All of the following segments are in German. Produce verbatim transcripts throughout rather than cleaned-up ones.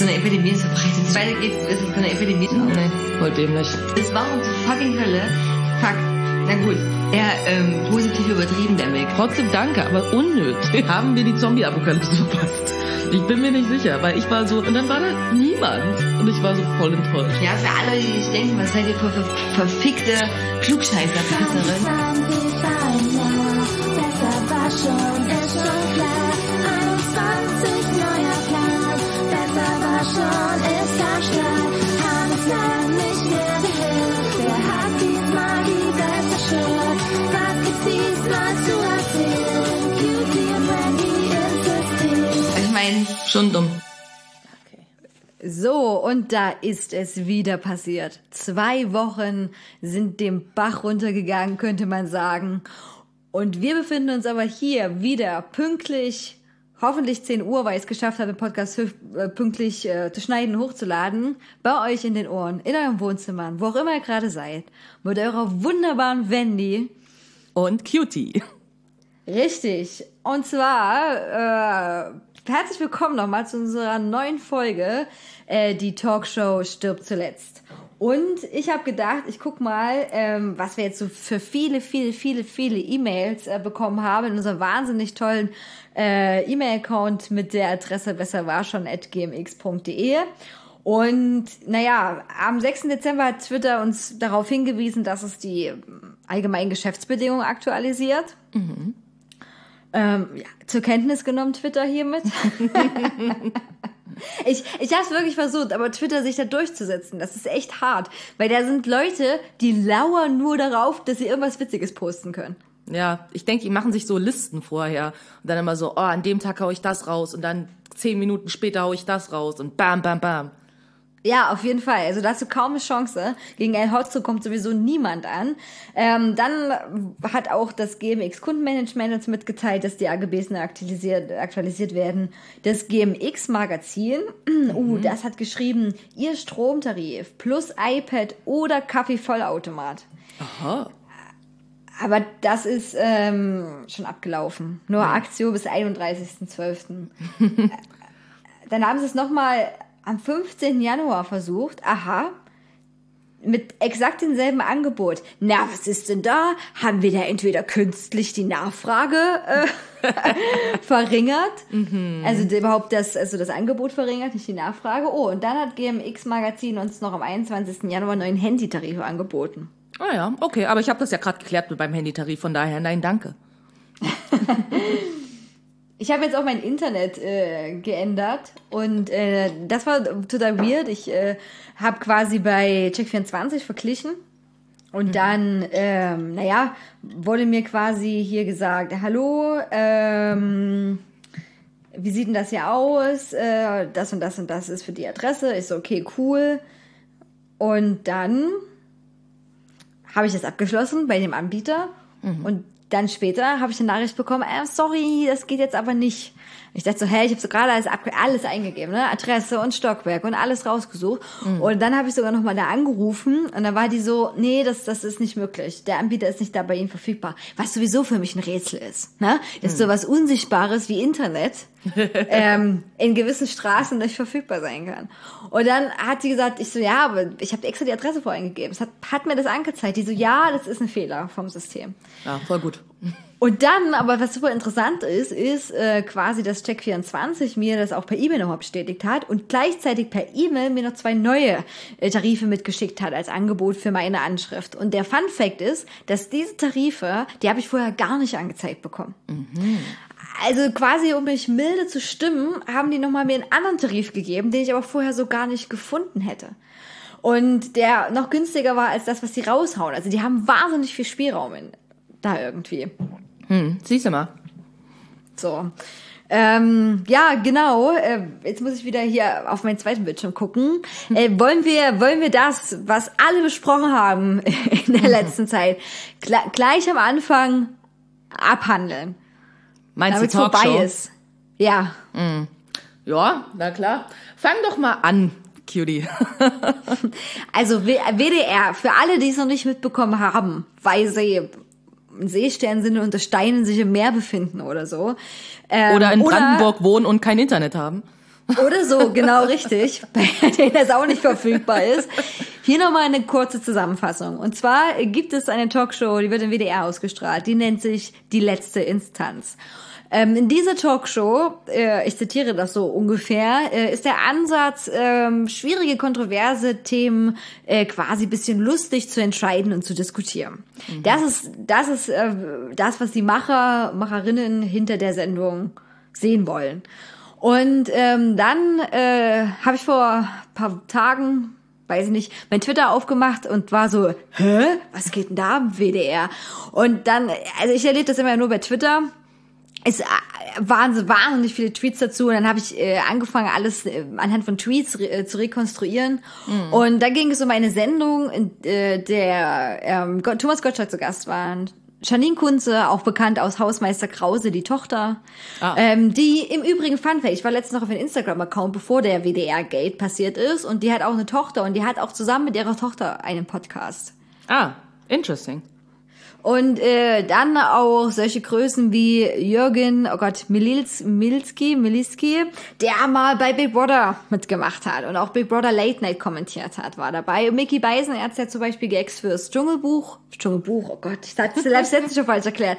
zu einer Epidemie verbreitet. Wenn es weitergeht, ist es eine Epidemie. Nee, voll dämlich. Es war uns fucking Hölle. Fuck. Na gut. Eher ähm, positiv übertrieben, der Mick. Trotzdem danke, aber unnötig. Haben wir die Zombie-Apokalypse verpasst? Ich bin mir nicht sicher, weil ich war so, und dann war da niemand. Und ich war so voll enttäuscht. Ja, für alle, die sich denken, was seid ihr für ver verfickte Klugscheißer-Pisserin? Besser war schon, ist schon klar. einundzwanzig neuer Plan. Besser war schon, ist am Start. Haben es lang nicht mehr gehört. Wer hat diesmal die beste Show? Was gibt's diesmal zu erzählen? Cutie und Randy ist das Ziel. Ich meine, Schon dumm. So, und da ist es wieder passiert. Zwei Wochen sind dem Bach runtergegangen, könnte man sagen. Und wir befinden uns aber hier wieder pünktlich, hoffentlich zehn Uhr, weil ich es geschafft habe, den Podcast äh, pünktlich äh, zu schneiden, hochzuladen, bei euch in den Ohren, in eurem Wohnzimmern, wo auch immer ihr gerade seid, mit eurer wunderbaren Wendy. Und Cutie. Richtig. Und zwar, äh, herzlich willkommen nochmal zu unserer neuen Folge, äh, die Talkshow stirbt zuletzt. Und ich habe gedacht, ich guck mal, ähm, was wir jetzt so für viele, viele, viele, viele E-Mails äh, bekommen haben in unserem wahnsinnig tollen äh, E-Mail-Account mit der Adresse besserwarschon at g m x punkt d e. Und naja, am sechsten Dezember hat Twitter uns darauf hingewiesen, dass es die allgemeinen Geschäftsbedingungen aktualisiert. Mhm. Ähm, ja, zur Kenntnis genommen, Twitter hiermit. ich ich habe es wirklich versucht, aber Twitter sich da durchzusetzen, das ist echt hart. Weil da sind Leute, die lauern nur darauf, dass sie irgendwas Witziges posten können. Ja, ich denke, die machen sich so Listen vorher. Und dann immer so, oh, an dem Tag hau ich das raus. Und dann zehn Minuten später hau ich das raus. Und bam, bam, bam. Ja, auf jeden Fall. Also da hast du kaum eine Chance. Gegen El Hotzo kommt sowieso niemand an. Ähm, dann hat auch das G M X-Kundenmanagement uns mitgeteilt, dass die A G Bs aktualisiert, aktualisiert werden. Das G M X-Magazin, mhm. uh, das hat geschrieben, ihr Stromtarif plus iPad oder Kaffeevollautomat. Aha. Aber das ist ähm, schon abgelaufen. Nur ja. Aktio bis einunddreißigsten zwölften Dann haben sie es nochmal am fünfzehnten Januar versucht, aha, mit exakt demselben Angebot. Na, was ist denn da? Haben wir da entweder künstlich die Nachfrage äh, verringert? Mhm. Also überhaupt das, also das Angebot verringert, nicht die Nachfrage. Oh, und dann hat G M X Magazin uns noch am einundzwanzigsten Januar einen neuen Handytarif angeboten. Ah ja, okay, aber ich habe das ja gerade geklärt mit meinem Handytarif, von daher nein, danke. Ich habe jetzt auch mein Internet äh, geändert und äh, das war total weird. Ich äh, habe quasi bei Check vierundzwanzig verglichen und mhm. dann, ähm, naja, wurde mir quasi hier gesagt, hallo, ähm, wie sieht denn das hier aus? Äh, das und das und das ist für die Adresse. Ich so, okay, cool. Und dann habe ich das abgeschlossen bei dem Anbieter mhm. und dann später habe ich eine Nachricht bekommen, äh, sorry, das geht jetzt aber nicht. Ich dachte so, hä, ich habe so gerade alles, alles eingegeben, ne? Adresse und Stockwerk und alles rausgesucht. Mhm. Und dann habe ich sogar nochmal da angerufen und dann war die so, nee, das, das ist nicht möglich. Der Anbieter ist nicht da bei Ihnen verfügbar. Was sowieso für mich ein Rätsel ist, ne? Das ist mhm. so was Unsichtbares wie Internet ähm, in gewissen Straßen nicht verfügbar sein kann. Und dann hat sie gesagt, ich so, ja, aber ich habe extra die Adresse voreingegeben. Es hat, hat mir das angezeigt. Die so, ja, das ist ein Fehler vom System. Ja, voll gut. Und dann, aber was super interessant ist, ist äh, quasi, dass Check vierundzwanzig mir das auch per E-Mail nochmal bestätigt hat und gleichzeitig per E-Mail mir noch zwei neue äh, Tarife mitgeschickt hat als Angebot für meine Anschrift. Und der Fun Fact ist, dass diese Tarife, die habe ich vorher gar nicht angezeigt bekommen. Mhm. Also quasi, um mich milde zu stimmen, haben die nochmal mir einen anderen Tarif gegeben, den ich aber vorher so gar nicht gefunden hätte. Und der noch günstiger war als das, was die raushauen. Also die haben wahnsinnig viel Spielraum in, da irgendwie. Hm, siehst du mal. So. Ähm, ja, genau. Äh, jetzt muss ich wieder hier auf meinen zweiten Bildschirm gucken. Äh, wollen wir, wollen wir das, was alle besprochen haben in der letzten Zeit, gl- gleich am Anfang abhandeln? Meinst du Talkshow? Vorbei ist. Ja. Mm. Ja, na klar. Fang doch mal an, Cutie. Also W D R, für alle, die es noch nicht mitbekommen haben, weil sie in Seestern sind und unter Steinen sich im Meer befinden oder so. Ähm, oder in Brandenburg oder, wohnen und kein Internet haben. Oder so, genau richtig, bei denen das auch nicht verfügbar ist. Hier nochmal eine kurze Zusammenfassung. Und zwar gibt es eine Talkshow, die wird im W D R ausgestrahlt, die nennt sich Die letzte Instanz. Ähm, in dieser Talkshow, äh, ich zitiere das so ungefähr, äh, ist der Ansatz, ähm, schwierige, kontroverse Themen äh, quasi ein bisschen lustig zu entscheiden und zu diskutieren. Mhm. Das ist, das ist äh, das, was die Macher, Macherinnen hinter der Sendung sehen wollen. Und ähm, dann äh, habe ich vor ein paar Tagen, weiß ich nicht, mein Twitter aufgemacht und war so, hä, was geht denn da im W D R? Und dann, also ich erlebe das immer nur bei Twitter. Es waren wahnsinnig viele Tweets dazu und dann habe ich äh, angefangen, alles äh, anhand von Tweets re- äh, zu rekonstruieren. Mhm. Und da ging es um eine Sendung, in äh, der ähm, Thomas Gottschalk zu Gast war. Janine Kunze, auch bekannt aus Hausmeister Krause, die Tochter. Ah. Ähm, die im Übrigen, Fun Fact, ich war letztens noch auf einem Instagram-Account, bevor der W D R-Gate passiert ist. Und die hat auch eine Tochter und die hat auch zusammen mit ihrer Tochter einen Podcast. Ah, interesting. Und äh, dann auch solche Größen wie Jürgen, oh Gott, Milils, Milski, Miliski, der mal bei Big Brother mitgemacht hat und auch Big Brother Late Night kommentiert hat, war dabei. Und Micky Beisenherz hat zum Beispiel geext fürs Dschungelbuch, Dschungelbuch, oh Gott, ich hab's selbst jetzt schon falsch erklärt,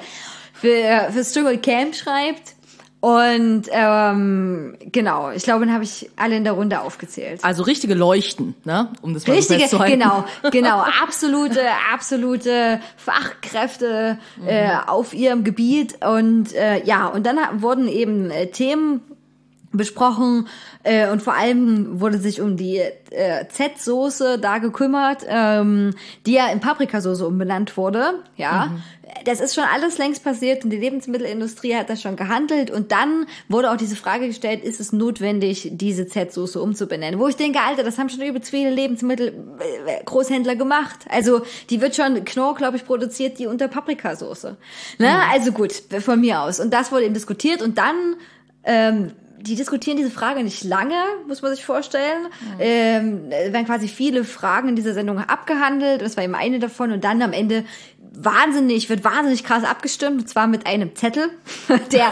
für fürs Dschungelcamp schreibt. Und ähm, genau, ich glaube, dann habe ich alle in der Runde aufgezählt. Also richtige Leuchten, ne? Um das mal richtige, festzuhalten. Genau, genau, absolute, absolute Fachkräfte mhm. äh, auf ihrem Gebiet und äh, ja, und dann wurden eben äh, Themen besprochen äh, und vor allem wurde sich um die äh, Z-Soße da gekümmert, ähm, die ja in Paprikasoße umbenannt wurde, ja. Mhm. Das ist schon alles längst passiert und die Lebensmittelindustrie hat das schon gehandelt und dann wurde auch diese Frage gestellt, ist es notwendig, diese Z-Soße umzubenennen? Wo ich denke, Alter, das haben schon über viele Lebensmittelgroßhändler gemacht. Also die wird schon Knorr, glaube ich, produziert, die unter Paprikasoße. Ne? Mhm. Also gut, von mir aus. Und das wurde eben diskutiert und dann ähm, die diskutieren diese Frage nicht lange, muss man sich vorstellen. Mhm. Ähm, es werden quasi viele Fragen in dieser Sendung abgehandelt. Das war eben eine davon. Und dann am Ende wahnsinnig, wird wahnsinnig krass abgestimmt. Und zwar mit einem Zettel, der,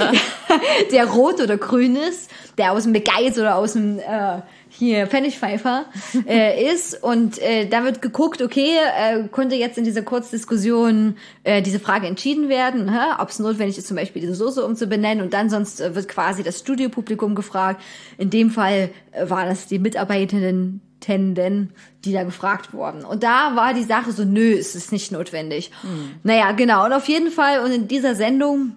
der rot oder grün ist, der aus dem Begeiz oder aus dem äh, hier Pfennigpfeifer äh, ist. Und äh, da wird geguckt, okay, äh, konnte jetzt in dieser Kurzdiskussion äh, diese Frage entschieden werden, ob es notwendig ist, zum Beispiel diese Soße umzubenennen. Und dann sonst äh, wird quasi das Studiopublikum gefragt. In dem Fall äh, waren das die Mitarbeitenden, Tenden, die da gefragt wurden. Und da war die Sache so, nö, es ist nicht notwendig. Mhm. Naja, genau. Und auf jeden Fall, und in dieser Sendung,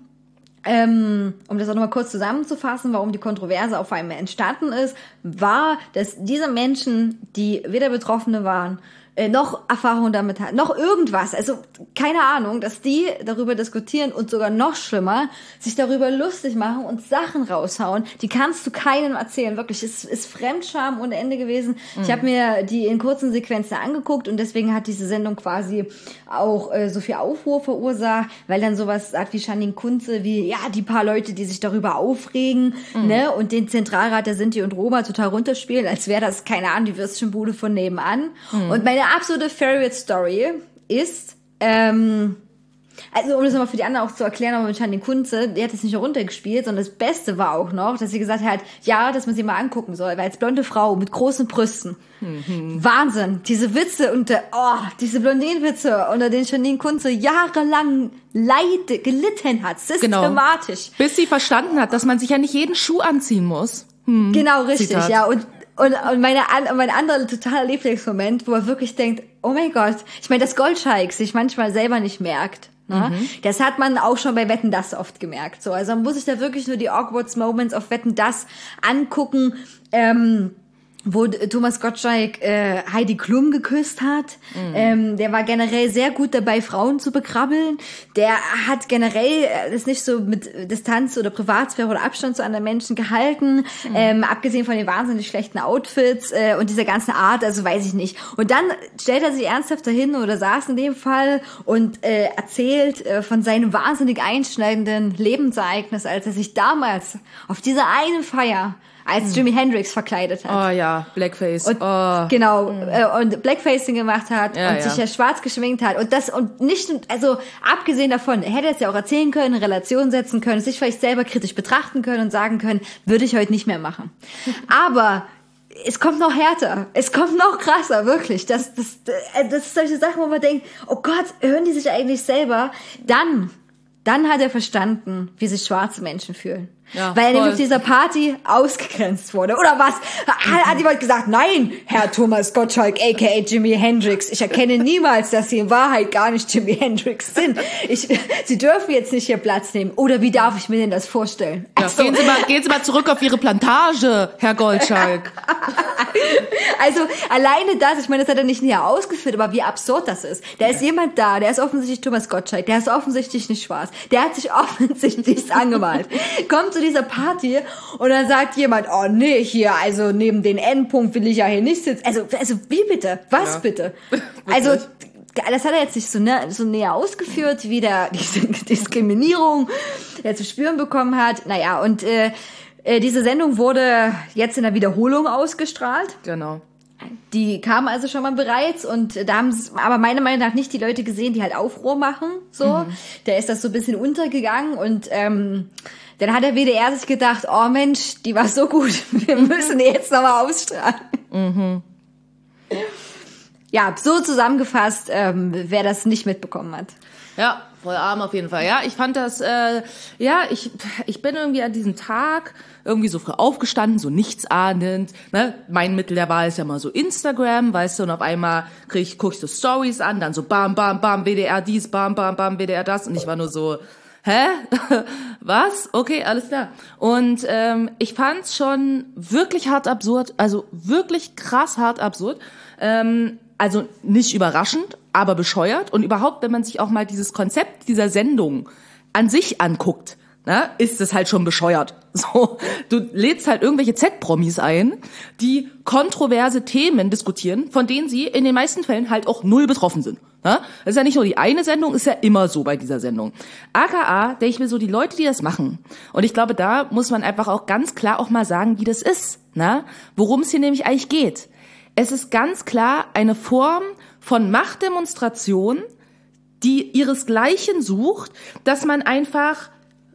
ähm, um das auch nochmal kurz zusammenzufassen, warum die Kontroverse auf einmal entstanden ist, war, dass diese Menschen, die weder Betroffene waren, äh, noch Erfahrung damit hatten, noch irgendwas, also keine Ahnung, dass die darüber diskutieren und sogar noch schlimmer, sich darüber lustig machen und Sachen raushauen, die kannst du keinem erzählen, wirklich, es ist Fremdscham ohne Ende gewesen. Mhm. Ich habe mir die in kurzen Sequenzen angeguckt und deswegen hat diese Sendung quasi auch äh, so viel Aufruhr verursacht, weil dann sowas sagt wie Janine Kunze, wie, ja, die paar Leute, die sich darüber aufregen, mhm. ne, und den Zentralrat der Sinti und Roma total runterspielen, als wäre das, keine Ahnung, die Würstchenbude von nebenan. Mhm. Und meine absolute Favorite Story ist, ähm, also um das nochmal für die anderen auch zu erklären, aber mit Janine Kunze, die hat das nicht runtergespielt, sondern das Beste war auch noch, dass sie gesagt hat, ja, dass man sie mal angucken soll, weil als blonde Frau mit großen Brüsten, mhm. Wahnsinn, diese Witze und oh, diese Blondinenwitze, unter denen Janine Kunze jahrelang leide, gelitten hat, systematisch. Genau. Bis sie verstanden hat, dass man sich ja nicht jeden Schuh anziehen muss. Hm. Genau, richtig, Zitat. ja, und Und, und meine, mein anderer totaler Lieblingsmoment, wo er wirklich denkt, oh mein Gott, ich meine, dass Goldschalk sich manchmal selber nicht merkt. Ne? Mhm. Das hat man auch schon bei Wetten, das oft gemerkt. So, also man muss sich da wirklich nur die awkward Moments auf Wetten, das angucken, ähm, wo Thomas Gottschalk äh, Heidi Klum geküsst hat. Mhm. Ähm, der war generell sehr gut dabei, Frauen zu bekrabbeln. Der hat generell das nicht so mit Distanz oder Privatsphäre oder Abstand zu anderen Menschen gehalten. Mhm. Ähm, abgesehen von den wahnsinnig schlechten Outfits äh, und dieser ganzen Art, also weiß ich nicht. Und dann stellt er sich ernsthaft dahin oder saß in dem Fall und äh, erzählt äh, von seinem wahnsinnig einschneidenden Lebensereignis, als er sich damals auf dieser einen Feier als Jimi Hendrix verkleidet hat. Oh ja, Blackface. Und, oh. Genau, äh, und Blackfacing gemacht hat Ja, und ja. sich ja schwarz geschminkt hat. Und das, und nicht, also abgesehen davon, er hätte es ja auch erzählen können, in Relation setzen können, sich vielleicht selber kritisch betrachten können und sagen können, würde ich heute nicht mehr machen. Aber es kommt noch härter, es kommt noch krasser, wirklich. Das, das, das ist solche Sachen, wo man denkt, oh Gott, hören die sich eigentlich selber? Dann, dann hat er verstanden, wie sich schwarze Menschen fühlen. Ja, Weil er voll. nämlich auf dieser Party ausgegrenzt wurde. Oder was? Hat, hat jemand gesagt, nein, Herr Thomas Gottschalk, aka Jimi Hendrix, ich erkenne niemals, dass Sie in Wahrheit gar nicht Jimi Hendrix sind. Ich, Sie dürfen jetzt nicht hier Platz nehmen. Oder wie darf ich mir denn das vorstellen? Ja, Also, gehen, Sie mal, gehen Sie mal zurück auf Ihre Plantage, Herr Gottschalk. also alleine das, ich meine, das hat er nicht näher ausgeführt, aber wie absurd das ist. Da ist jemand da, der ist offensichtlich Thomas Gottschalk, der ist offensichtlich nicht schwarz, der hat sich offensichtlich angemalt, kommt zu dieser Party und dann sagt jemand, oh nee, hier, also neben den Endpunkt will ich ja hier nicht sitzen. Also, also wie bitte? Was Ja. bitte? Also, das hat er jetzt nicht so, ne, so näher ausgeführt, wie der diese Diskriminierung er zu spüren bekommen hat. Naja, und äh, äh, diese Sendung wurde jetzt in der Wiederholung ausgestrahlt. Genau. Die kamen also schon mal bereits und da haben aber meiner Meinung nach nicht die Leute gesehen, die halt Aufruhr machen. So, mhm. Da ist das so ein bisschen untergegangen und ähm, dann hat der W D R sich gedacht, oh Mensch, die war so gut, wir müssen die jetzt nochmal ausstrahlen. Mhm. Ja, so zusammengefasst, ähm, wer das nicht mitbekommen hat. Ja, voll arm auf jeden Fall. Ja, ich fand das, äh, ja, ich ich bin irgendwie an diesem Tag irgendwie so früh aufgestanden, so nichtsahnend. Ne? Mein Mittel der Wahl ist ja mal so Instagram, weißt du, und auf einmal krieg ich, guck ich so Stories an, dann so bam, bam, bam, W D R dies, bam, bam, bam, W D R das. Und ich war nur so, hä? Was? Okay, alles klar. Und ähm, ich fand's schon wirklich hart absurd, also wirklich krass hart absurd. Ähm, also nicht überraschend, aber bescheuert. Und überhaupt, wenn man sich auch mal dieses Konzept dieser Sendung an sich anguckt, ne, ist es halt schon bescheuert. So, du lädst halt irgendwelche Z-Promis ein, die kontroverse Themen diskutieren, von denen sie in den meisten Fällen halt auch null betroffen sind. Ne? Das ist ja nicht nur die eine Sendung, ist ja immer so bei dieser Sendung. A K A, denke ich mir so, die Leute, die das machen. Und ich glaube, da muss man einfach auch ganz klar auch mal sagen, wie das ist. Ne? Worum es hier nämlich eigentlich geht. Es ist ganz klar eine Form von Machtdemonstration, die ihresgleichen sucht, dass man einfach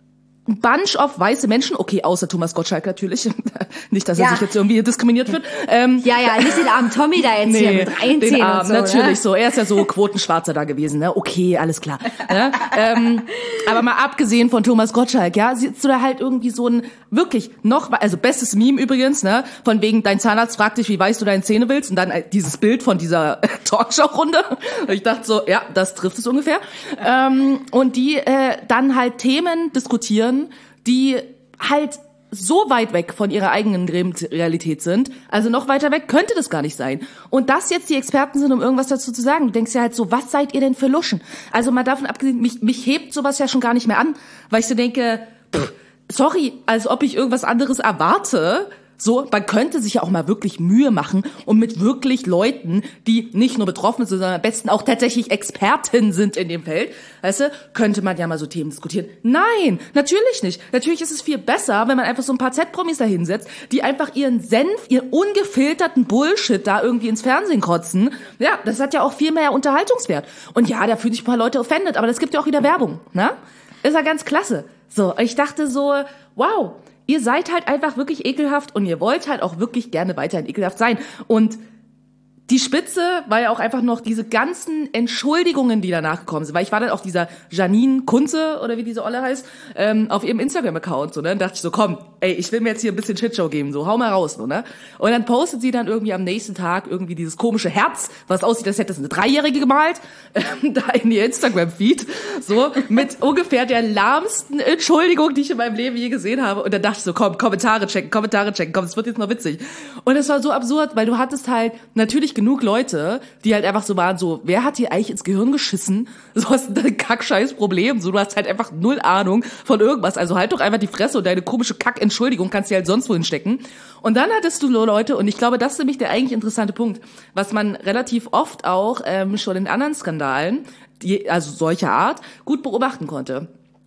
ein Bunch of weiße Menschen, okay, außer Thomas Gottschalk natürlich, nicht, dass er Ja. sich jetzt irgendwie diskriminiert wird. Ähm, Ja, ja, nicht den armen Tommy da jetzt hier mit reinziehen den und Arm, so. natürlich Ne? so. Er ist ja so Quotenschwarzer da gewesen, ne? Okay, alles klar. Ne? ähm, aber mal abgesehen von Thomas Gottschalk, ja, sitzt du da halt irgendwie so ein wirklich noch, also bestes Meme übrigens, ne? Von wegen, dein Zahnarzt fragt dich, wie weißt du deine Zähne willst? Und dann äh, dieses Bild von dieser Talkshow-Runde. Und ich dachte so, ja, das trifft es ungefähr. Ähm, und die äh, dann halt Themen diskutieren, die halt so weit weg von ihrer eigenen Realität sind, also noch weiter weg könnte das gar nicht sein. Und dass jetzt die Experten sind, um irgendwas dazu zu sagen, du denkst ja halt so, was seid ihr denn für Luschen? Also mal davon abgesehen, mich, mich hebt sowas ja schon gar nicht mehr an, weil ich so denke, pff, sorry, als ob ich irgendwas anderes erwarte. So, man könnte sich ja auch mal wirklich Mühe machen und mit wirklich Leuten, die nicht nur betroffen sind, sondern am besten auch tatsächlich Experten sind in dem Feld, weißt du, könnte man ja mal so Themen diskutieren. Nein, natürlich nicht. Natürlich ist es viel besser, wenn man einfach so ein paar Z-Promis da hinsetzt, die einfach ihren Senf, ihren ungefilterten Bullshit da irgendwie ins Fernsehen kotzen. Ja, das hat ja auch viel mehr Unterhaltungswert. Und ja, da fühlen sich ein paar Leute offended, aber das gibt ja auch wieder Werbung, ne? Ist ja ganz klasse. So, ich dachte so, wow, ihr seid halt einfach wirklich ekelhaft und ihr wollt halt auch wirklich gerne weiterhin ekelhaft sein. Und die Spitze war ja auch einfach noch diese ganzen Entschuldigungen, die danach gekommen sind. Weil ich war dann auf dieser Janine Kunze, oder wie diese Olle heißt, ähm, auf ihrem Instagram-Account, so, ne? Und dachte ich so, komm, ey, ich will mir jetzt hier ein bisschen Shitshow geben, so, hau mal raus, so, ne? Und dann postet sie dann irgendwie am nächsten Tag irgendwie dieses komische Herz, was aussieht, als hätte es eine Dreijährige gemalt, ähm, da in ihr Instagram-Feed, so, mit ungefähr der lahmsten Entschuldigung, die ich in meinem Leben je gesehen habe. Und dann dachte ich so, komm, Kommentare checken, Kommentare checken, komm, es wird jetzt noch witzig. Und es war so absurd, weil du hattest halt natürlich genug Leute, die halt einfach so waren, so, wer hat dir eigentlich ins Gehirn geschissen? So hast du ein kackscheiß Problem, so, du hast halt einfach null Ahnung von irgendwas, also halt doch einfach die Fresse und deine komische Kack-Entschuldigung kannst du halt sonst wohin stecken. Und dann hattest du Leute, und ich glaube, das ist nämlich der eigentlich interessante Punkt, was man relativ oft auch ähm, schon in anderen Skandalen, die, also solcher Art, gut beobachten konnte.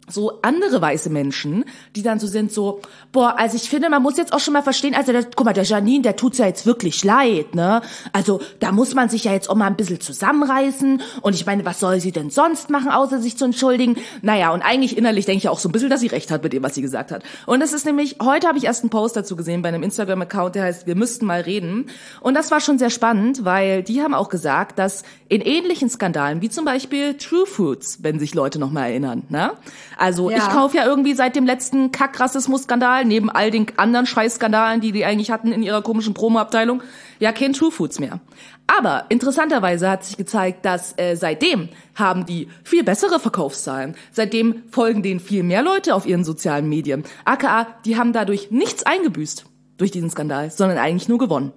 so andere weiße Menschen, die dann so sind, so, boah, also ich finde, man muss jetzt auch schon mal verstehen, also der, guck mal, der Janine, der tut's ja jetzt wirklich leid, ne? Also da muss man sich ja jetzt auch mal ein bisschen zusammenreißen und ich meine, was soll sie denn sonst machen, außer sich zu entschuldigen? Naja, und eigentlich innerlich denke ich auch so ein bisschen, dass sie recht hat mit dem, was sie gesagt hat. Und das ist nämlich, heute habe ich erst einen Post dazu gesehen bei einem Instagram-Account, der heißt, wir müssten mal reden. Und das war schon sehr spannend, weil die haben auch gesagt, dass in ähnlichen Skandalen, wie zum Beispiel True Foods, wenn sich Leute noch mal erinnern, ne? Also ja. ich kaufe ja irgendwie seit dem letzten Kack-Rassismus-Skandal, neben all den anderen Scheiß-Skandalen, die die eigentlich hatten in ihrer komischen Promo-Abteilung, ja kein True Foods mehr. Aber interessanterweise hat sich gezeigt, dass äh, seitdem haben die viel bessere Verkaufszahlen. Seitdem folgen denen viel mehr Leute auf ihren sozialen Medien. aka, die haben dadurch nichts eingebüßt durch diesen Skandal, sondern eigentlich nur gewonnen.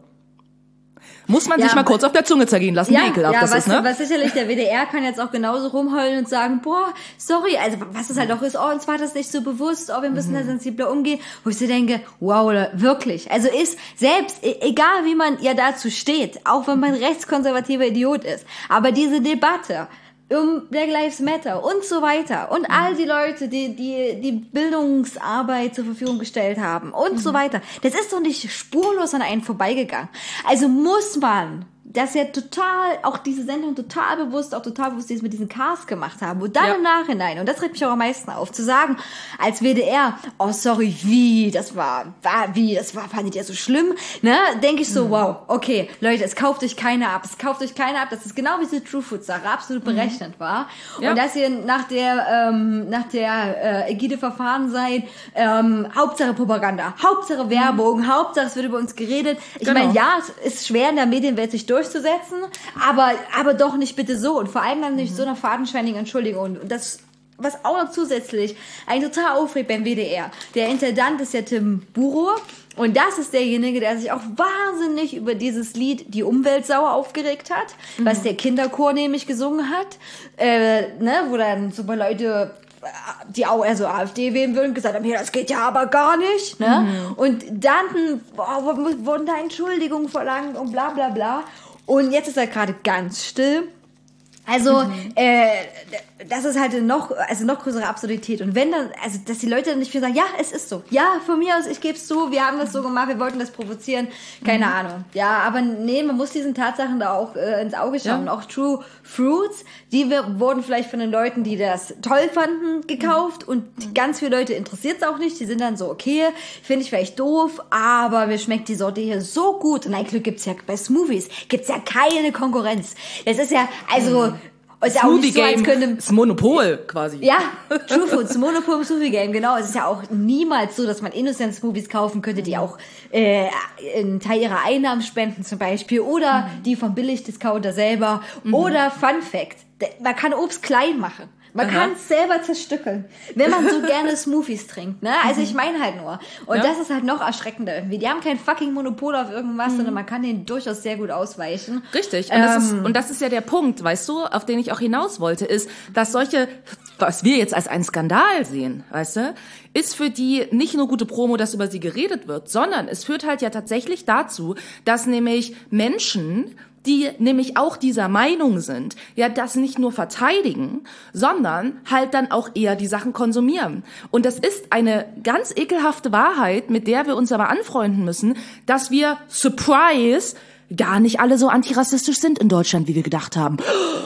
Muss man ja, sich mal kurz auf der Zunge zergehen lassen, ja, wie ekelhaft ja, das was, ist, ne? was sicherlich der W D R kann jetzt auch genauso rumheulen und sagen, boah, sorry, also was es halt auch ist, oh, uns war das nicht so bewusst, oh, wir müssen mhm. da sensibler umgehen, wo ich so denke, wow, wirklich, also ist selbst, egal wie man ja dazu steht, auch wenn man rechtskonservativer Idiot ist, aber diese Debatte um Black Lives Matter und so weiter und all die Leute, die die die Bildungsarbeit zur Verfügung gestellt haben und mhm. so weiter. Das ist doch nicht spurlos an einen vorbeigegangen. Also muss man dass ja total, auch diese Sendung total bewusst, auch total bewusst, die es mit diesen Cars gemacht haben. Und dann ja. im Nachhinein, und das regt mich auch am meisten auf, zu sagen, als W D R, oh sorry, wie, das war, war wie, das war, fandet ihr so schlimm, ne, denke ich so, mhm. wow, okay, Leute, es kauft euch keiner ab, es kauft euch keiner ab, dass es genau wie diese True Food Sache absolut mhm. berechnend war. Ja. Und dass ihr nach der, ähm, nach der, äh, Ägide Verfahren seid, ähm, Hauptsache Propaganda, Hauptsache Werbung, mhm. Hauptsache es wird über uns geredet. Ich genau. meine, ja, es ist schwer in der Medienwelt sich durchzusetzen, aber, aber doch nicht bitte so. Und vor allem dann nicht mhm. so einer fadenscheinigen Entschuldigung. Und das, was auch noch zusätzlich einen total aufregt beim W D R. Der Intendant ist ja Tim Buro. Und das ist derjenige, der sich auch wahnsinnig über dieses Lied Die Umweltsau aufgeregt hat, mhm. was der Kinderchor nämlich gesungen hat, äh, ne, wo dann super Leute, die auch eher so AfD wählen würden, gesagt haben, hier, das geht ja aber gar nicht, ne? Mhm. Und dann boah, wurden da Entschuldigungen verlangt und bla bla bla. Und jetzt ist er gerade ganz still. Also, mhm. äh, das ist halt noch, also noch größere Absurdität. Und wenn dann, also, dass die Leute dann nicht viel sagen, ja, es ist so. Ja, von mir aus, ich geb's zu, wir haben das so gemacht, wir wollten das provozieren. Keine mhm. Ahnung. Ja, aber nee, man muss diesen Tatsachen da auch äh, ins Auge schauen. Ja. Und auch True Fruits, die wir, wurden vielleicht von den Leuten, die das toll fanden, gekauft. Mhm. Und ganz viele Leute interessiert's auch nicht. Die sind dann so, okay, finde ich vielleicht doof, aber mir schmeckt die Sorte hier so gut. Und eigentlich gibt's ja bei Smoothies, gibt's ja keine Konkurrenz. Das ist ja, also, mhm. ist ja auch nicht so, als könnte, das Monopol quasi. Ja, True Food, das Monopol im Smoothie Game, genau. Es ist ja auch niemals so, dass man Innocent Smoothies kaufen könnte, die auch äh, einen Teil ihrer Einnahmen spenden zum Beispiel oder mhm. die vom Billigdiscounter selber mhm. oder Fun Fact, man kann Obst klein machen. Man kann es selber zerstückeln, wenn man so gerne Smoothies trinkt, ne? Also ich meine halt nur. Und ja. das ist halt noch erschreckender irgendwie. Die haben kein fucking Monopol auf irgendwas, mhm. sondern man kann denen durchaus sehr gut ausweichen. Richtig. Und, ähm, das ist, und das ist ja der Punkt, weißt du, auf den ich auch hinaus wollte, ist, dass solche, was wir jetzt als einen Skandal sehen, weißt du, ist für die nicht nur gute Promo, dass über sie geredet wird, sondern es führt halt ja tatsächlich dazu, dass nämlich Menschen, die nämlich auch dieser Meinung sind, ja, das nicht nur verteidigen, sondern halt dann auch eher die Sachen konsumieren. Und das ist eine ganz ekelhafte Wahrheit, mit der wir uns aber anfreunden müssen, dass wir, Surprise, gar nicht alle so antirassistisch sind in Deutschland, wie wir gedacht haben.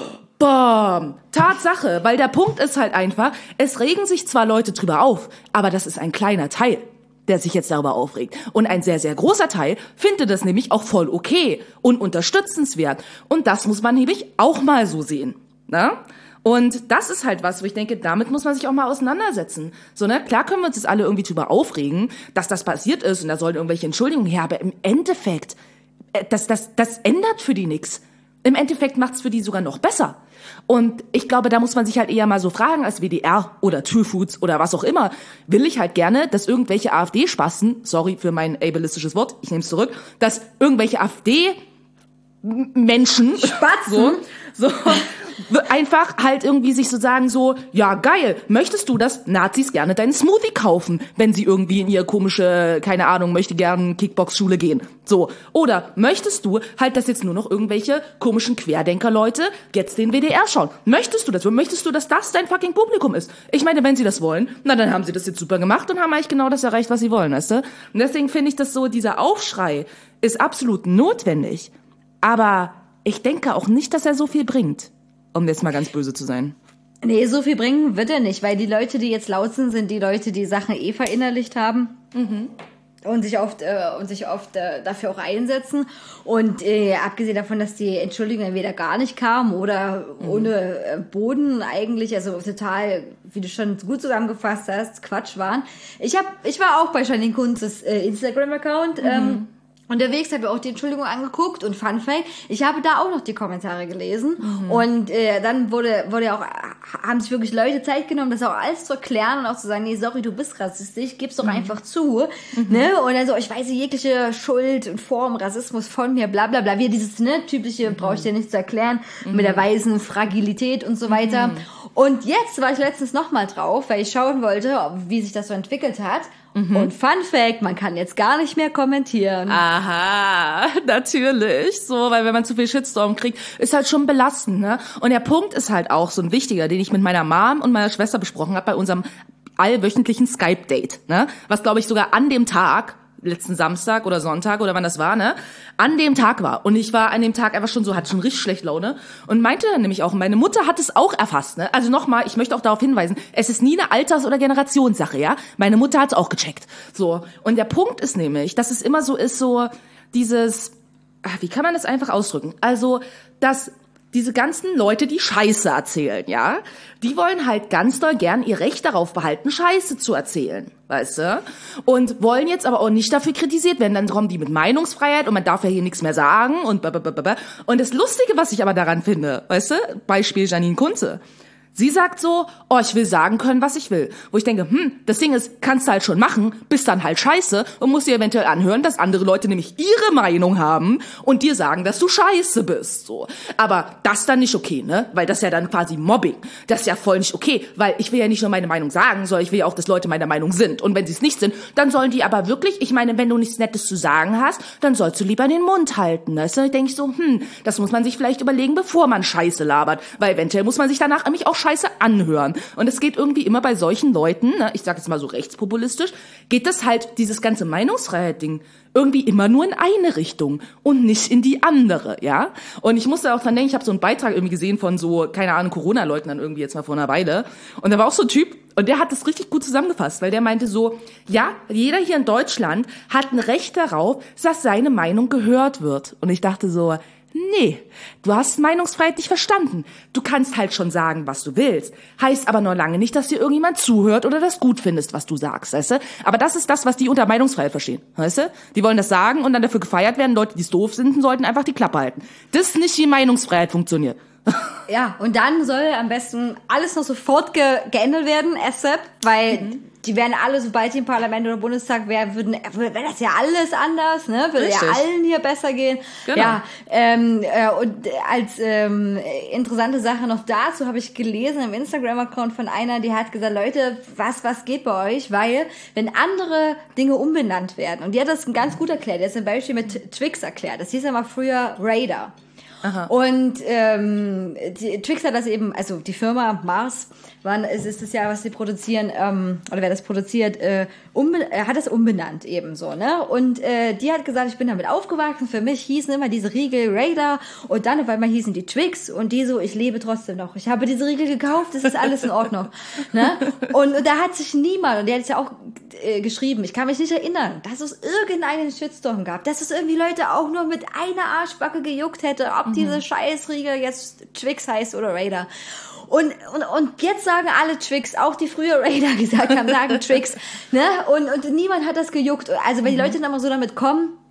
Bam! Tatsache, weil der Punkt ist halt einfach, es regen sich zwar Leute drüber auf, aber das ist ein kleiner Teil, der sich jetzt darüber aufregt. Und ein sehr, sehr großer Teil findet das nämlich auch voll okay und unterstützenswert. Und das muss man nämlich auch mal so sehen. Ne? Und das ist halt was, wo ich denke, damit muss man sich auch mal auseinandersetzen. So, ne? Klar können wir uns jetzt alle irgendwie drüber aufregen, dass das passiert ist und da sollen irgendwelche Entschuldigungen her, aber im Endeffekt, das, das, das ändert für die nichts. Im Endeffekt macht's für die sogar noch besser. Und ich glaube, da muss man sich halt eher mal so fragen als W D R oder True Foods oder was auch immer. Will ich halt gerne, dass irgendwelche AfD-Spasten, sorry für mein ableistisches Wort, ich nehme es zurück, dass irgendwelche AfD-Menschen, Spatzen, so, so, einfach halt irgendwie sich so sagen so, ja geil, möchtest du, dass Nazis gerne deinen Smoothie kaufen, wenn sie irgendwie in ihre komische, keine Ahnung, möchte gern Kickbox-Schule gehen. So. Oder möchtest du halt, dass jetzt nur noch irgendwelche komischen Querdenker-Leute jetzt den W D R schauen? Möchtest du das? Möchtest du, dass das dein fucking Publikum ist? Ich meine, wenn sie das wollen, na dann haben sie das jetzt super gemacht und haben eigentlich genau das erreicht, was sie wollen, weißt du? Und deswegen finde ich das so, dieser Aufschrei ist absolut notwendig. Aber ich denke auch nicht, dass er so viel bringt, um jetzt mal ganz böse zu sein. Nee, so viel bringen wird er nicht, weil die Leute, die jetzt laut sind, sind die Leute, die Sachen eh verinnerlicht haben. Mhm. Und sich oft, äh, und sich oft äh, dafür auch einsetzen. Und äh, abgesehen davon, dass die Entschuldigung entweder gar nicht kam oder mhm. ohne äh, Boden eigentlich, also total, wie du schon gut zusammengefasst hast, Quatsch waren. Ich hab, ich war auch bei Janine Kunzes äh, Instagram-Account. Mhm. Ähm, Unterwegs habe ich auch die Entschuldigung angeguckt und Fun Fact, ich habe da auch noch die Kommentare gelesen mhm. und äh, dann wurde wurde auch haben sich wirklich Leute Zeit genommen, das auch alles zu erklären und auch zu sagen, nee, sorry, du bist rassistisch, gib's doch mhm. einfach zu, mhm. ne? Und dann so, ich weiß jegliche Schuld und Form Rassismus von mir, bla bla bla, wie dieses ne typische, mhm. brauche ich dir nicht zu erklären, mhm. mit der weißen Fragilität und so weiter. Mhm. Und jetzt war ich letztens nochmal drauf, weil ich schauen wollte, wie sich das so entwickelt hat. Mhm. Und Fun Fact, man kann jetzt gar nicht mehr kommentieren. Aha, natürlich. So, weil wenn man zu viel Shitstorm kriegt, ist halt schon belastend, ne? Und der Punkt ist halt auch so ein wichtiger, den ich mit meiner Mom und meiner Schwester besprochen habe bei unserem allwöchentlichen Skype-Date, ne? Was, glaube ich, sogar an dem Tag, letzten Samstag oder Sonntag oder wann das war, ne, an dem Tag war. Und ich war an dem Tag einfach schon so, hatte schon richtig schlecht Laune und meinte dann nämlich auch, meine Mutter hat es auch erfasst, ne. Also nochmal, ich möchte auch darauf hinweisen, es ist nie eine Alters- oder Generationssache, ja. Meine Mutter hat es auch gecheckt. So. Und der Punkt ist nämlich, dass es immer so ist, so dieses, ach, wie kann man das einfach ausdrücken? Also, dass diese ganzen Leute, die Scheiße erzählen, ja, die wollen halt ganz doll gern ihr Recht darauf behalten, Scheiße zu erzählen, weißt du? Und wollen jetzt aber auch nicht dafür kritisiert werden. Dann kommen die mit Meinungsfreiheit und man darf ja hier nichts mehr sagen und blablabla. Und das Lustige, was ich aber daran finde, weißt du, Beispiel Janine Kunze. Sie sagt so, oh, ich will sagen können, was ich will. Wo ich denke, hm, das Ding ist, kannst du halt schon machen, bist dann halt scheiße und musst dir eventuell anhören, dass andere Leute nämlich ihre Meinung haben und dir sagen, dass du scheiße bist, so. Aber das dann nicht okay, ne? Weil das ist ja dann quasi Mobbing. Das ist ja voll nicht okay, weil ich will ja nicht nur meine Meinung sagen, sondern ich will ja auch, dass Leute meiner Meinung sind. Und wenn sie es nicht sind, dann sollen die aber wirklich, ich meine, wenn du nichts Nettes zu sagen hast, dann sollst du lieber den Mund halten, weißt du? Ich denke so, hm, das muss man sich vielleicht überlegen, bevor man Scheiße labert, weil eventuell muss man sich danach nämlich auch Scheiße anhören. Und es geht irgendwie immer bei solchen Leuten, ne, ich sag jetzt mal so rechtspopulistisch, geht das halt, dieses ganze Meinungsfreiheit-Ding, irgendwie immer nur in eine Richtung und nicht in die andere, ja? Und ich musste auch dran denken, ich habe so einen Beitrag irgendwie gesehen von so, keine Ahnung, Corona-Leugnern irgendwie jetzt mal vor einer Weile. Und da war auch so ein Typ, und der hat das richtig gut zusammengefasst, weil der meinte so, ja, jeder hier in Deutschland hat ein Recht darauf, dass seine Meinung gehört wird. Und ich dachte so, nee, du hast Meinungsfreiheit nicht verstanden. Du kannst halt schon sagen, was du willst. Heißt aber noch lange nicht, dass dir irgendjemand zuhört oder das gut findest, was du sagst, weißt du? Aber das ist das, was die unter Meinungsfreiheit verstehen, weißt du? Die wollen das sagen und dann dafür gefeiert werden. Leute, die es doof sind, sollten einfach die Klappe halten. Das ist nicht, wie Meinungsfreiheit funktioniert. Ja, und dann soll am besten alles noch sofort ge- geändert werden, ASAP, weil mhm. die werden alle, sobald die im Parlament oder im wären, würden, wäre das ja alles anders, ne? Würde Richtig. ja allen hier besser gehen. Genau. Ja, ähm, äh, und als ähm, interessante Sache noch dazu habe ich gelesen im Instagram-Account von einer, die hat gesagt, Leute, was, was geht bei euch? Weil, wenn andere Dinge umbenannt werden, und die hat das ganz gut erklärt, die hat zum Beispiel mit Twix erklärt, das hieß ja mal früher Raider. Aha. Und ähm, die, Twix hat das eben, also die Firma Mars, wann ist, ist das ja, was sie produzieren, ähm, oder wer das produziert, äh, umbe- äh, hat das umbenannt eben so, ne? Und äh, die hat gesagt, ich bin damit aufgewachsen, für mich hießen immer diese Riegel Raider und dann auf einmal hießen die Twix und die so, ich lebe trotzdem noch. Ich habe diese Riegel gekauft, das ist alles in Ordnung. Ne? Und, und da hat sich niemand, und der hat es ja auch äh, geschrieben, ich kann mich nicht erinnern, dass es irgendeinen Shitstorm gab, dass es irgendwie Leute auch nur mit einer Arschbacke gejuckt hätte, ob diese Scheißriegel jetzt Twix heißt oder Raider. Und, und, und jetzt sagen alle Twix, auch die früher Raider gesagt haben, sagen Twix, ne? Und, und niemand hat das gejuckt. Also, wenn die Leute dann mal so damit kommen,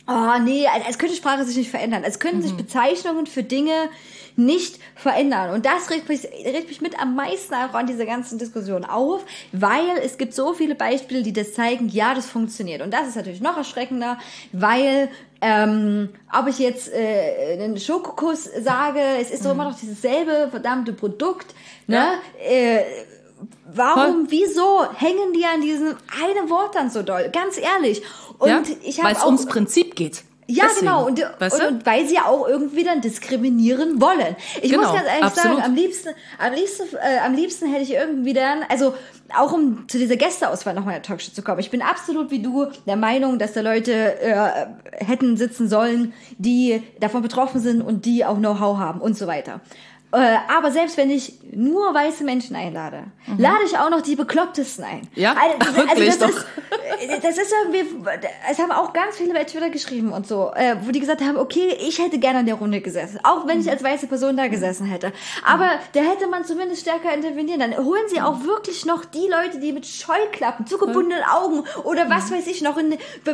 Oh nee, als könnte Sprache sich nicht verändern. Als könnten mhm. sich Bezeichnungen für Dinge nicht verändern. Und das regt mich, regt mich mit am meisten auch an dieser ganzen Diskussion auf, weil es gibt so viele Beispiele, die das zeigen, ja, das funktioniert. Und das ist natürlich noch erschreckender, weil ähm, ob ich jetzt äh, einen Schokokuss sage, es ist doch immer noch dieses selbe verdammte Produkt, ne? Ja. Äh, warum, wieso hängen die an diesem einen Wort dann so doll? Ganz ehrlich. Und ja, ich habe weil es auch ums Prinzip geht. Ja, Deswegen, genau. Und, weißt und, und weil sie ja auch irgendwie dann diskriminieren wollen. Ich Genau, muss ganz ehrlich absolut. sagen, am liebsten, am liebsten, äh, am liebsten hätte ich irgendwie dann, also auch um zu dieser Gästeauswahl nochmal in der Talkshow zu kommen. Ich bin absolut wie du der Meinung, dass da Leute äh, hätten sitzen sollen, die davon betroffen sind und die auch Know-how haben und so weiter. Äh, aber selbst wenn ich nur weiße Menschen einlade, mhm. lade ich auch noch die Beklopptesten ein. Ja, also, Ach, wirklich also das doch. Ist, das ist irgendwie, es haben auch ganz viele bei Twitter geschrieben und so, äh, wo die gesagt haben, okay, ich hätte gerne in der Runde gesessen, auch wenn ich als weiße Person da gesessen hätte. Aber da hätte man zumindest stärker intervenieren. Dann holen sie auch wirklich noch die Leute, die mit Scheuklappen, zugebundenen Augen oder was weiß ich noch in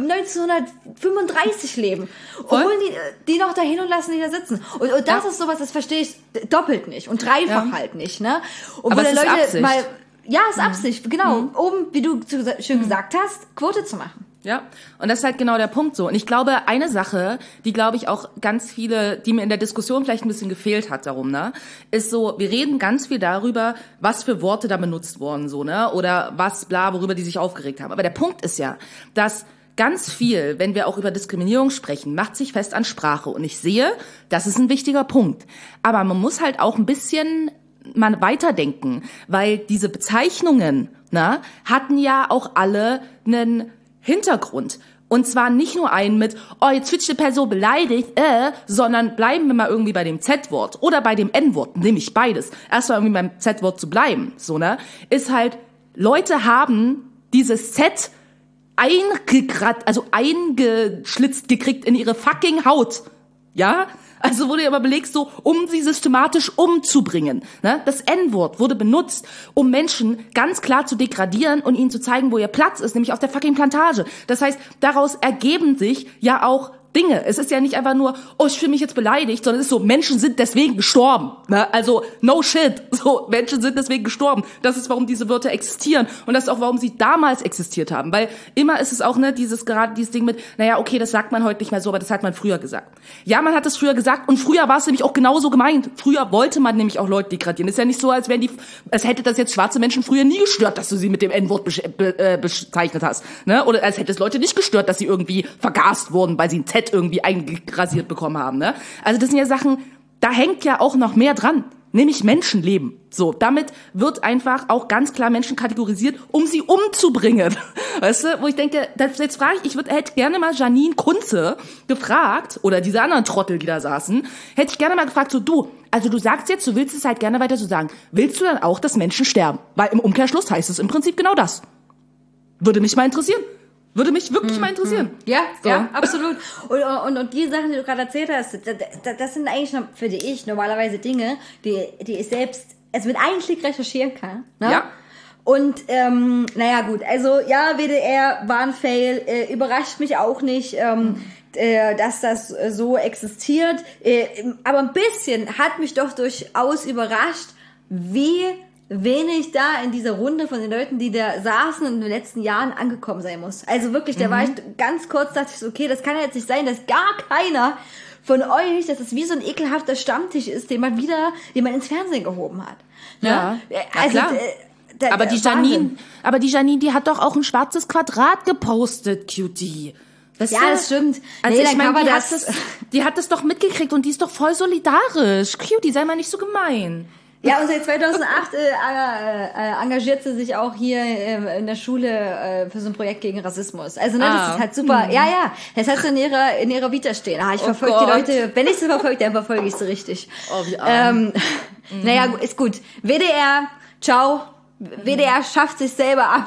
neunzehnhundertfünfunddreißig leben. Voll. Holen die, die noch dahin und lassen die da sitzen. Und, und das Ja. ist sowas, das verstehe ich doppelt nicht und dreifach Ja. halt nicht, ne? Und Aber wo es da ist Leute Absicht. mal, ja, ist Absicht, genau, Mhm. um, wie du zu, schön gesagt hast, Quote zu machen. Ja, und das ist halt genau der Punkt so. Und ich glaube, eine Sache, die, glaube ich, auch ganz viele, die mir in der Diskussion vielleicht ein bisschen gefehlt hat darum, ne, ist so, wir reden ganz viel darüber, was für Worte da benutzt wurden, so, ne, oder was, bla, worüber die sich aufgeregt haben. Aber der Punkt ist ja, dass ganz viel, wenn wir auch über Diskriminierung sprechen, macht sich fest an Sprache. Und ich sehe, das ist ein wichtiger Punkt. Aber man muss halt auch ein bisschen mal weiterdenken, weil diese Bezeichnungen, ne, hatten ja auch alle einen Hintergrund. Und zwar nicht nur einen mit, oh, jetzt wird die Person beleidigt, äh, sondern bleiben wir mal irgendwie bei dem Z-Wort oder bei dem N-Wort, nämlich beides. Erstmal irgendwie beim Z-Wort zu bleiben, so, ne, ist halt, Leute haben dieses Z eingekratzt, also eingeschlitzt gekriegt in ihre fucking Haut. Ja? Also wurde ja immer belegt, so, um sie systematisch umzubringen. Ne? Das N-Wort wurde benutzt, um Menschen ganz klar zu degradieren und ihnen zu zeigen, wo ihr Platz ist, nämlich auf der fucking Plantage. Das heißt, daraus ergeben sich ja auch Dinge. Es ist ja nicht einfach nur, oh, ich fühle mich jetzt beleidigt, sondern es ist so, Menschen sind deswegen gestorben. Ne? Also, no shit. So, Menschen sind deswegen gestorben. Das ist, warum diese Wörter existieren. Und das ist auch, warum sie damals existiert haben. Weil immer ist es auch, ne, dieses, gerade dieses Ding mit, naja, okay, das sagt man heute nicht mehr so, aber das hat man früher gesagt. Ja, man hat es früher gesagt und früher war es nämlich auch genauso gemeint. Früher wollte man nämlich auch Leute degradieren. Ist ja nicht so, als wären die, als hätte das jetzt schwarze Menschen früher nie gestört, dass du sie mit dem N-Wort be- be- äh, bezeichnet hast. Ne? Oder als hätte es Leute nicht gestört, dass sie irgendwie vergast wurden, weil sie ein Z irgendwie eingerasiert bekommen haben, ne? Also das sind ja Sachen, da hängt ja auch noch mehr dran, nämlich Menschenleben. So, damit wird einfach auch ganz klar Menschen kategorisiert, um sie umzubringen. Weißt du, wo ich denke, das, jetzt frage ich, ich würd, hätte gerne mal Janine Kunze gefragt, oder diese anderen Trottel, die da saßen, hätte ich gerne mal gefragt, so du, also du sagst jetzt, du willst es halt gerne weiter so sagen, willst du dann auch, dass Menschen sterben? Weil im Umkehrschluss heißt es im Prinzip genau das. Würde mich mal interessieren. Würde mich wirklich mal interessieren. Ja, So. ja, absolut. Und, und, und die Sachen, die du gerade erzählt hast, das, das sind eigentlich, noch, finde ich, normalerweise Dinge, die, die ich selbst, also mit einem Klick recherchieren kann. Ne? Ja. Und, ähm, naja, gut, also, ja, W D R war ein Fail, äh, überrascht mich auch nicht, ähm, äh, dass das äh, so existiert. Äh, aber ein bisschen hat mich doch durchaus überrascht, wie wenig da in dieser Runde von den Leuten, die da saßen in den letzten Jahren angekommen sein muss. Also wirklich, da war ich ganz kurz, dachte ich so, okay, das kann ja jetzt nicht sein, dass gar keiner von euch, dass es wie so ein ekelhafter Stammtisch ist, den man wieder, den man ins Fernsehen gehoben hat. Ne? Ja, also, klar. äh, da, Aber die Wahnsinn. Janine, aber die Janine, die hat doch auch ein schwarzes Quadrat gepostet, Cutie. Weißt Ja, du? das stimmt. Also Nee, ich dann meine, kann die, man hat das- das, die hat das doch mitgekriegt und die ist doch voll solidarisch. Cutie, sei mal nicht so gemein. Ja, und seit zweitausendacht äh, äh, engagiert sie sich auch hier äh, in der Schule äh, für so ein Projekt gegen Rassismus. Also ne, Ah. das ist halt super. Ja, ja, das hast du in ihrer in ihrer Vita stehen. Ah, ich Oh verfolge die Gott. Leute. Wenn ich sie verfolge, dann verfolge ich sie richtig. Oh, wie arm. Ähm, Naja, gu- ist gut. W D R, ciao. W D R schafft sich selber ab.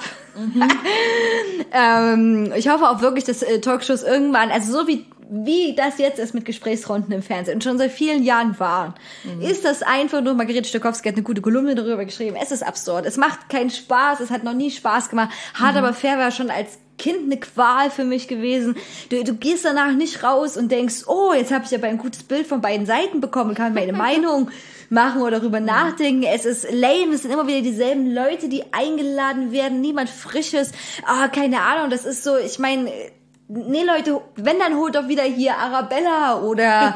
ähm, ich hoffe auch wirklich, dass äh, Talkshows irgendwann, also so wie wie das jetzt ist mit Gesprächsrunden im Fernsehen und schon seit vielen Jahren waren, ist das einfach nur, Margarete Stokowski hat eine gute Kolumne darüber geschrieben, es ist absurd, es macht keinen Spaß, es hat noch nie Spaß gemacht, Hart aber fair war schon als Kind eine Qual für mich gewesen. Du, du gehst danach nicht raus und denkst, oh, jetzt habe ich aber ein gutes Bild von beiden Seiten bekommen, kann meine Meinung machen oder darüber nachdenken. Es ist lame, es sind immer wieder dieselben Leute, die eingeladen werden, niemand Frisches. Ah, keine Ahnung, das ist so, ich meine, nee Leute, wenn, dann holt doch wieder hier Arabella oder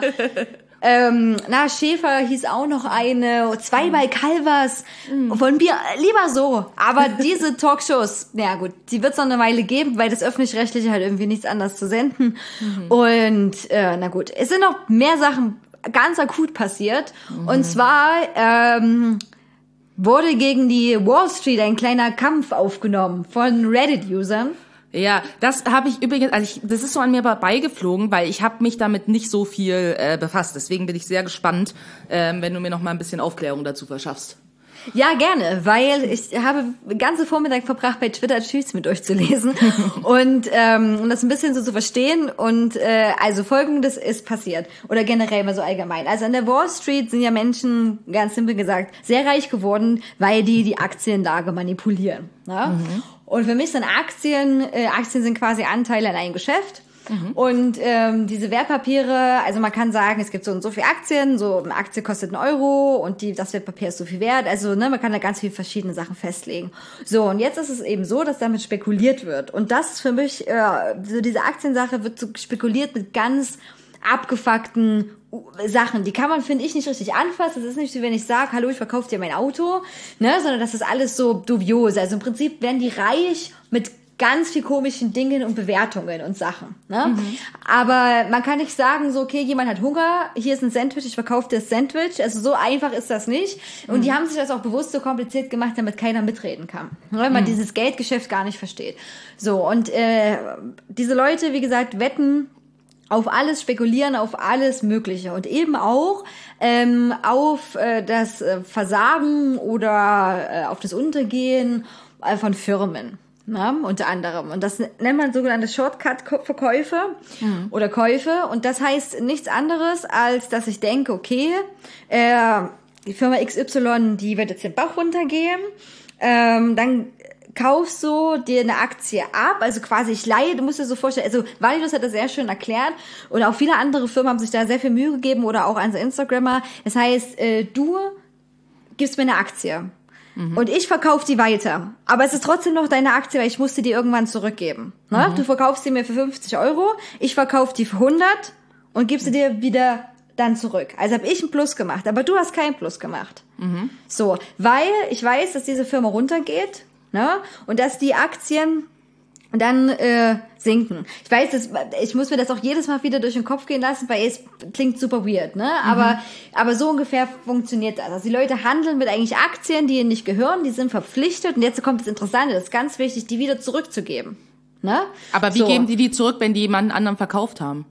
ähm, na, Schäfer hieß auch noch eine, zweimal Calvas, von mir lieber so. Aber diese Talkshows, naja gut, die wird es noch eine Weile geben, weil das Öffentlich-Rechtliche halt irgendwie nichts anderes zu senden. Mhm. Und äh, na gut, es sind noch mehr Sachen ganz akut passiert. Mhm. Und zwar ähm, wurde gegen die Wall Street ein kleiner Kampf aufgenommen von Reddit-Usern. Ja, das habe ich übrigens, also ich, das ist so an mir vorbeigeflogen, weil ich habe mich damit nicht so viel äh, befasst. Deswegen bin ich sehr gespannt, ähm, wenn du mir noch mal ein bisschen Aufklärung dazu verschaffst. Ja, gerne, weil ich habe den ganzen Vormittag verbracht, bei Twitter Tweets mit euch zu lesen und ähm, um das ein bisschen so zu verstehen. Und äh, also Folgendes ist passiert oder generell mal so allgemein. Also an der Wall Street sind ja Menschen, ganz simpel gesagt, sehr reich geworden, weil die die Aktienlage manipulieren. Ja? Mhm. Und für mich sind Aktien, äh, Aktien sind quasi Anteile an einem Geschäft. Mhm. Und ähm, diese Wertpapiere, also man kann sagen, es gibt so und so viele Aktien, so eine Aktie kostet einen Euro und die, das Wertpapier ist so viel wert. Also ne, man kann da ganz viele verschiedene Sachen festlegen. So, und jetzt ist es eben so, dass damit spekuliert wird. Und das ist für mich, äh, so diese Aktiensache wird so spekuliert mit ganz abgefuckten Sachen, die kann man, finde ich, nicht richtig anfassen. Das ist nicht so, wenn ich sage, hallo, ich verkaufe dir mein Auto, ne, sondern das ist alles so dubios. Also im Prinzip werden die reich mit ganz viel komischen Dingen und Bewertungen und Sachen. Ne? Mhm. Aber man kann nicht sagen, so, okay, jemand hat Hunger, hier ist ein Sandwich, ich verkaufe dir das Sandwich. Also so einfach ist das nicht. Und mhm. die haben sich das auch bewusst so kompliziert gemacht, damit keiner mitreden kann. Weil man mhm. dieses Geldgeschäft gar nicht versteht. So, und äh, diese Leute, wie gesagt, wetten auf alles, spekulieren auf alles Mögliche und eben auch ähm, auf äh, das äh, Versagen oder äh, auf das Untergehen äh, von Firmen. Na, unter anderem. Und das nennt man sogenannte Shortcut-Verkäufe mhm. oder Käufe. Und das heißt nichts anderes, als dass ich denke, okay, äh, die Firma X Y, die wird jetzt den Bach runtergehen. Ähm, dann kaufst du dir eine Aktie ab, also quasi ich leihe, du musst dir so vorstellen, also Validus hat das sehr schön erklärt und auch viele andere Firmen haben sich da sehr viel Mühe gegeben oder auch andere Instagrammer. Das heißt, äh, du gibst mir eine Aktie. Mhm. Und ich verkaufe die weiter. Aber es ist trotzdem noch deine Aktie, weil ich musste die irgendwann zurückgeben. Ne? Mhm. Du verkaufst sie mir für fünfzig Euro, ich verkaufe die für hundert und gibst sie dir wieder dann zurück. Also habe ich einen Plus gemacht, aber du hast keinen Plus gemacht. Mhm. So, weil ich weiß, dass diese Firma runtergeht, ne? Und dass die Aktien dann äh, sinken. Ich weiß, das, ich muss mir das auch jedes Mal wieder durch den Kopf gehen lassen, weil es klingt super weird, ne? Mhm. Aber aber so ungefähr funktioniert das. Also die Leute handeln mit eigentlich Aktien, die ihnen nicht gehören, die sind verpflichtet und jetzt kommt das Interessante, das ist ganz wichtig, die wieder zurückzugeben, ne? Aber wie so. Geben die die zurück, wenn die jemanden anderen verkauft haben?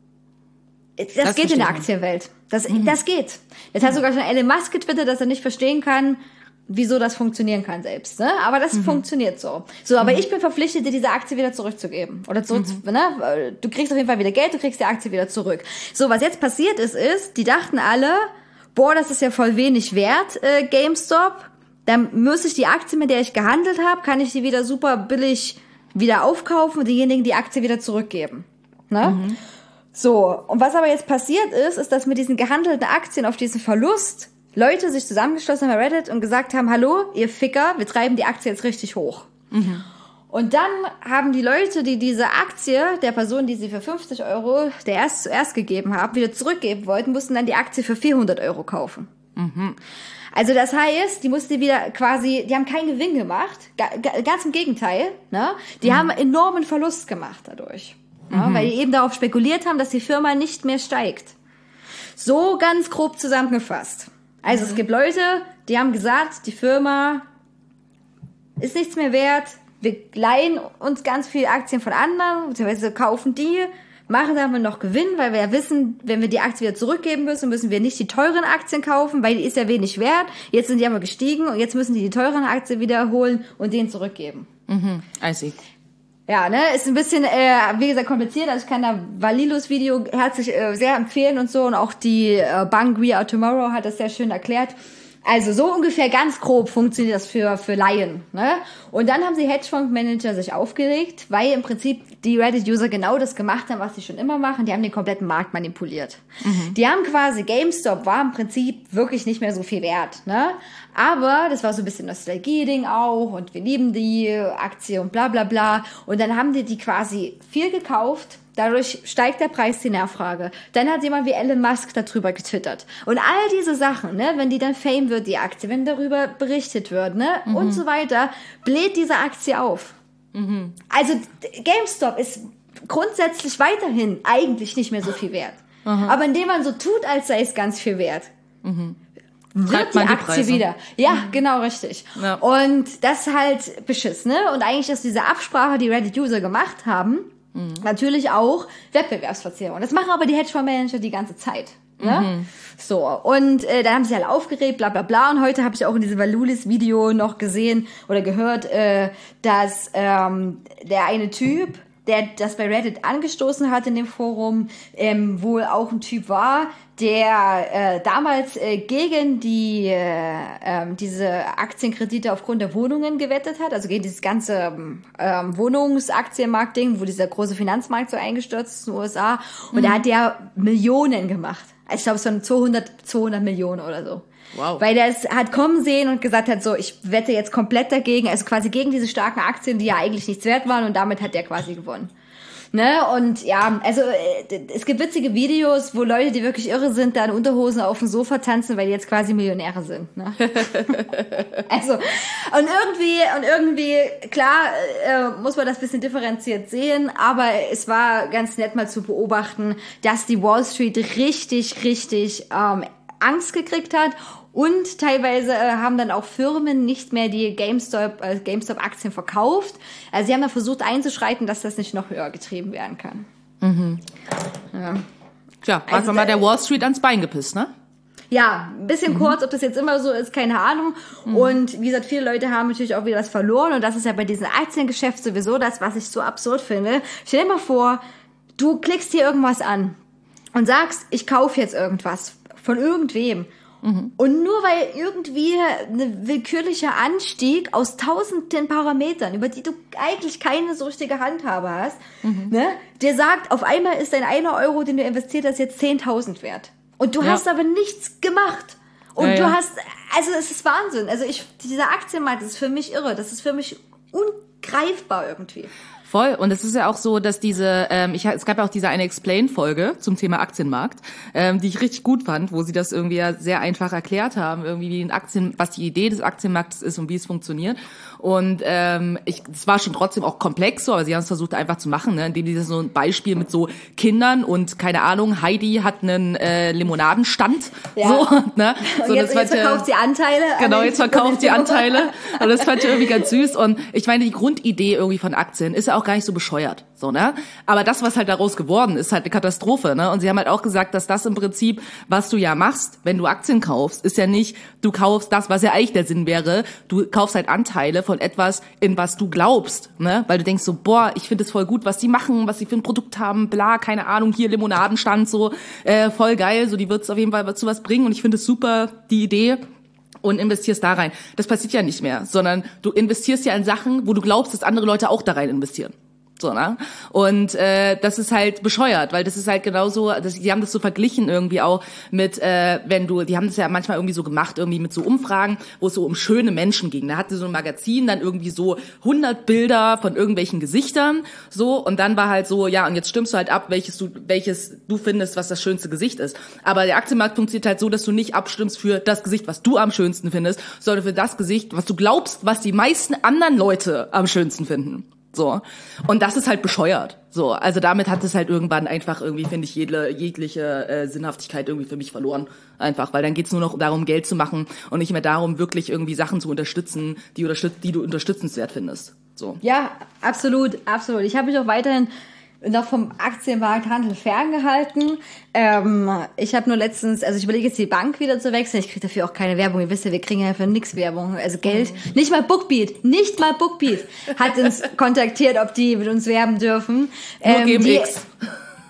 Das, das geht in der Aktienwelt. Das mhm. das geht. Das mhm. hat sogar schon Elon Musk getwittert, dass er nicht verstehen kann, wieso das funktionieren kann selbst, ne? Aber das mhm. funktioniert so. So, aber mhm. ich bin verpflichtet, dir diese Aktie wieder zurückzugeben. Oder zurück, mhm. ne? Du kriegst auf jeden Fall wieder Geld, du kriegst die Aktie wieder zurück. So, was jetzt passiert ist, ist, die dachten alle, boah, das ist ja voll wenig wert, äh, GameStop. Dann muss ich die Aktie, mit der ich gehandelt habe, kann ich die wieder super billig wieder aufkaufen und diejenigen die Aktie wieder zurückgeben. Ne? Mhm. So, und was aber jetzt passiert ist, ist, dass mit diesen gehandelten Aktien auf diesen Verlust Leute sich zusammengeschlossen haben bei Reddit und gesagt haben, hallo, ihr Ficker, wir treiben die Aktie jetzt richtig hoch. Mhm. Und dann haben die Leute, die diese Aktie der Person, die sie für fünfzig Euro der erst zuerst gegeben haben, wieder zurückgeben wollten, mussten dann die Aktie für vierhundert Euro kaufen. Mhm. Also das heißt, die mussten wieder quasi, die haben keinen Gewinn gemacht, ganz im Gegenteil, ne? Die mhm. haben enormen Verlust gemacht dadurch, mhm. ja, weil die eben darauf spekuliert haben, dass die Firma nicht mehr steigt. So ganz grob zusammengefasst. Also mhm. es gibt Leute, die haben gesagt, die Firma ist nichts mehr wert, wir leihen uns ganz viele Aktien von anderen, beziehungsweise kaufen die, machen damit noch Gewinn, weil wir ja wissen, wenn wir die Aktie wieder zurückgeben müssen, müssen wir nicht die teuren Aktien kaufen, weil die ist ja wenig wert. Jetzt sind die aber gestiegen und jetzt müssen die die teuren Aktien wiederholen und denen zurückgeben. Mhm, I see. Ja, ne, ist ein bisschen, äh, wie gesagt, kompliziert. Also ich kann da Valilos Video herzlich äh, sehr empfehlen und so. Und auch die äh, Bank We Are Tomorrow hat das sehr schön erklärt. Also so ungefähr ganz grob funktioniert das für, für Laien. Ne? Und dann haben die Hedgefondsmanager sich aufgeregt, weil im Prinzip die Reddit-User genau das gemacht haben, was sie schon immer machen. Die haben den kompletten Markt manipuliert. Mhm. Die haben quasi, GameStop war im Prinzip wirklich nicht mehr so viel wert. Ne? Aber das war so ein bisschen Nostalgie-Ding auch und wir lieben die Aktie und bla bla bla. Und dann haben die die quasi viel gekauft. Dadurch steigt der Preis, die Nachfrage. Dann hat jemand wie Elon Musk darüber getwittert. Und all diese Sachen, ne, wenn die dann Fame wird, die Aktie, wenn darüber berichtet wird, ne, mhm. und so weiter, bläht diese Aktie auf. Mhm. Also GameStop ist grundsätzlich weiterhin eigentlich nicht mehr so viel wert. Mhm. Aber indem man so tut, als sei es ganz viel wert, mhm. wird die Aktie die wieder. Ja, mhm. genau, richtig. Ja. Und das ist halt Beschiss, ne? Und eigentlich ist diese Absprache, die Reddit-User gemacht haben, mhm. natürlich auch Wettbewerbsverzerrung. Das machen aber die Hedgefondsmanager die ganze Zeit. Ne? Mhm. So, und äh, da haben sie halt aufgeregt, bla bla bla. Und heute habe ich auch in diesem Valulis-Video noch gesehen oder gehört, äh, dass ähm, der eine Typ, der das bei Reddit angestoßen hat in dem Forum, ähm, wohl auch ein Typ war, der äh, damals äh, gegen die äh, äh, diese Aktienkredite aufgrund der Wohnungen gewettet hat, also gegen dieses ganze ähm, Wohnungsaktienmarkt-Ding, wo dieser große Finanzmarkt so eingestürzt ist in den U S A. Und mhm. da hat der Millionen gemacht. Also ich glaube, es waren zweihundert Millionen oder so. Wow. Weil der es hat kommen sehen und gesagt hat, so, ich wette jetzt komplett dagegen, also quasi gegen diese starken Aktien, die ja eigentlich nichts wert waren, und damit hat der quasi gewonnen. Ne? Und ja, also es gibt witzige Videos, wo Leute, die wirklich irre sind, da in Unterhosen auf dem Sofa tanzen, weil die jetzt quasi Millionäre sind. Ne? Also, und irgendwie, und irgendwie, klar, äh, muss man das bisschen differenziert sehen, aber es war ganz nett mal zu beobachten, dass die Wall Street richtig, richtig ähm, Angst gekriegt hat. Und teilweise äh, haben dann auch Firmen nicht mehr die GameStop, äh, GameStop-Aktien verkauft. Also sie haben dann versucht einzuschreiten, dass das nicht noch höher getrieben werden kann. Mhm. Ja. Tja, einfach also, mal der Wall Street ans Bein gepisst, ne? Ja, ein bisschen mhm. kurz, ob das jetzt immer so ist, keine Ahnung. Mhm. Und wie gesagt, viele Leute haben natürlich auch wieder das verloren. Und das ist ja bei diesem Aktiengeschäft sowieso das, was ich so absurd finde. Stell dir mal vor, du klickst hier irgendwas an und sagst, ich kaufe jetzt irgendwas von irgendwem. Mhm. Und nur weil irgendwie eine willkürliche Anstieg aus tausenden Parametern, über die du eigentlich keine so richtige Handhabe hast, mhm. ne, dir sagt, auf einmal ist dein einer Euro, den du investiert hast, jetzt zehntausend wert. Und du ja. hast aber nichts gemacht. Und ja, du ja. hast, also es ist Wahnsinn. Also ich, dieser Aktienmarkt, das ist für mich irre. Das ist für mich ungreifbar irgendwie. Voll. Und es ist ja auch so, dass diese, ähm, ich, es gab ja auch diese eine Explain-Folge zum Thema Aktienmarkt, ähm, die ich richtig gut fand, wo sie das irgendwie ja sehr einfach erklärt haben, irgendwie wie ein Aktien, was die Idee des Aktienmarktes ist und wie es funktioniert. Und ähm, ich, es war schon trotzdem auch komplex so, aber sie haben es versucht einfach zu machen, ne, indem die das so ein Beispiel mit so Kindern und keine Ahnung, Heidi hat einen äh, Limonadenstand, ja. so, ne? Und so, jetzt, das jetzt verkauft sie Anteile. Genau, jetzt verkauft sie Anteile. Und das fand ich irgendwie ganz süß. Und ich meine, die Grundidee irgendwie von Aktien ist ja auch gar nicht so bescheuert, so, ne? Aber das, was halt daraus geworden ist, halt eine Katastrophe, ne? Und sie haben halt auch gesagt, dass das im Prinzip, was du ja machst, wenn du Aktien kaufst, ist ja nicht, du kaufst das, was ja eigentlich der Sinn wäre, du kaufst halt Anteile von etwas, in was du glaubst, ne? Weil du denkst so, boah, ich finde es voll gut, was die machen, was sie für ein Produkt haben, bla, keine Ahnung, hier Limonadenstand, so, äh, voll geil, so, die wird's auf jeden Fall zu was bringen und ich finde es super, die Idee. Und investierst da rein. Das passiert ja nicht mehr, sondern du investierst ja in Sachen, wo du glaubst, dass andere Leute auch da rein investieren. So, ne? Und äh, das ist halt bescheuert, weil das ist halt genauso, das, die haben das so verglichen irgendwie auch mit, äh, wenn du, die haben das ja manchmal irgendwie so gemacht, irgendwie mit so Umfragen, wo es so um schöne Menschen ging. Da hatte so ein Magazin dann irgendwie so hundert Bilder von irgendwelchen Gesichtern, so, und dann war halt so, ja, und jetzt stimmst du halt ab, welches du, welches du findest, was das schönste Gesicht ist. Aber der Aktienmarkt funktioniert halt so, dass du nicht abstimmst für das Gesicht, was du am schönsten findest, sondern für das Gesicht, was du glaubst, was die meisten anderen Leute am schönsten finden. So. Und das ist halt bescheuert. So. Also damit hat es halt irgendwann einfach irgendwie, finde ich, jede, jegliche äh, Sinnhaftigkeit irgendwie für mich verloren. Einfach, weil dann geht's nur noch darum, Geld zu machen und nicht mehr darum, wirklich irgendwie Sachen zu unterstützen, die, unterstütz- die du unterstützenswert findest. So. Ja, absolut, absolut. Ich habe mich auch weiterhin noch vom Aktienmarkthandel ferngehalten. Ähm, ich habe nur letztens, also ich überlege jetzt die Bank wieder zu wechseln. Ich kriege dafür auch keine Werbung. Ihr wisst ja, wir kriegen ja für nix Werbung, also Geld. Mhm. Nicht mal Bookbeat, nicht mal Bookbeat hat uns kontaktiert, ob die mit uns werben dürfen. Nur ähm, G M X.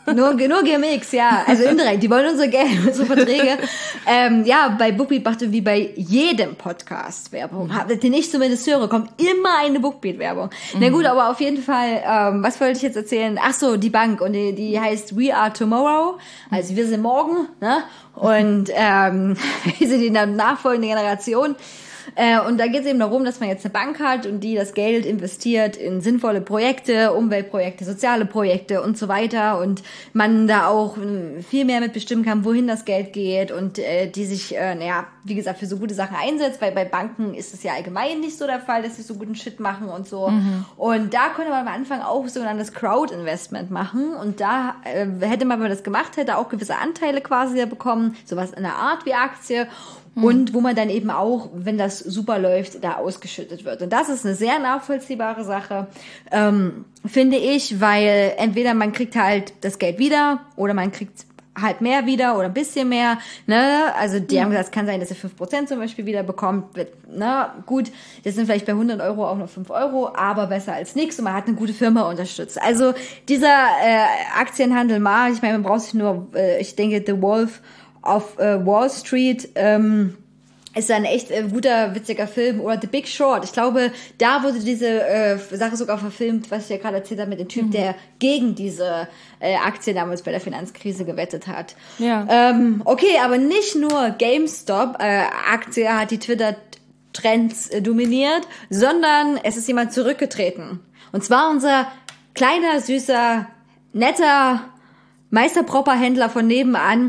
Nur, nur G M X, ja. Also indirekt. Die wollen unser Geld, unsere Verträge. ähm, ja, bei Bookbeat macht wie bei jedem Podcast Werbung. Den ich zumindest höre, kommt immer eine Bookbeat-Werbung. Mhm. Na gut, aber auf jeden Fall, ähm, was wollte ich jetzt erzählen? Ach so, die Bank. Und die, die heißt We Are Tomorrow. Also wir sind morgen, ne? Und ähm, wir sind die nachfolgende Generation. Äh, und da geht es eben darum, dass man jetzt eine Bank hat und die das Geld investiert in sinnvolle Projekte, Umweltprojekte, soziale Projekte und so weiter und man da auch äh, viel mehr mitbestimmen kann, wohin das Geld geht und äh, die sich, äh, naja, wie gesagt, für so gute Sachen einsetzt, weil bei Banken ist es ja allgemein nicht so der Fall, dass sie so guten Shit machen und so. Mhm. Und da konnte man am Anfang auch sogenanntes Crowd-Investment machen und da äh, hätte man, wenn man das gemacht hätte, auch gewisse Anteile quasi bekommen, sowas in der Art wie Aktie. Und wo man dann eben auch, wenn das super läuft, da ausgeschüttet wird. Und das ist eine sehr nachvollziehbare Sache, ähm, finde ich, weil entweder man kriegt halt das Geld wieder oder man kriegt halt mehr wieder oder ein bisschen mehr, ne, also die haben gesagt, es kann sein, dass ihr fünf Prozent zum Beispiel wieder bekommt, ne, gut, das sind vielleicht bei hundert Euro auch nur fünf Euro, aber besser als nichts und man hat eine gute Firma unterstützt. Also dieser äh, Aktienhandel mal, ich meine, man braucht sich nur, äh, ich denke, The Wolf auf äh, Wall Street ähm, ist ein echt äh, guter, witziger Film. Oder The Big Short. Ich glaube, da wurde diese äh, Sache sogar verfilmt, was ich ja gerade erzählt habe, mit dem Typ, mhm. der gegen diese äh, Aktie damals bei der Finanzkrise gewettet hat. Ja. Ähm, okay, aber nicht nur GameStop äh, Aktie hat die Twitter-Trends äh, dominiert, sondern es ist jemand zurückgetreten. Und zwar unser kleiner, süßer, netter Meisterpropper-Händler von nebenan,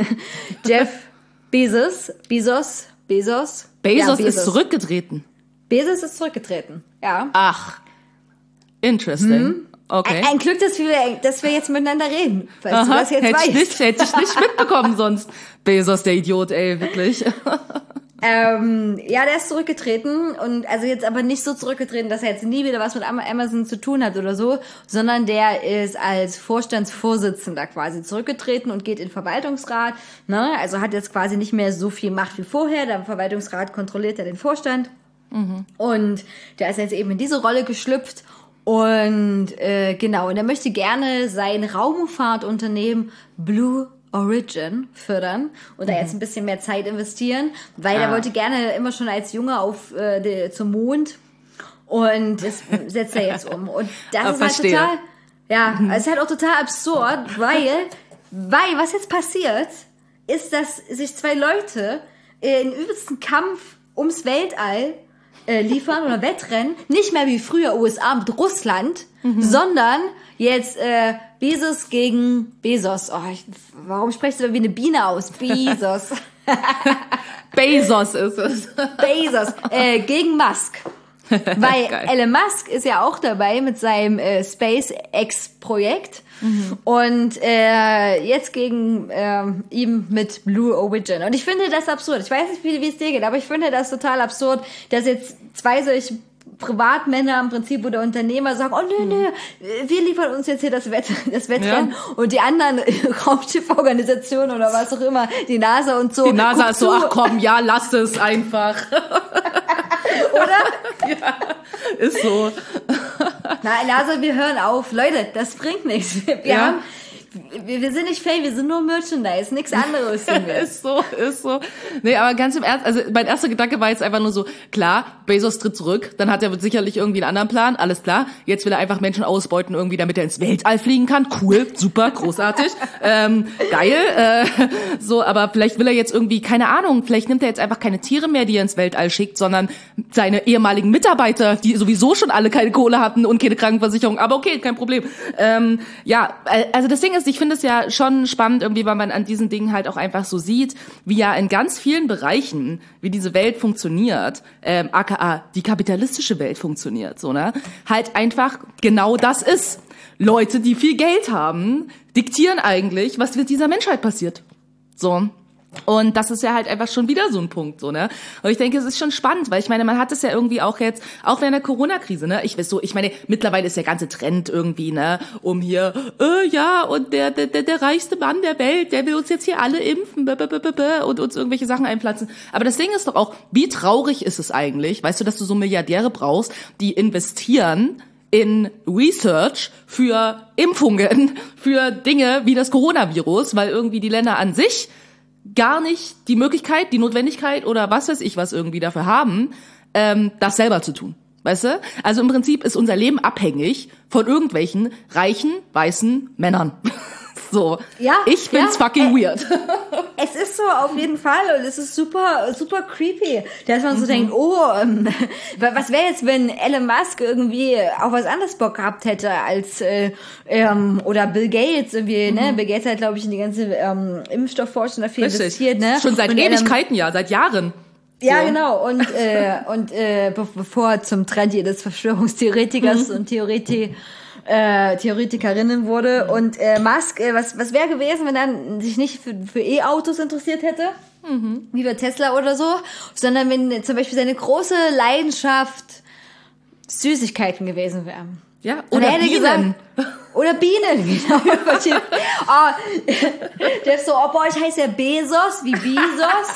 Jeff Bezos, Bezos, Bezos. Bezos, ja, Bezos ist zurückgetreten. Bezos ist zurückgetreten, ja. Ach, interesting. Mhm. Okay. Ein, ein Glück, dass wir, dass wir jetzt miteinander reden, falls Aha, du das jetzt hätte weißt. Ich nicht, hätte ich nicht mitbekommen sonst. Bezos, der Idiot, ey, wirklich. Ähm, ja, der ist zurückgetreten und also jetzt aber nicht so zurückgetreten, dass er jetzt nie wieder was mit Amazon zu tun hat oder so, sondern der ist als Vorstandsvorsitzender quasi zurückgetreten und geht in den Verwaltungsrat, ne? Also hat jetzt quasi nicht mehr so viel Macht wie vorher, der Verwaltungsrat kontrolliert ja den Vorstand mhm. und der ist jetzt eben in diese Rolle geschlüpft und äh, genau, und er möchte gerne sein Raumfahrtunternehmen Blue Origin fördern und mhm. da jetzt ein bisschen mehr Zeit investieren, weil ah. er wollte gerne immer schon als Junge auf äh, die, zum Mond und das setzt er jetzt um. Und das ah, ist verstehe. halt total, ja, mhm. es ist halt auch total absurd, weil, weil was jetzt passiert, ist, dass sich zwei Leute in übelsten Kampf ums Weltall äh, liefern oder Wettrennen, nicht mehr wie früher U S A mit Russland, mhm. sondern jetzt äh, Bezos gegen Bezos. Oh, ich, warum sprichst du wie eine Biene aus? Bezos. Bezos ist es. Bezos. Äh, gegen Musk. Weil Elon Musk ist ja auch dabei mit seinem äh, SpaceX-Projekt. Mhm. Und äh, jetzt gegen äh, ihm mit Blue Origin. Und ich finde das absurd. Ich weiß nicht, wie, wie es dir geht, aber ich finde das total absurd, dass jetzt zwei solche Privatmänner im Prinzip oder Unternehmer sagen, oh nö, nö, wir liefern uns jetzt hier das, Wett, das Wettrennen ja. und die anderen Raumschifforganisationen oder was auch immer, die NASA und so. Die NASA ist so, ach komm, ja, lass es einfach. Oder? Ja, ist so. Nein, NASA, wir hören auf. Leute, das bringt nichts. Wir ja. haben... Wir, wir sind nicht Fame, wir sind nur Merchandise, nichts anderes sind wir. Ist so, ist so. Nee, aber ganz im Ernst, also mein erster Gedanke war jetzt einfach nur so, klar, Bezos tritt zurück, dann hat er sicherlich irgendwie einen anderen Plan, alles klar. Jetzt will er einfach Menschen ausbeuten irgendwie, damit er ins Weltall fliegen kann. Cool, super, großartig, ähm, geil. Äh, so, aber vielleicht will er jetzt irgendwie, keine Ahnung, vielleicht nimmt er jetzt einfach keine Tiere mehr, die er ins Weltall schickt, sondern seine ehemaligen Mitarbeiter, die sowieso schon alle keine Kohle hatten und keine Krankenversicherung. Aber okay, kein Problem. Ähm, ja, also das Ding ist, ich finde es ja schon spannend irgendwie, weil man an diesen Dingen halt auch einfach so sieht, wie ja in ganz vielen Bereichen, wie diese Welt funktioniert, ähm, aka die kapitalistische Welt funktioniert, so, ne? Halt einfach genau das ist. Leute, die viel Geld haben, diktieren eigentlich, was mit dieser Menschheit passiert. So. Und das ist ja halt einfach schon wieder so ein Punkt, so, ne? Und ich denke, es ist schon spannend, weil ich meine, man hat es ja irgendwie auch jetzt, auch während der Corona-Krise, ne? Ich weiß so, ich meine, mittlerweile ist der ganze Trend irgendwie, ne? Um hier, äh, ja, und der, der, der reichste Mann der Welt, der will uns jetzt hier alle impfen, und uns irgendwelche Sachen einpflanzen. Aber das Ding ist doch auch, wie traurig ist es eigentlich, weißt du, dass du so Milliardäre brauchst, die investieren in Research für Impfungen, für Dinge wie das Coronavirus, weil irgendwie die Länder an sich gar nicht die Möglichkeit, die Notwendigkeit oder was weiß ich was irgendwie dafür haben, ähm, das selber zu tun. Weißt du? Also im Prinzip ist unser Leben abhängig von irgendwelchen reichen, weißen Männern. So. Ja, ich find's ja, fucking äh, weird. Es ist so, auf jeden Fall. Und es ist super, super creepy. Dass man so mhm. denkt, oh, ähm, was wäre jetzt, wenn Elon Musk irgendwie auf was anderes Bock gehabt hätte als, äh, ähm, oder Bill Gates irgendwie, mhm. ne? Bill Gates hat, glaube ich, in die ganze ähm, Impfstoffforschung dafür Richtig. investiert, ne? Schon seit und, Ewigkeiten, ähm, ja, seit Jahren. Ja, so. genau. Und, äh, und äh, be- bevor er zum Trend jedes Verschwörungstheoretikers mhm. und Theoreti Äh, Theoretikerinnen wurde. Und äh, Musk, äh, was, was wäre gewesen, wenn er sich nicht für, für E-Autos interessiert hätte, mhm. wie bei Tesla oder so, sondern wenn zum Beispiel seine große Leidenschaft Süßigkeiten gewesen wäre. Ja, oder Bienen. Gesagt, oder Bienen, genau. oh, der ist so, oh boah, ich heiße ja Bezos, wie Bezos.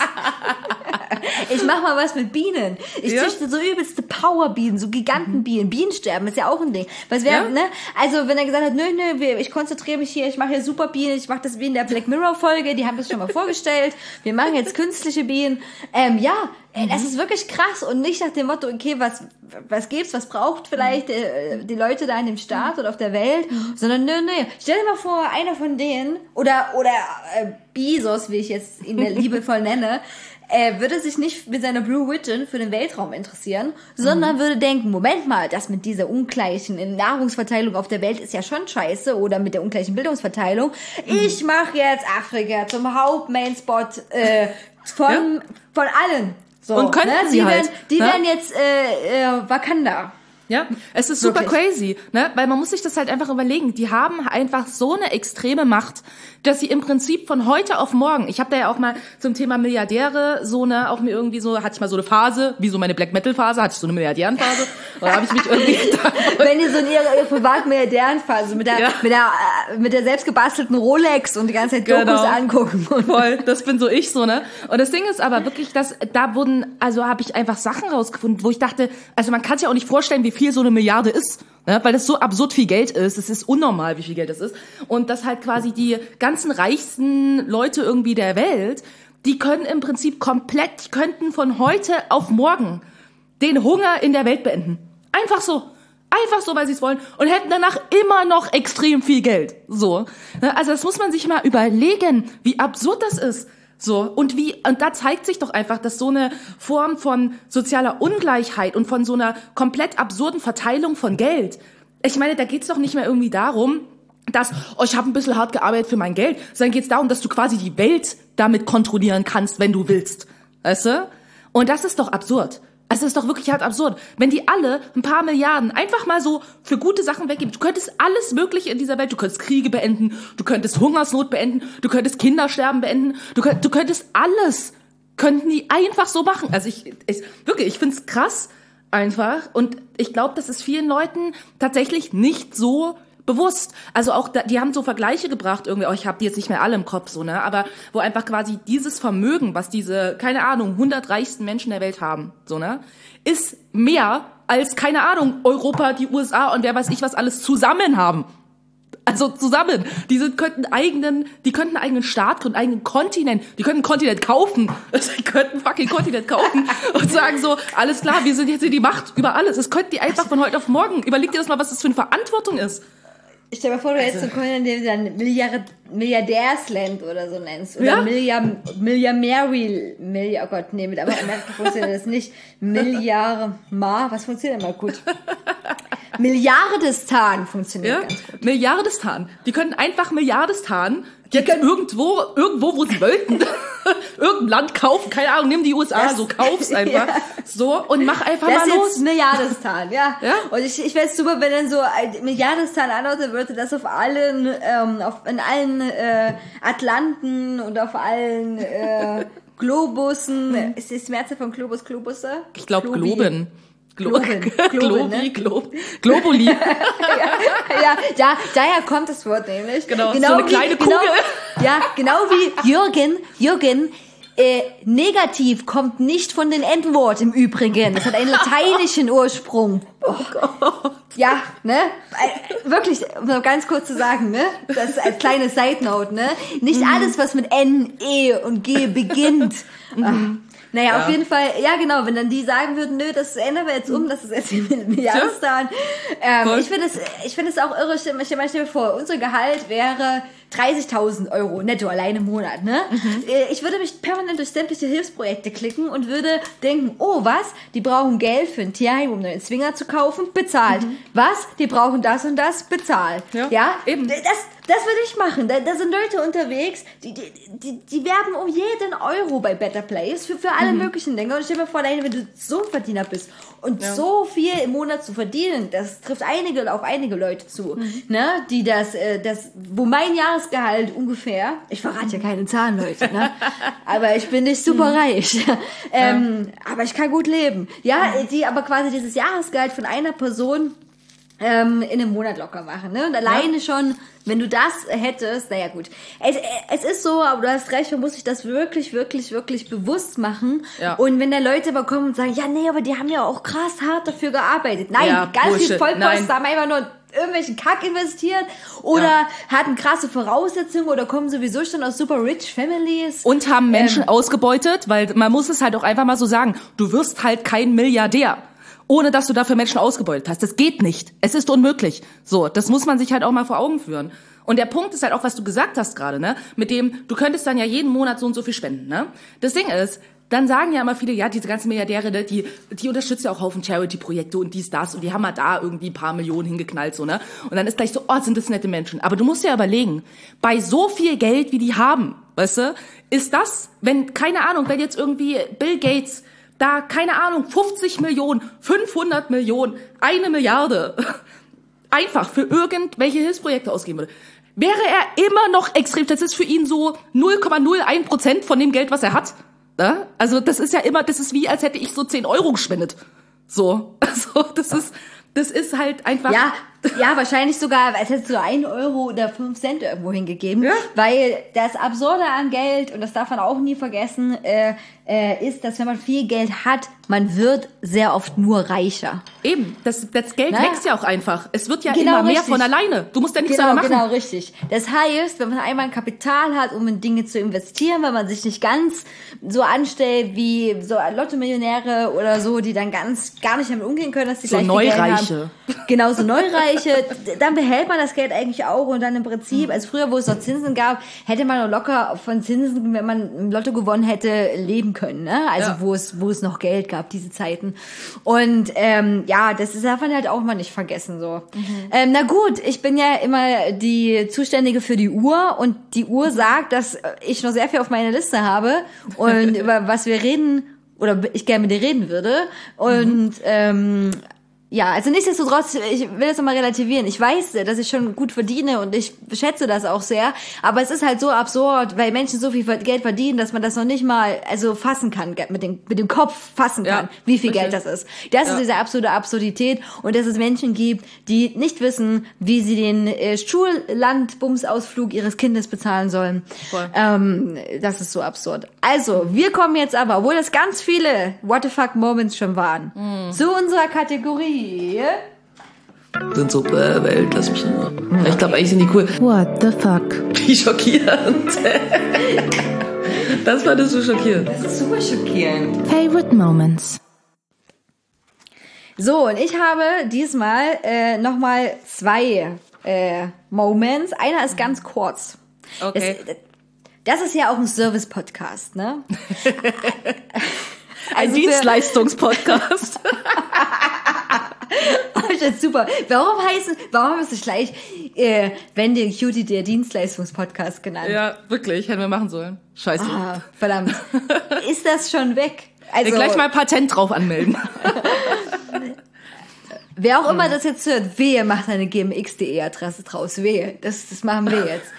Ich mach mal was mit Bienen. Ich ja? züchte so übelste Powerbienen, so Gigantenbienen. Mhm. Bienensterben ist ja auch ein Ding. Was wäre, ja? ne? Also, wenn er gesagt hat, nö, nö, ich konzentriere mich hier, ich mache hier super Bienen, ich mache das wie in der Black Mirror Folge, die haben das schon mal vorgestellt. Wir machen jetzt künstliche Bienen. Ähm, ja, mhm. das ist wirklich krass und nicht nach dem Motto, okay, was, was gibt's, was braucht vielleicht mhm. äh, die Leute da in dem Staat mhm. oder auf der Welt, mhm. sondern nö, nö. Stell dir mal vor, einer von denen, oder, oder äh, Bezos, wie ich jetzt ihn liebevoll nenne, er würde sich nicht mit seiner Blue Origin für den Weltraum interessieren, sondern mhm. würde denken, Moment mal, das mit dieser ungleichen Nahrungsverteilung auf der Welt ist ja schon scheiße oder mit der ungleichen Bildungsverteilung. Mhm. Ich mache jetzt Afrika zum Haupt-Main-Spot äh, von, ja. von allen. So, und könnten ne? sie die halt. Werden, die ne? werden jetzt äh, äh, Wakanda. Ja, es ist super Wirklich. crazy, ne? Weil man muss sich das halt einfach überlegen. Die haben einfach so eine extreme Macht, dass sie im Prinzip von heute auf morgen, ich habe da ja auch mal zum Thema Milliardäre so ne, auch mir irgendwie so, hatte ich mal so eine Phase, wie so meine Black Metal Phase, hatte ich so eine Milliardärenphase. Und da habe ich mich irgendwie wenn ihr so in ihrer, ihrer Privat-Milliardärenphase mit der, ja. mit der, mit der selbst gebastelten Rolex und die ganze Zeit Dokus genau. angucken. Voll, das bin so ich so, ne? Und das Ding ist aber wirklich, dass da wurden, also habe ich einfach Sachen rausgefunden, wo ich dachte, also man kann sich auch nicht vorstellen, wie viel so eine Milliarde ist, ne? Weil das so absurd viel Geld ist. Es ist unnormal, wie viel Geld das ist. Und dass halt quasi die ganzen reichsten Leute irgendwie der Welt, die können im Prinzip komplett, die könnten von heute auf morgen den Hunger in der Welt beenden. Einfach so. Einfach so, weil sie es wollen. Und hätten danach immer noch extrem viel Geld. So. Also das muss man sich mal überlegen, wie absurd das ist. So. Und wie, und da zeigt sich doch einfach, dass so eine Form von sozialer Ungleichheit und von so einer komplett absurden Verteilung von Geld, ich meine, da geht's doch nicht mehr irgendwie darum, dass, oh, ich habe ein bisschen hart gearbeitet für mein Geld, sondern geht's darum, dass du quasi die Welt damit kontrollieren kannst, wenn du willst. Weißt du? Und das ist doch absurd. Es ist doch wirklich halt absurd. Wenn die alle ein paar Milliarden einfach mal so für gute Sachen weggeben, du könntest alles Mögliche in dieser Welt, du könntest Kriege beenden, du könntest Hungersnot beenden, du könntest Kindersterben beenden, du könntest, du könntest alles, könnten die einfach so machen. Also ich, ich wirklich, ich find's krass einfach und ich glaube, das ist vielen Leuten tatsächlich nicht so bewusst. Also auch, da, die haben so Vergleiche gebracht irgendwie, oh, ich habe die jetzt nicht mehr alle im Kopf, so, ne, aber wo einfach quasi dieses Vermögen, was diese, keine Ahnung, hundert reichsten Menschen der Welt haben, so, ne, ist mehr als, keine Ahnung, Europa, die U S A und wer weiß ich was alles zusammen haben. Also zusammen. Die sind, könnten eigenen, die könnten einen eigenen Staat, könnten einen eigenen Kontinent, die könnten einen Kontinent kaufen. Die könnten einen fucking Kontinent kaufen und sagen so, alles klar, wir sind jetzt in die Macht über alles. Das könnten die einfach von heute auf morgen. Überleg dir das mal, was das für eine Verantwortung ist. Ich stell mir vor, du hättest so einen Kontinent, den du dann Milliard, Milliardärsland oder so nennst. Oder ja? Milliard, Milliardär, Milliard, oh Gott, nee, mit Amerika funktioniert das nicht. Milliard, was funktioniert immer gut? Milliardistan funktioniert ja? ganz gut. Milliardistan. Die können einfach Milliardistan jetzt irgendwo, irgendwo, wo sie wollten, irgendein Land kaufen, keine Ahnung, nimm die U S A, das, so kauf's einfach, ja. so, und mach einfach das mal los. Das ist Milliardistan, ja. ja. Und ich, ich fänd's super, wenn dann so ein Milliardistan anordnen würde, das auf allen, ähm, auf, in allen, äh, Atlanten und auf allen, äh, Globussen, hm. ist das Mehrzahl von Globus, Globusse? Ich glaube Globen. Globen. Globen, Globen, ne? Glob, Globuli. ja, ja da, daher kommt das Wort nämlich. Genau, genau so eine wie, kleine genau, Kugel. Ja, genau wie Jürgen, Jürgen Äh, negativ kommt nicht von den N-Wort im Übrigen. Das hat einen lateinischen Ursprung. Oh Gott. Ja, ne? Äh, wirklich, um noch ganz kurz zu sagen, ne? Das ist als kleine Side-Note, ne? Nicht mhm. alles, was mit N, E und G beginnt. Mhm. Naja, ja. auf jeden Fall, ja genau, wenn dann die sagen würden, nö, das ändern wir jetzt um, das ist jetzt mit Jahreszahlen. Ähm, ich finde es, ich finde es auch irre, ich stelle mir vor, unser Gehalt wäre dreißigtausend Euro netto allein im Monat, ne? Mhm. Ich würde mich permanent durch sämtliche Hilfsprojekte klicken und würde denken, oh, was? Die brauchen Geld für ein Tierheim, um einen Zwinger zu kaufen? Bezahlt. Mhm. Was? Die brauchen das und das? Bezahlt. Ja, ja? Eben. Das, das würde ich machen. Da, da sind Leute unterwegs, die, die, die, die werben um jeden Euro bei Better Place für, für alle mhm. möglichen Dinge. Und stell dir mal vor, wenn du so ein Verdiener bist und ja. so viel im Monat zu verdienen, das trifft einige auf einige Leute zu, mhm. ne? Die das, äh, das, wo mein Jahresgehalt ungefähr, ich verrate ja keine Zahlen, Leute, ne? Aber ich bin nicht super reich. ähm, ja. Aber ich kann gut leben. Ja, die aber quasi dieses Jahresgehalt von einer Person ähm, in einem Monat locker machen, ne? Und alleine ja. schon, wenn du das hättest, naja gut. Es, es ist so, aber du hast recht, man muss sich das wirklich, wirklich, wirklich bewusst machen. Ja. Und wenn da Leute aber kommen und sagen, ja, nee, aber die haben ja auch krass hart dafür gearbeitet. Nein, ja, ganz Bullshit. Viel Vollkosten haben einfach nur irgendwelchen Kack investiert oder ja. hatten krasse Voraussetzungen oder kommen sowieso schon aus super rich families. Und haben Menschen ähm, ausgebeutet, weil man muss es halt auch einfach mal so sagen, du wirst halt kein Milliardär, ohne dass du dafür Menschen ausgebeutet hast. Das geht nicht. Es ist unmöglich. So, das muss man sich halt auch mal vor Augen führen. Und der Punkt ist halt auch, was du gesagt hast gerade, ne? Mit dem, du könntest dann ja jeden Monat so und so viel spenden, ne? Das Ding ist, dann sagen ja immer viele, ja, diese ganzen Milliardäre, die, die unterstützen ja auch Haufen Charity-Projekte und dies, das und die haben halt da irgendwie ein paar Millionen hingeknallt, so, ne? Und dann ist gleich so, oh, sind das nette Menschen. Aber du musst dir überlegen, bei so viel Geld, wie die haben, weißt du, ist das, wenn, keine Ahnung, wenn jetzt irgendwie Bill Gates da, keine Ahnung, fünfzig Millionen, fünfhundert Millionen, eine Milliarde einfach für irgendwelche Hilfsprojekte ausgeben würde, wäre er immer noch extrem, das ist für ihn so null Komma null eins Prozent von dem Geld, was er hat. Ne? Also das ist ja immer, das ist wie, als hätte ich so zehn Euro gespendet. So, also das ist, das ist halt einfach... Ja, ja, wahrscheinlich sogar, als hättest du ein Euro oder fünf Cent irgendwo hingegeben, ja. Weil das Absurde an Geld, und das darf man auch nie vergessen, äh, äh, ist, dass wenn man viel Geld hat, man wird sehr oft nur reicher. Eben, das, das Geld Na? wächst ja auch einfach. Es wird ja genau immer mehr richtig. Von alleine. Du musst ja nichts genau, selber machen. Genau, richtig. Das heißt, wenn man einmal ein Kapital hat, um in Dinge zu investieren, wenn man sich nicht ganz so anstellt wie so Lotto-Millionäre oder so, die dann ganz gar nicht damit umgehen können, dass sie so gleich Neureiche. Geld haben. Genau, so Neureiche. Dann behält man das Geld eigentlich auch und dann im Prinzip, als früher, wo es noch Zinsen gab, hätte man noch locker von Zinsen, wenn man im Lotto gewonnen hätte, leben können, ne? Also ja. wo es wo es noch Geld gab, diese Zeiten. Und ähm, ja, das darf man halt auch mal nicht vergessen, so. Mhm. Ähm, na gut, ich bin ja immer die Zuständige für die Uhr und die Uhr sagt, dass ich noch sehr viel auf meiner Liste habe und über was wir reden oder ich gerne mit dir reden würde und mhm. ähm, ja, also nichtsdestotrotz, ich will das nochmal relativieren. Ich weiß, dass ich schon gut verdiene und ich schätze das auch sehr, aber es ist halt so absurd, weil Menschen so viel Geld verdienen, dass man das noch nicht mal also fassen kann, mit dem, mit dem Kopf fassen kann, ja, wie viel richtig. Geld das ist. Das ja. ist diese absolute Absurdität und dass es Menschen gibt, die nicht wissen, wie sie den äh, Schullandbumsausflug ihres Kindes bezahlen sollen. Ähm, das ist so absurd. Also, wir kommen jetzt aber, obwohl das ganz viele What the fuck Moments schon waren, mhm. zu unserer Kategorie sind so, äh, Welt, lass mich nur. Ich glaube, eigentlich sind die cool. What the fuck? Wie schockierend. Das fandest du schockierend. Das ist super schockierend. Favorite Moments. So, und ich habe diesmal äh, nochmal zwei äh, Moments. Einer ist ganz kurz. Okay. Das, das ist ja auch ein Service-Podcast, ne? Ein also Dienstleistungspodcast. Oh, das ist super. Warum heißen, warum ist es gleich äh, Wendy und Cutie der Dienstleistungspodcast genannt? Ja, wirklich, hätten wir machen sollen. Scheiße. Ah, verdammt. Ist das schon weg? Also gleich mal Patent drauf anmelden. Wer auch immer das jetzt hört, wehe, macht eine G M X Punkt de Adresse draus. Wehe, das, das machen wir jetzt.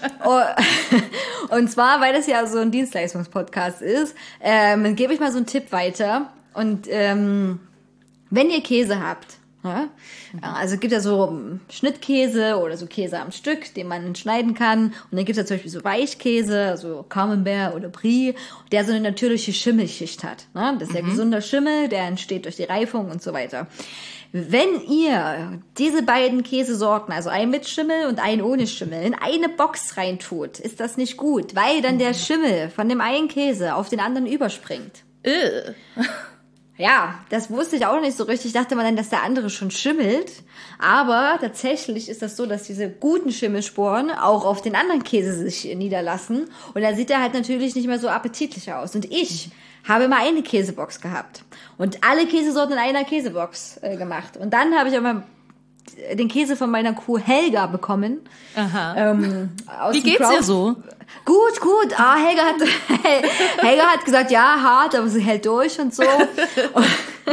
Und zwar, weil das ja so ein Dienstleistungspodcast ist, ähm, gebe ich mal so einen Tipp weiter. Und ähm, wenn ihr Käse habt Ja? Also es gibt ja so Schnittkäse oder so Käse am Stück, den man schneiden kann. Und dann gibt es ja zum Beispiel so Weichkäse, also Camembert oder Brie, der so eine natürliche Schimmelschicht hat. Ne? Das ist ja mhm. gesunder Schimmel, der entsteht durch die Reifung und so weiter. Wenn ihr diese beiden Käsesorten, also einen mit Schimmel und einen ohne Schimmel, in eine Box reintut, ist das nicht gut, weil dann der Schimmel von dem einen Käse auf den anderen überspringt. Äh. Ja, das wusste ich auch nicht so richtig. Ich dachte mal dann, dass der andere schon schimmelt. Aber tatsächlich ist das so, dass diese guten Schimmelsporen auch auf den anderen Käse sich niederlassen. Und dann sieht er halt natürlich nicht mehr so appetitlich aus. Und ich habe immer eine Käsebox gehabt. Und alle Käsesorten in einer Käsebox äh, gemacht. Und dann habe ich aber den Käse von meiner Kuh Helga bekommen. Aha. Ähm, aus Wie geht's dir so? Gut, gut. Ah, Helga hat, Helga hat gesagt, ja, hart, aber sie hält durch und so. Und,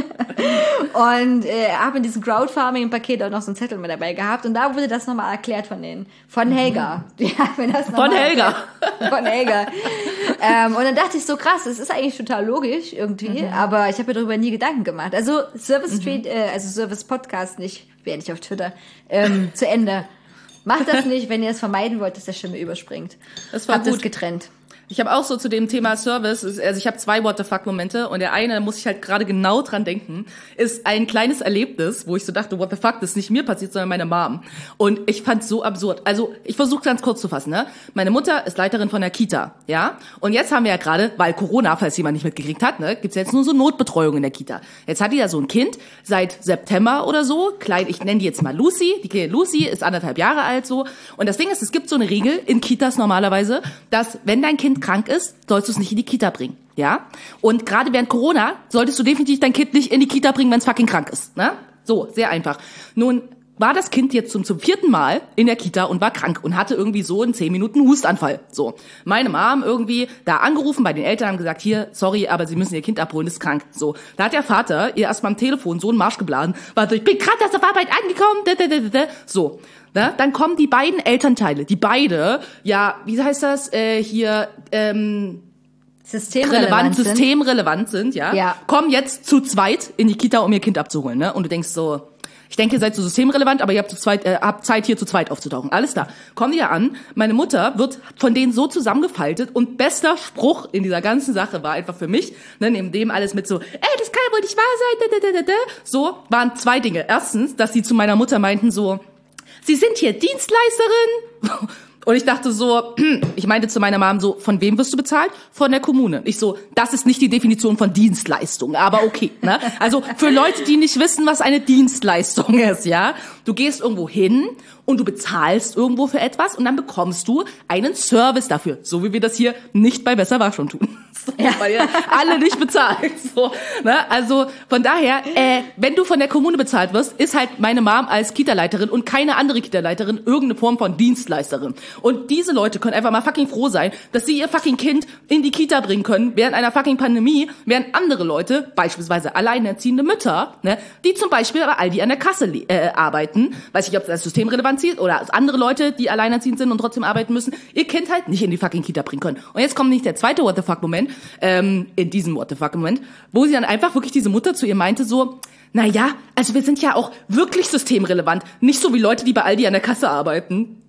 und äh, habe in diesem Crowdfarming-Paket auch noch so einen Zettel mit dabei gehabt. Und da wurde das nochmal erklärt von denen. Von Helga. Die hat mir das von Helga. Erklärt. Von Helga. ähm, und dann dachte ich so, krass, das ist eigentlich total logisch irgendwie. Mhm. Aber ich habe mir darüber nie Gedanken gemacht. Also Service Street, mhm. äh, also Service Podcast nicht, wäre nicht auf Twitter, ähm, zu Ende. Macht das nicht, wenn ihr es vermeiden wollt, dass der Schimmel überspringt. Das war Habt gut. das getrennt. Ich habe auch so zu dem Thema Service, also ich habe zwei What the fuck Momente und der eine, da muss ich halt gerade genau dran denken, ist ein kleines Erlebnis, wo ich so dachte, what the fuck, das ist nicht mir passiert, sondern meiner Mom. Und ich fand's so absurd. Also ich versuche ganz kurz zu fassen. Ne? Meine Mutter ist Leiterin von der Kita, ja. Und jetzt haben wir ja gerade, weil Corona, falls jemand nicht mitgekriegt hat, ne, gibt's jetzt nur so Notbetreuung in der Kita. Jetzt hat die ja so ein Kind seit September oder so, klein, ich nenne die jetzt mal Lucy. Die Kleine Lucy ist anderthalb Jahre alt so. Und das Ding ist, es gibt so eine Regel in Kitas normalerweise, dass wenn dein Kind krank ist, sollst du es nicht in die Kita bringen, ja? Und gerade während Corona solltest du definitiv dein Kind nicht in die Kita bringen, wenn es fucking krank ist, ne? So, sehr einfach. Nun war das Kind jetzt zum, zum vierten Mal in der Kita und war krank und hatte irgendwie so in zehn Minuten Hustanfall. So, meine Mom irgendwie da angerufen bei den Eltern, haben gesagt, hier, sorry, aber sie müssen ihr Kind abholen, ist krank. So, da hat der Vater ihr erstmal am Telefon so einen Marsch geblasen, warte, ich bin gerade erst auf Arbeit angekommen, so. Ne? Dann kommen die beiden Elternteile, die beide, ja, wie heißt das, äh, hier, ähm, Systemrelevant sind. systemrelevant sind, ja, ja, kommen jetzt zu zweit in die Kita, um ihr Kind abzuholen, ne? Und du denkst so, ich denke, ihr seid so systemrelevant, aber ihr habt, zu zweit, äh, habt Zeit, hier zu zweit aufzutauchen. Alles klar. Kommen die ja an. Meine Mutter wird von denen so zusammengefaltet und bester Spruch in dieser ganzen Sache war einfach für mich, ne, neben dem alles mit so, ey, das kann ja wohl nicht wahr sein, da, da, da, da. So waren zwei Dinge. Erstens, dass sie zu meiner Mutter meinten so, Sie sind hier Dienstleisterin. Und ich dachte so, ich meinte zu meiner Mom so, von wem wirst du bezahlt? Von der Kommune. Ich so, das ist nicht die Definition von Dienstleistung, aber okay, ne? Also für Leute, die nicht wissen, was eine Dienstleistung ist, ja? Du gehst irgendwo hin und du bezahlst irgendwo für etwas und dann bekommst du einen Service dafür. So wie wir das hier nicht bei Besser war schon tun. So, ja. Weil ihr alle nicht bezahlt. So, ne? Also von daher, äh, wenn du von der Kommune bezahlt wirst, ist halt meine Mom als Kita-Leiterin und keine andere Kita-Leiterin irgendeine Form von Dienstleisterin. Und diese Leute können einfach mal fucking froh sein, dass sie ihr fucking Kind in die Kita bringen können, während einer fucking Pandemie, während andere Leute, beispielsweise alleinerziehende Mütter, ne, die zum Beispiel bei Aldi an der Kasse äh, arbeiten, weiß nicht, ob das systemrelevant ist, oder andere Leute, die alleinerziehend sind und trotzdem arbeiten müssen, ihr Kind halt nicht in die fucking Kita bringen können. Und jetzt kommt nicht der zweite What the fuck Moment, ähm, in diesem What the fuck Moment, wo sie dann einfach wirklich diese Mutter zu ihr meinte so, na ja, also wir sind ja auch wirklich systemrelevant, nicht so wie Leute, die bei Aldi an der Kasse arbeiten.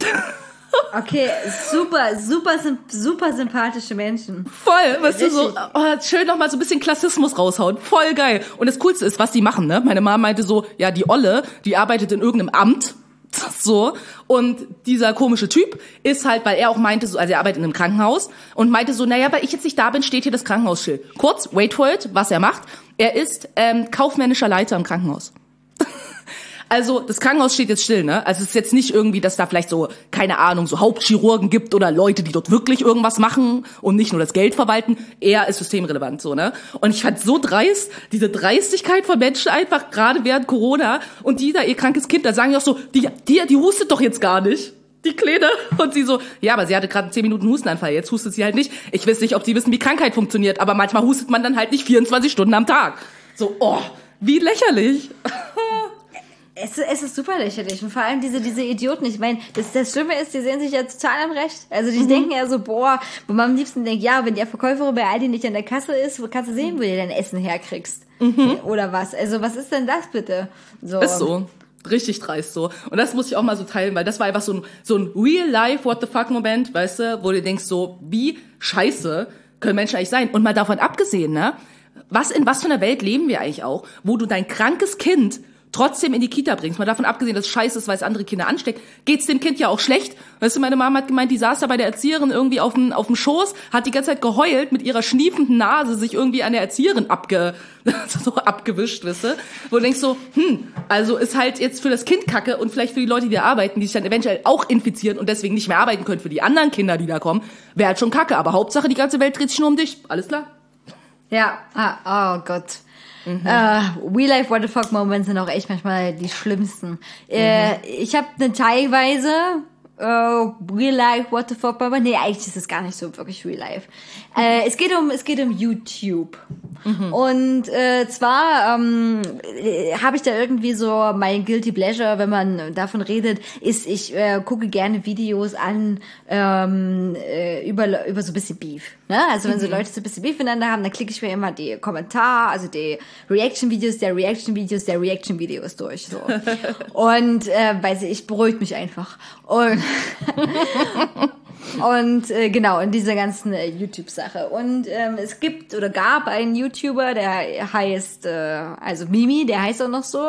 Okay, super, super, super sympathische Menschen. Voll, weißt du, so, oh, schön nochmal so ein bisschen Klassismus raushauen. Voll geil. Und das Coolste ist, was die machen, ne? Meine Mama meinte so, ja, die Olle, die arbeitet in irgendeinem Amt, so. Und dieser komische Typ ist halt, weil er auch meinte, so, also er arbeitet in einem Krankenhaus und meinte so, naja, weil ich jetzt nicht da bin, steht hier das Krankenhausschild. Kurz, wait for it, was er macht. Er ist ähm, kaufmännischer Leiter im Krankenhaus. Also, das Krankenhaus steht jetzt still, ne? Also, es ist jetzt nicht irgendwie, dass da vielleicht so, keine Ahnung, so Hauptchirurgen gibt oder Leute, die dort wirklich irgendwas machen und nicht nur das Geld verwalten. Er ist systemrelevant, so, ne? Und ich fand so dreist, diese Dreistigkeit von Menschen einfach, gerade während Corona und die da ihr krankes Kind, da sagen die auch so, die, die, die hustet doch jetzt gar nicht. Die Kleine. Und sie so, ja, aber sie hatte gerade zehn Minuten Hustenanfall, jetzt hustet sie halt nicht. Ich weiß nicht, ob sie wissen, wie Krankheit funktioniert, aber manchmal hustet man dann halt nicht vierundzwanzig Stunden am Tag. So, oh, wie lächerlich. Es, es ist super lächerlich und vor allem diese diese Idioten, ich meine, das, das Schlimme ist, die sehen sich ja total am Recht. Also die mhm. denken ja so, boah, wo man am liebsten denkt, ja, wenn die Verkäuferin bei Aldi nicht an der Kasse ist, wo kannst du sehen, wo du dein Essen herkriegst? Mhm. Oder was? Also was ist denn das bitte? So. Ist so. Richtig dreist so. Und das muss ich auch mal so teilen, weil das war einfach so ein, so ein Real-Life-What-the-fuck-Moment, weißt du, wo du denkst so, wie scheiße können Menschen eigentlich sein? Und mal davon abgesehen, ne, was in was für einer Welt leben wir eigentlich auch, wo du dein krankes Kind trotzdem in die Kita bringst, mal davon abgesehen, dass es scheiße ist, weil es andere Kinder ansteckt, geht's dem Kind ja auch schlecht. Weißt du, meine Mama hat gemeint, die saß da bei der Erzieherin irgendwie auf dem, auf dem Schoß, hat die ganze Zeit geheult, mit ihrer schniefenden Nase sich irgendwie an der Erzieherin abge, so abgewischt, weißt du. Wo du denkst so, hm, also ist halt jetzt für das Kind Kacke und vielleicht für die Leute, die da arbeiten, die sich dann eventuell auch infizieren und deswegen nicht mehr arbeiten können für die anderen Kinder, die da kommen, wäre halt schon Kacke. Aber Hauptsache, die ganze Welt dreht sich nur um dich. Alles klar? Ja, ah, oh Gott. Mhm. Uh, Real-Life What the Fuck Moments sind auch echt manchmal die schlimmsten. Mhm. Äh, ich habe eine teilweise uh, Real-Life What the Fuck Moment. Nee, eigentlich ist es gar nicht so wirklich Real-Life. Mhm. Äh, es geht um es geht um YouTube. Mhm. Und äh, zwar ähm, habe ich da irgendwie so mein Guilty Pleasure, wenn man davon redet, ist, ich äh, gucke gerne Videos an ähm, äh, über über so ein bisschen Beef. Ne? Also wenn mhm. so Leute so ein bisschen Beef miteinander haben, dann klicke ich mir immer die Kommentar, also die Reaction-Videos der Reaction-Videos der Reaction-Videos durch. So. Und äh, weiß ich, beruhigt mich einfach. Und Und äh, genau, in dieser ganzen äh, YouTube-Sache. Und ähm, es gibt oder gab einen YouTuber, der heißt, äh, also Mimi, der heißt auch noch so.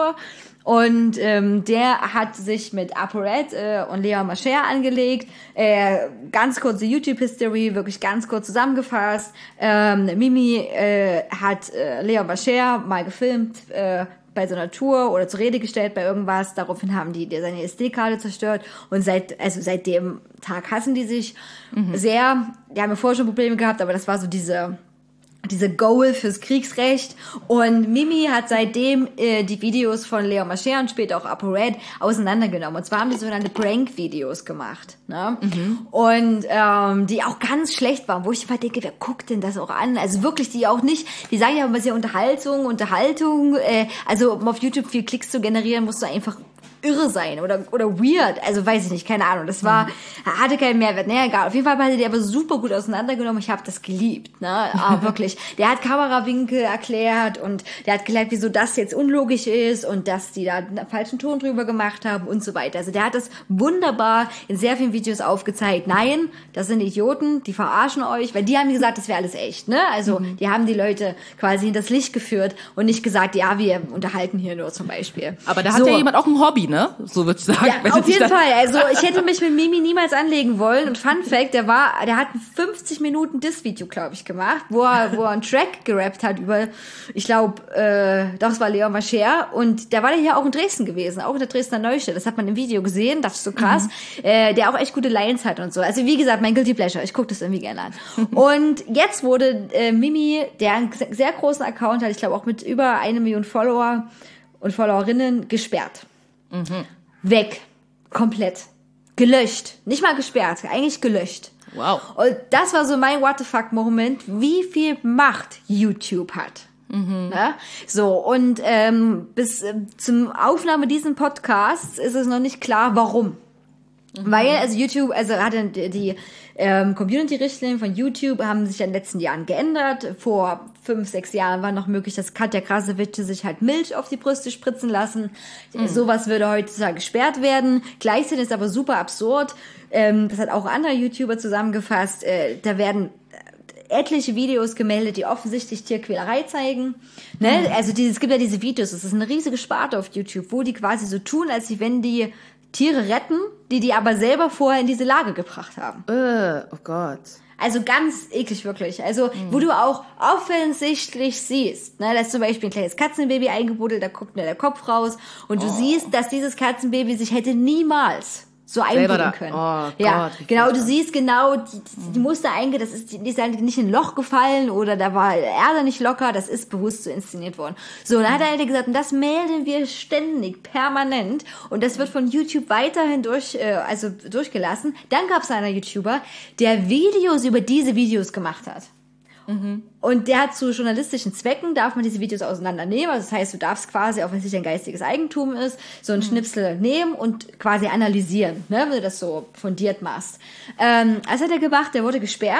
Und ähm, der hat sich mit ApoRed äh, und Leon Mascher angelegt. Äh, ganz kurze YouTube-History, wirklich ganz kurz zusammengefasst. Ähm, Mimi äh, hat äh, Leon Mascher mal gefilmt, äh, bei so einer Tour oder zur Rede gestellt bei irgendwas. Daraufhin haben die dir seine S D-Karte zerstört und seit also seit dem Tag hassen die sich mhm. sehr. Die haben ja vorher schon Probleme gehabt, aber das war so diese diese Goal fürs Kriegsrecht. Und Mimi hat seitdem äh, die Videos von Leon Mascher und später auch ApoRed auseinandergenommen. Und zwar haben die sogenannte Prank-Videos gemacht, ne? Mhm. Und ähm, die auch ganz schlecht waren, wo ich immer denke, wer guckt denn das auch an? Also wirklich, die auch nicht, die sagen ja immer sehr Unterhaltung, Unterhaltung. Äh, also um auf YouTube viel Klicks zu generieren, musst du einfach irre sein oder oder weird, also weiß ich nicht, keine Ahnung. Das war, hatte keinen Mehrwert, ne, egal. Auf jeden Fall hat er die aber super gut auseinandergenommen. Ich habe das geliebt, ne, aber wirklich. Der hat Kamerawinkel erklärt und der hat erklärt, wieso das jetzt unlogisch ist und dass die da einen falschen Ton drüber gemacht haben und so weiter. Also der hat das wunderbar in sehr vielen Videos aufgezeigt. Nein, das sind Idioten, die verarschen euch, weil die haben gesagt, das wäre alles echt, ne? Also mhm. die haben die Leute quasi in das Licht geführt und nicht gesagt, ja, wir unterhalten hier nur zum Beispiel. Aber da hat so. ja jemand auch ein Hobby, ne? So würde ich sagen. Ja, auf jeden Fall. Also ich hätte mich mit Mimi niemals anlegen wollen. Und Fun Fact, der war, der hat ein fünfzig Minuten Diss-Video, glaube ich, gemacht, wo er, wo er einen Track gerappt hat über, ich glaube, äh, das war Leon Mascher. Und der war ja hier auch in Dresden gewesen, auch in der Dresdner Neustadt. Das hat man im Video gesehen, das ist so krass. Mhm. Äh, der auch echt gute Lines hat und so. Also wie gesagt, mein Guilty Pleasure. Ich gucke das irgendwie gerne an. Und jetzt wurde äh, Mimi, der einen sehr großen Account hat, ich glaube auch mit über eine Million Follower und Followerinnen, gesperrt. Mhm. Weg. Komplett. Gelöscht. Nicht mal gesperrt, eigentlich gelöscht. Wow. Und das war so mein What the fuck Moment, wie viel Macht YouTube hat. Mhm. Ne? So, und ähm, bis äh, zum Aufnahme dieses Podcasts ist es noch nicht klar, warum. Mhm. Weil, also YouTube, also hatte die, die ähm, Community-Richtlinien von YouTube haben sich in den letzten Jahren geändert. Vor fünf, sechs Jahren war noch möglich, dass Katja Krasavice sich halt Milch auf die Brüste spritzen lassen. Mhm. Sowas würde heutzutage gesperrt werden. Gleichzeitig ist aber super absurd. Ähm, das hat auch andere YouTuber zusammengefasst. Äh, da werden etliche Videos gemeldet, die offensichtlich Tierquälerei zeigen. Ne? Mhm. Also die, es gibt ja diese Videos, das ist eine riesige Sparte auf YouTube, wo die quasi so tun, als wenn die Tiere retten, die die aber selber vorher in diese Lage gebracht haben. Uh, oh Gott. Also ganz eklig, wirklich. Also, mhm. wo du auch offensichtlich siehst, ne, da ist zum Beispiel ein kleines Katzenbaby eingebuddelt, da guckt nur der Kopf raus und du oh. siehst, dass dieses Katzenbaby sich hätte niemals so einbuddeln können. Oh ja, Gott, genau, du siehst genau, die, die Muster einge, das ist, die ist halt nicht in ein Loch gefallen oder da war Erde nicht locker, das ist bewusst so inszeniert worden. So, und dann hat er gesagt, und das melden wir ständig, permanent, und das wird von YouTube weiterhin durch, äh, also durchgelassen. Dann gab es einen YouTuber, der Videos über diese Videos gemacht hat. Mhm. Und der hat zu journalistischen Zwecken, darf man diese Videos auseinandernehmen. Also das heißt, du darfst quasi, auch wenn es nicht dein geistiges Eigentum ist, so einen mhm. Schnipsel nehmen und quasi analysieren, ne, wenn du das so fundiert machst. Ähm, das hat er gemacht, der wurde gesperrt.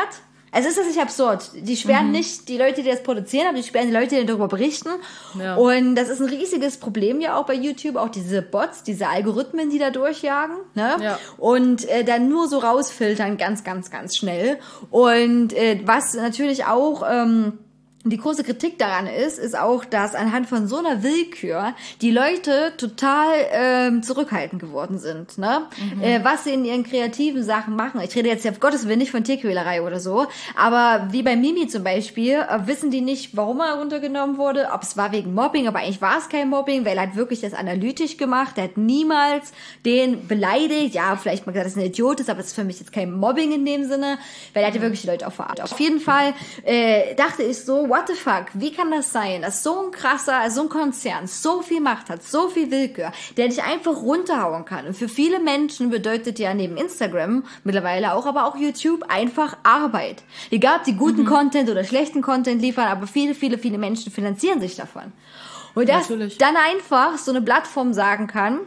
Es ist das nicht absurd. Die sperren mhm. nicht die Leute, die das produzieren, aber die sperren die Leute, die darüber berichten. Ja. Und das ist ein riesiges Problem ja auch bei YouTube, auch diese Bots, diese Algorithmen, die da durchjagen, ne? Ja. Und äh, dann nur so rausfiltern, ganz, ganz, ganz schnell. Und äh, was natürlich auch ähm, die große Kritik daran ist, ist auch, dass anhand von so einer Willkür die Leute total ähm, zurückhaltend geworden sind, ne? Mhm. Äh, was sie in ihren kreativen Sachen machen. Ich rede jetzt ja auf Gottes Willen nicht von Tierquälerei oder so, aber wie bei Mimi zum Beispiel, äh, wissen die nicht, warum er runtergenommen wurde, ob es war wegen Mobbing, aber eigentlich war es kein Mobbing, weil er hat wirklich das analytisch gemacht, er hat niemals den beleidigt, ja, vielleicht mal gesagt, dass er ein Idiot ist, aber es ist für mich jetzt kein Mobbing in dem Sinne, weil er hatte wirklich die Leute auch verarscht. Auf jeden Fall äh, dachte ich so, what the fuck, wie kann das sein, dass so ein krasser, so ein Konzern so viel Macht hat, so viel Willkür, der dich einfach runterhauen kann. Und für viele Menschen bedeutet ja neben Instagram mittlerweile auch, aber auch YouTube einfach Arbeit. Egal, ob die guten mhm. Content oder schlechten Content liefern, aber viele, viele, viele Menschen finanzieren sich davon. Und dass Natürlich. dann einfach so eine Plattform sagen kann,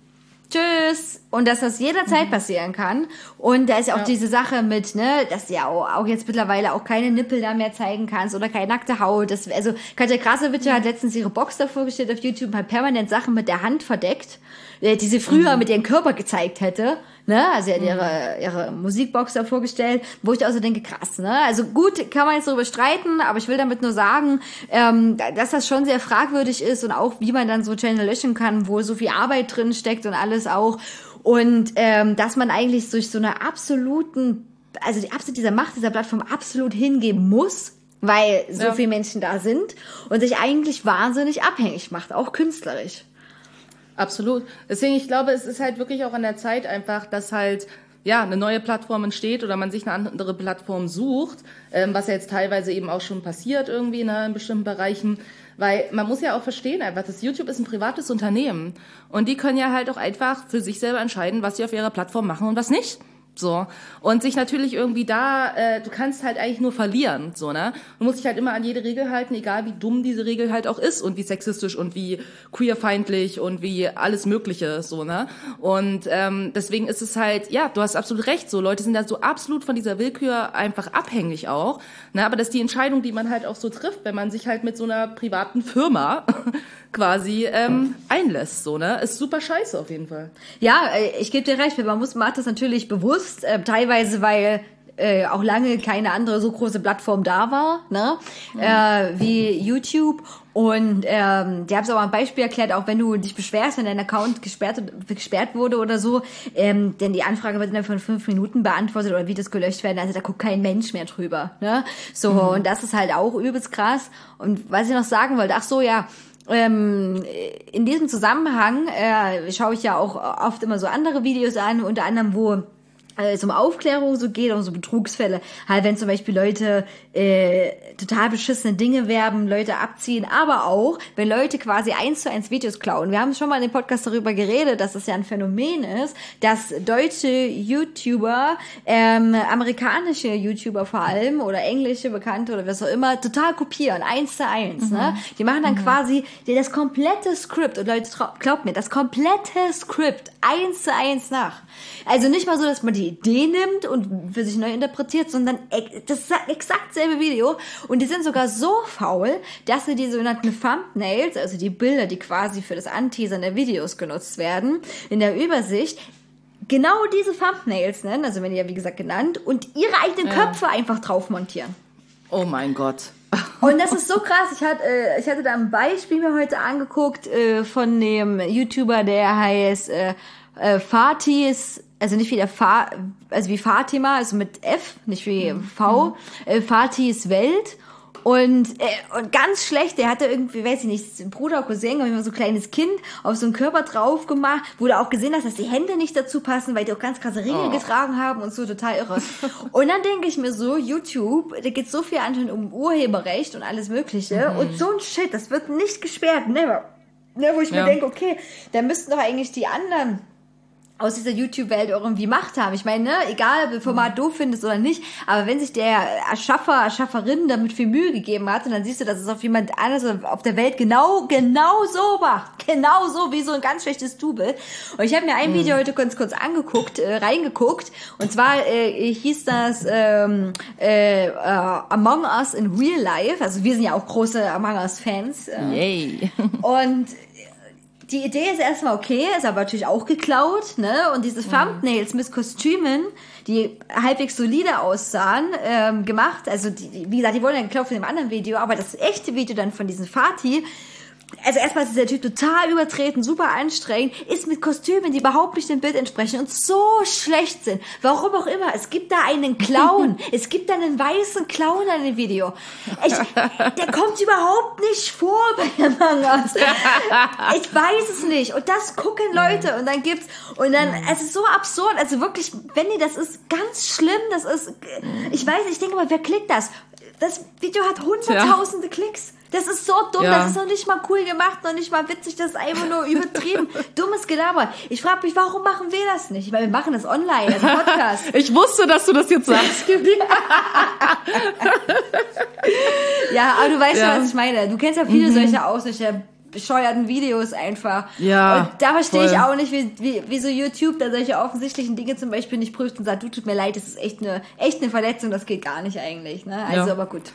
tschüss. Und dass das jederzeit mhm. passieren kann. Und da ist ja auch ja. diese Sache mit, ne, dass du ja auch, auch jetzt mittlerweile auch keine Nippel da mehr zeigen kannst oder keine nackte Haut. Das, also Katja Krasowitsch mhm. hat letztens ihre Box da vorgestellt auf YouTube und hat permanent Sachen mit der Hand verdeckt, die sie früher mhm. mit ihrem Körper gezeigt hätte. Ne? Also sie hat ihre, ihre Musikbox da vorgestellt, wo ich auch so denke, krass, ne? Also gut, kann man jetzt darüber streiten, aber ich will damit nur sagen, ähm, dass das schon sehr fragwürdig ist und auch, wie man dann so Channel löschen kann, wo so viel Arbeit drin steckt und alles auch. Und ähm, dass man eigentlich durch so eine absoluten, also die absolut dieser Macht dieser Plattform absolut hingeben muss, weil so ja. viele Menschen da sind und sich eigentlich wahnsinnig abhängig macht, auch künstlerisch. Absolut. Deswegen, ich glaube, es ist halt wirklich auch an der Zeit einfach, dass halt ja eine neue Plattform entsteht oder man sich eine andere Plattform sucht, ähm, was ja jetzt teilweise eben auch schon passiert irgendwie, ne, in bestimmten Bereichen. Weil man muss ja auch verstehen einfach, dass YouTube ist ein privates Unternehmen und die können ja halt auch einfach für sich selber entscheiden, was sie auf ihrer Plattform machen und was nicht. So. Und sich natürlich irgendwie da, äh, du kannst halt eigentlich nur verlieren, so, ne? Du musst dich halt immer an jede Regel halten, egal wie dumm diese Regel halt auch ist und wie sexistisch und wie queerfeindlich und wie alles Mögliche, so, ne? Und ähm, deswegen ist es halt, ja, du hast absolut recht, so, Leute sind da so absolut von dieser Willkür einfach abhängig auch, ne? Aber das ist die Entscheidung, die man halt auch so trifft, wenn man sich halt mit so einer privaten Firma quasi ähm, einlässt, so, ne? Ist super scheiße auf jeden Fall. Ja, ich gebe dir recht, man muss, macht das natürlich bewusst, äh, teilweise, weil äh, auch lange keine andere so große Plattform da war, ne? Mhm. Äh, wie YouTube. Und ähm, die haben es auch ein Beispiel erklärt, auch wenn du dich beschwerst, wenn dein Account gesperrt, gesperrt wurde oder so, ähm, denn die Anfrage wird innerhalb von fünf Minuten beantwortet oder Videos gelöscht werden, also da guckt kein Mensch mehr drüber, ne? So, mhm. Und das ist halt auch übelst krass. Und was ich noch sagen wollte, ach so, ja, Ähm, in diesem Zusammenhang äh, schaue ich ja auch oft immer so andere Videos an, unter anderem, wo äh, es um Aufklärung so geht, um so Betrugsfälle. Halt, wenn zum Beispiel Leute äh, total beschissene Dinge werben, Leute abziehen, aber auch, wenn Leute quasi eins zu eins Videos klauen. Wir haben schon mal in dem Podcast darüber geredet, dass es ja ein Phänomen ist, dass deutsche YouTuber, ähm, amerikanische YouTuber vor allem oder englische Bekannte oder was auch immer, total kopieren, eins zu eins. Mhm. Ne? Die machen dann mhm. quasi das komplette Skript, und Leute, glaubt mir, das komplette Skript eins zu eins nach. Also nicht mal so, dass man die Idee nimmt und für sich neu interpretiert, sondern das ist exakt selbe Video. Und die sind sogar so faul, dass sie die sogenannten Thumbnails, also die Bilder, die quasi für das Anteasern der Videos genutzt werden, in der Übersicht genau diese Thumbnails nennen, also wenn die ja wie gesagt genannt, und ihre eigenen ja. Köpfe einfach drauf montieren. Oh mein Gott. Und das ist so krass. Ich hatte, äh, ich hatte da ein Beispiel mir heute angeguckt äh, von dem YouTuber, der heißt äh, äh, Fatih's, also nicht wie der Fa, also wie Fatima, also mit F, nicht wie mhm. V, äh, Fatih's Welt. Und, äh, und ganz schlecht, der hatte irgendwie, weiß ich nicht, Bruder, Cousin, oder immer so ein kleines Kind auf so einen Körper drauf gemacht, wo du auch gesehen hast, dass die Hände nicht dazu passen, weil die auch ganz krasse Ringe oh. getragen haben und so, total irre. Und dann denke ich mir so, YouTube, da geht so viel anscheinend um Urheberrecht und alles Mögliche, mhm. und so ein Shit, das wird nicht gesperrt, never. Ne, wo ich ja. mir denke, okay, da müssten doch eigentlich die anderen aus dieser YouTube-Welt irgendwie Macht haben. Ich meine, ne, egal, ob du das Format doof findest oder nicht, aber wenn sich der Erschaffer, Erschafferin damit viel Mühe gegeben hat und dann siehst du, dass es auf jemand anderes auf der Welt genau, genau so macht. Genau so, wie so ein ganz schlechtes Double. Und ich habe mir ein mhm. Video heute kurz, kurz angeguckt, äh, reingeguckt und zwar äh, hieß das ähm, äh, äh, Among Us in Real Life. Also wir sind ja auch große Among Us-Fans. Äh, Yay. Und die Idee ist erstmal okay, ist aber natürlich auch geklaut, ne? Und diese Thumbnails mit Kostümen, die halbwegs solide aussahen, ähm, gemacht. Also, die, wie gesagt, die wurden ja geklaut von dem anderen Video, aber das echte Video dann von diesem Fatih, also erstmal ist der Typ total übertreten, super anstrengend, ist mit Kostümen, die überhaupt nicht dem Bild entsprechen und so schlecht sind. Warum auch immer. Es gibt da einen Clown. Es gibt da einen weißen Clown in dem Video. Ich, der kommt überhaupt nicht vor bei Among Us. Ich weiß es nicht. Und das gucken Leute und dann gibt's, und dann, es ist so absurd. Also wirklich, Benni, das ist ganz schlimm. Das ist, ich weiß, ich denke mal, wer klickt das? Das Video hat hunderttausende ja. Klicks. Das ist so dumm, ja. Das ist noch nicht mal cool gemacht, noch nicht mal witzig, das ist einfach nur übertrieben. Dummes Gelaber. Ich frage mich, warum machen wir das nicht? Weil wir machen das online, als Podcast. Ich wusste, dass du das jetzt sagst. Ja, aber du weißt ja, was ich meine. Du kennst ja viele mhm. solche auch, solche bescheuerten Videos einfach. Ja. Und da verstehe ich auch nicht, wie, wie, wie so YouTube da solche offensichtlichen Dinge zum Beispiel nicht prüft und sagt, du, tut mir leid, das ist echt eine, echt eine Verletzung, das geht gar nicht eigentlich. Ne? Also, ja. aber gut.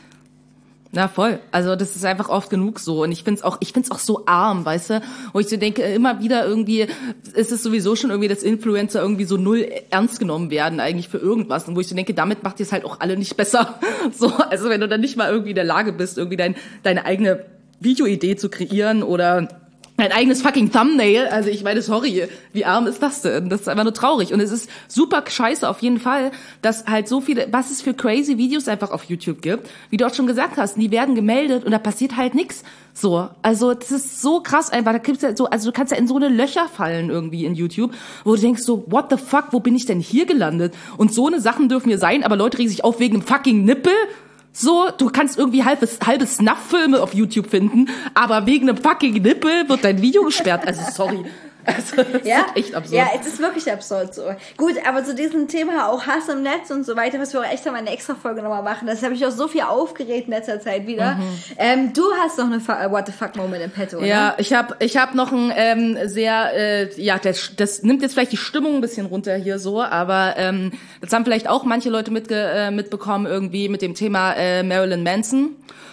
Na voll, also das ist einfach oft genug so und ich find's auch, ich find's auch so arm, weißt du, wo ich so denke, immer wieder irgendwie ist es sowieso schon irgendwie, dass Influencer irgendwie so null ernst genommen werden eigentlich für irgendwas und wo ich so denke, damit macht ihr es halt auch alle nicht besser, so, also wenn du dann nicht mal irgendwie in der Lage bist, irgendwie dein, deine eigene Videoidee zu kreieren oder ein eigenes fucking Thumbnail, also ich meine, sorry, wie arm ist das denn? Das ist einfach nur traurig und es ist super scheiße auf jeden Fall, dass halt so viele, was es für crazy Videos einfach auf YouTube gibt, wie du auch schon gesagt hast, die werden gemeldet und da passiert halt nix. So, also das ist so krass einfach, da gibt's ja so, also du kannst ja in so eine Löcher fallen irgendwie in YouTube, wo du denkst so, what the fuck, wo bin ich denn hier gelandet? Und so eine Sachen dürfen hier sein, aber Leute regen sich auf wegen einem fucking Nippel. So, du kannst irgendwie halbes, halbe Snuff-Filme auf YouTube finden, aber wegen einem fucking Nippel wird dein Video gesperrt. Also, sorry. Also, das ja? ist echt absurd. Ja, es ist wirklich absurd so. Gut, aber zu diesem Thema auch Hass im Netz und so weiter, was wir auch echt mal eine extra Folge nochmal machen, das habe ich auch so viel aufgeregt in letzter Zeit wieder. Mhm. Ähm, du hast noch eine Fa- What the fuck Moment im Petto, Ja, ne? ich habe ich hab noch ein ähm, sehr, äh, ja, das, das nimmt jetzt vielleicht die Stimmung ein bisschen runter hier so, aber ähm, das haben vielleicht auch manche Leute mitge- äh, mitbekommen irgendwie mit dem Thema äh, Marilyn Manson.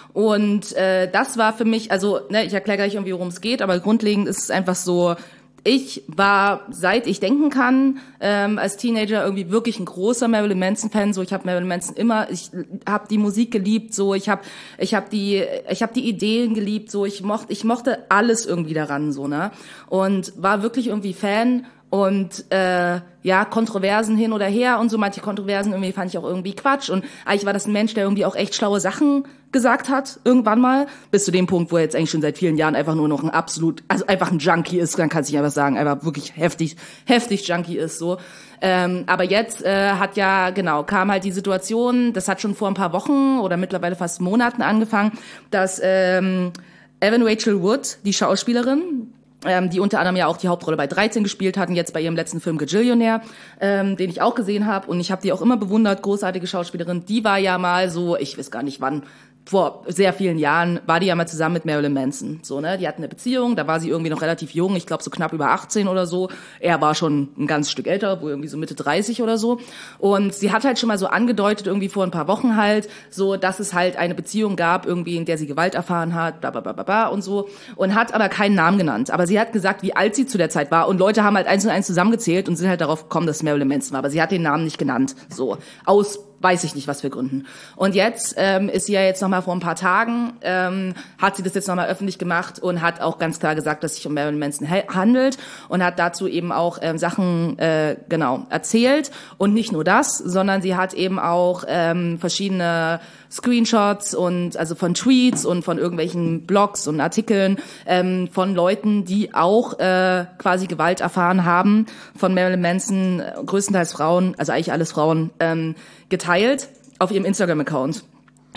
Und äh, das war für mich, also ne, ich erkläre gleich irgendwie, worum es geht, aber grundlegend ist es einfach so, ich war, seit ich denken kann, ähm, als Teenager irgendwie wirklich ein großer Marilyn Manson-Fan. So, ich habe Marilyn Manson immer, ich habe die Musik geliebt. So, ich habe, ich habe die, ich habe die Ideen geliebt. So, ich mochte, ich mochte alles irgendwie daran, so ne. Und war wirklich irgendwie Fan. Und äh, ja, Kontroversen hin oder her und so, manche Kontroversen irgendwie fand ich auch irgendwie Quatsch. Und eigentlich war das ein Mensch, der irgendwie auch echt schlaue Sachen gesagt hat, irgendwann mal, bis zu dem Punkt, wo er jetzt eigentlich schon seit vielen Jahren einfach nur noch ein absolut, also einfach ein Junkie ist, dann kann ich einfach sagen, einfach wirklich heftig, heftig Junkie ist, so. Ähm, aber jetzt äh, hat ja, genau, kam halt die Situation, das hat schon vor ein paar Wochen oder mittlerweile fast Monaten angefangen, dass ähm, Evan Rachel Wood, die Schauspielerin, Ähm, die unter anderem ja auch die Hauptrolle bei dreizehn gespielt hatten, jetzt bei ihrem letzten Film Gajillionaire, ähm, den ich auch gesehen habe. Und ich habe die auch immer bewundert, großartige Schauspielerin. Die war ja mal so, ich weiß gar nicht wann, vor sehr vielen Jahren war die ja mal zusammen mit Marilyn Manson. So, ne? Die hatten eine Beziehung, da war sie irgendwie noch relativ jung, ich glaube so knapp über achtzehn oder so. Er war schon ein ganzes Stück älter, wohl irgendwie so Mitte dreißig oder so. Und sie hat halt schon mal so angedeutet, irgendwie vor ein paar Wochen halt, so, dass es halt eine Beziehung gab, irgendwie, in der sie Gewalt erfahren hat, bla bla bla bla bla und so. Und hat aber keinen Namen genannt. Aber sie hat gesagt, wie alt sie zu der Zeit war. Und Leute haben halt eins und eins zusammengezählt und sind halt darauf gekommen, dass Marilyn Manson war. Aber sie hat den Namen nicht genannt. So, aus weiß ich nicht, was für Gründen. Und jetzt ähm, ist sie ja jetzt nochmal vor ein paar Tagen, ähm, hat sie das jetzt nochmal öffentlich gemacht und hat auch ganz klar gesagt, dass es sich um Marilyn Manson ha- handelt und hat dazu eben auch ähm, Sachen äh, genau erzählt. Und nicht nur das, sondern sie hat eben auch ähm, verschiedene Screenshots und also von Tweets und von irgendwelchen Blogs und Artikeln ähm, von Leuten, die auch äh, quasi Gewalt erfahren haben von Marilyn Manson, äh, größtenteils Frauen, also eigentlich alles Frauen, ähm, geteilt auf ihrem Instagram-Account.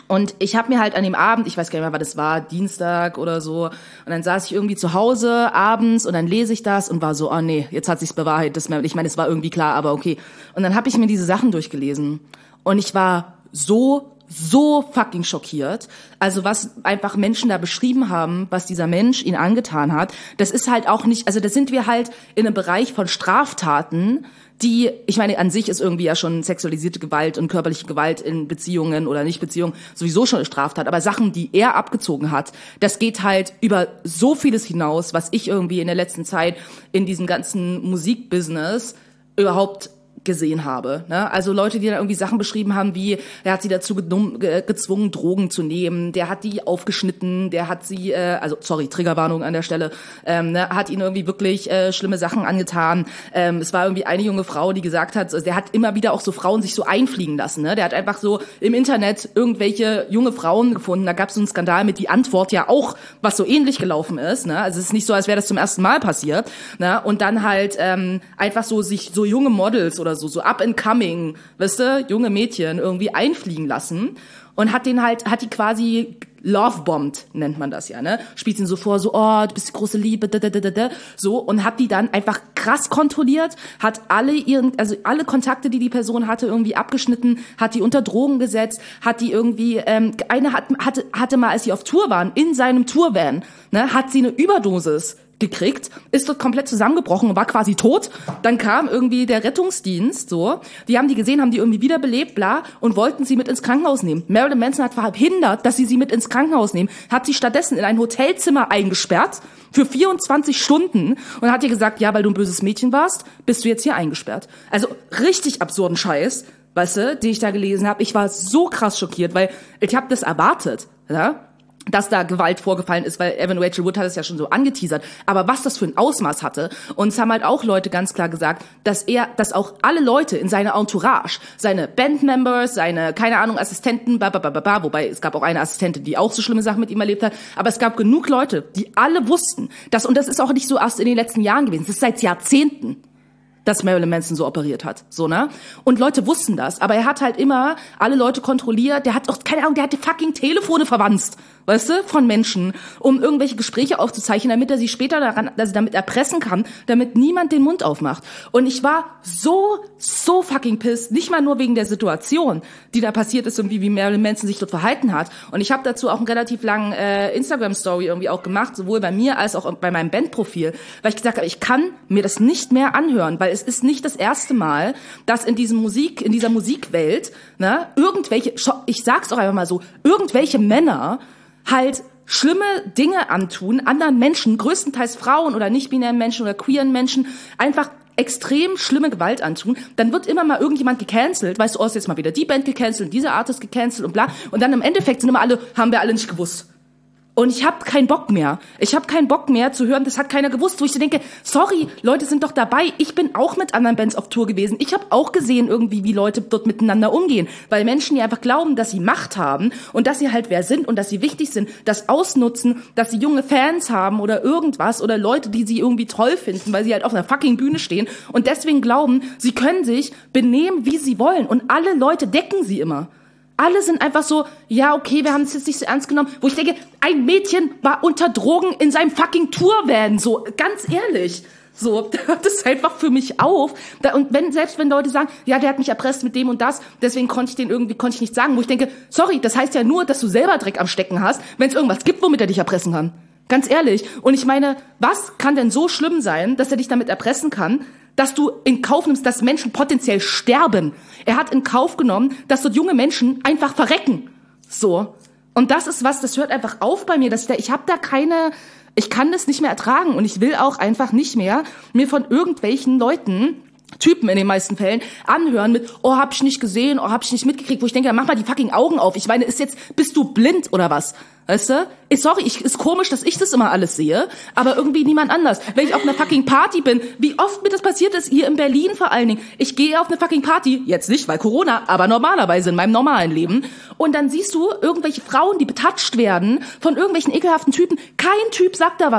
Und ich habe mir halt an dem Abend, ich weiß gar nicht mehr, was das war, Dienstag oder so, und dann saß ich irgendwie zu Hause abends und dann lese ich das und war so, oh nee, jetzt hat sich's bewahrheitet. Das, ich meine, es war irgendwie klar, aber okay. Und dann habe ich mir diese Sachen durchgelesen und ich war so, so fucking schockiert. Also was einfach Menschen da beschrieben haben, was dieser Mensch ihnen angetan hat, das ist halt auch nicht, also da sind wir halt in einem Bereich von Straftaten, die, ich meine, an sich ist irgendwie ja schon sexualisierte Gewalt und körperliche Gewalt in Beziehungen oder Nicht-Beziehungen sowieso schon eine Straftat. Aber Sachen, die er abgezogen hat, das geht halt über so vieles hinaus, was ich irgendwie in der letzten Zeit in diesem ganzen Musikbusiness überhaupt gesehen habe. Ne? Also Leute, die dann irgendwie Sachen beschrieben haben, wie er hat sie dazu gedum- ge- gezwungen, Drogen zu nehmen, der hat die aufgeschnitten, der hat sie, äh, also sorry, Triggerwarnung an der Stelle, ähm, ne, hat ihnen irgendwie wirklich äh, schlimme Sachen angetan. Ähm, es war irgendwie eine junge Frau, die gesagt hat, der hat immer wieder auch so Frauen sich so einfliegen lassen. Ne? Der hat einfach so im Internet irgendwelche junge Frauen gefunden. Da gab es so einen Skandal mit Die Antwort ja auch, was so ähnlich gelaufen ist. Ne? Also es ist nicht so, als wäre das zum ersten Mal passiert. Ne? Und dann halt ähm, einfach so sich so junge Models oder so, so up and coming, weißt du, junge Mädchen irgendwie einfliegen lassen und hat den halt, hat die quasi lovebombed, nennt man das ja, ne? Spielt ihn so vor, so, oh, du bist die große Liebe, da, da, da, da, so, und hat die dann einfach krass kontrolliert, hat alle ihren, also alle Kontakte, die die Person hatte, irgendwie abgeschnitten, hat die unter Drogen gesetzt, hat die irgendwie, ähm, eine hat, hatte, hatte mal, als sie auf Tour waren, in seinem Tourvan, ne, hat sie eine Überdosis gekriegt, ist dort komplett zusammengebrochen und war quasi tot. Dann kam irgendwie der Rettungsdienst, so. Die haben die gesehen, haben die irgendwie wiederbelebt, bla, und wollten sie mit ins Krankenhaus nehmen. Marilyn Manson hat verhindert, dass sie sie mit ins Krankenhaus nehmen, hat sie stattdessen in ein Hotelzimmer eingesperrt für vierundzwanzig Stunden und hat ihr gesagt, ja, weil du ein böses Mädchen warst, bist du jetzt hier eingesperrt. Also richtig absurden Scheiß, weißt du, den ich da gelesen habe. Ich war so krass schockiert, weil ich habe das erwartet, ja, dass da Gewalt vorgefallen ist, weil Evan Rachel Wood hat es ja schon so angeteasert. Aber was das für ein Ausmaß hatte, und es haben halt auch Leute ganz klar gesagt, dass er, dass auch alle Leute in seiner Entourage, seine Bandmembers, seine, keine Ahnung, Assistenten, ba, ba, ba, ba, ba, wobei es gab auch eine Assistentin, die auch so schlimme Sachen mit ihm erlebt hat, aber es gab genug Leute, die alle wussten, dass, und das ist auch nicht so erst in den letzten Jahren gewesen, das ist seit Jahrzehnten, dass Marilyn Manson so operiert hat, so, ne? Und Leute wussten das, aber er hat halt immer alle Leute kontrolliert, der hat auch, keine Ahnung, der hat die fucking Telefone verwanzt, weißt du, von Menschen, um irgendwelche Gespräche aufzuzeichnen, damit er sie später daran, also damit erpressen kann, damit niemand den Mund aufmacht. Und ich war so, so fucking pissed, nicht mal nur wegen der Situation, die da passiert ist und wie, wie Marilyn Manson sich dort verhalten hat. Und ich habe dazu auch einen relativ langen äh, Instagram-Story irgendwie auch gemacht, sowohl bei mir als auch bei meinem Bandprofil, weil ich gesagt habe, ich kann mir das nicht mehr anhören, weil es ist nicht das erste Mal, dass in diesem Musik, in dieser Musikwelt, ne, irgendwelche, ich sag's auch einfach mal so, irgendwelche Männer halt schlimme Dinge antun, anderen Menschen, größtenteils Frauen oder nicht-binären Menschen oder queeren Menschen, einfach extrem schlimme Gewalt antun, dann wird immer mal irgendjemand gecancelt, weißt du, oh, ist jetzt mal wieder die Band gecancelt, dieser Artist gecancelt und bla, und dann im Endeffekt sind immer alle, haben wir alle nicht gewusst. Und ich habe keinen Bock mehr. Ich habe keinen Bock mehr zu hören, das hat keiner gewusst. Wo ich so denke, sorry, Leute sind doch dabei. Ich bin auch mit anderen Bands auf Tour gewesen. Ich habe auch gesehen irgendwie, wie Leute dort miteinander umgehen. Weil Menschen, die einfach glauben, dass sie Macht haben und dass sie halt wer sind und dass sie wichtig sind, das ausnutzen, dass sie junge Fans haben oder irgendwas oder Leute, die sie irgendwie toll finden, weil sie halt auf einer fucking Bühne stehen und deswegen glauben, sie können sich benehmen, wie sie wollen. Und alle Leute decken sie immer. Alle sind einfach so, ja, okay, wir haben es jetzt nicht so ernst genommen. Wo ich denke, ein Mädchen war unter Drogen in seinem fucking Tourvan. So, ganz ehrlich. So, da hört es einfach für mich auf. Da, und wenn, selbst wenn Leute sagen, ja, der hat mich erpresst mit dem und das, deswegen konnte ich den irgendwie, konnte ich nicht sagen. Wo ich denke, sorry, das heißt ja nur, dass du selber Dreck am Stecken hast, wenn es irgendwas gibt, womit er dich erpressen kann. Ganz ehrlich. Und ich meine, was kann denn so schlimm sein, dass er dich damit erpressen kann, dass du in Kauf nimmst, dass Menschen potenziell sterben. Er hat in Kauf genommen, dass dort junge Menschen einfach verrecken. So. Und das ist was, das hört einfach auf bei mir. Dass ich da, ich habe da keine, ich kann das nicht mehr ertragen. Und ich will auch einfach nicht mehr mir von irgendwelchen Leuten, Typen in den meisten Fällen, anhören mit, oh, hab ich nicht gesehen, oh, hab ich nicht mitgekriegt, wo ich denke, dann mach mal die fucking Augen auf. Ich meine, ist jetzt, bist du blind oder was? Weißt du? Ist, sorry, ich, ist komisch, dass ich das immer alles sehe, aber irgendwie niemand anders. Wenn ich auf einer fucking Party bin, wie oft mir das passiert ist, hier in Berlin vor allen Dingen. Ich gehe auf eine fucking Party, jetzt nicht, weil Corona, aber normalerweise in meinem normalen Leben. Und dann siehst du irgendwelche Frauen, die betatscht werden von irgendwelchen ekelhaften Typen. Kein Typ sagt da was.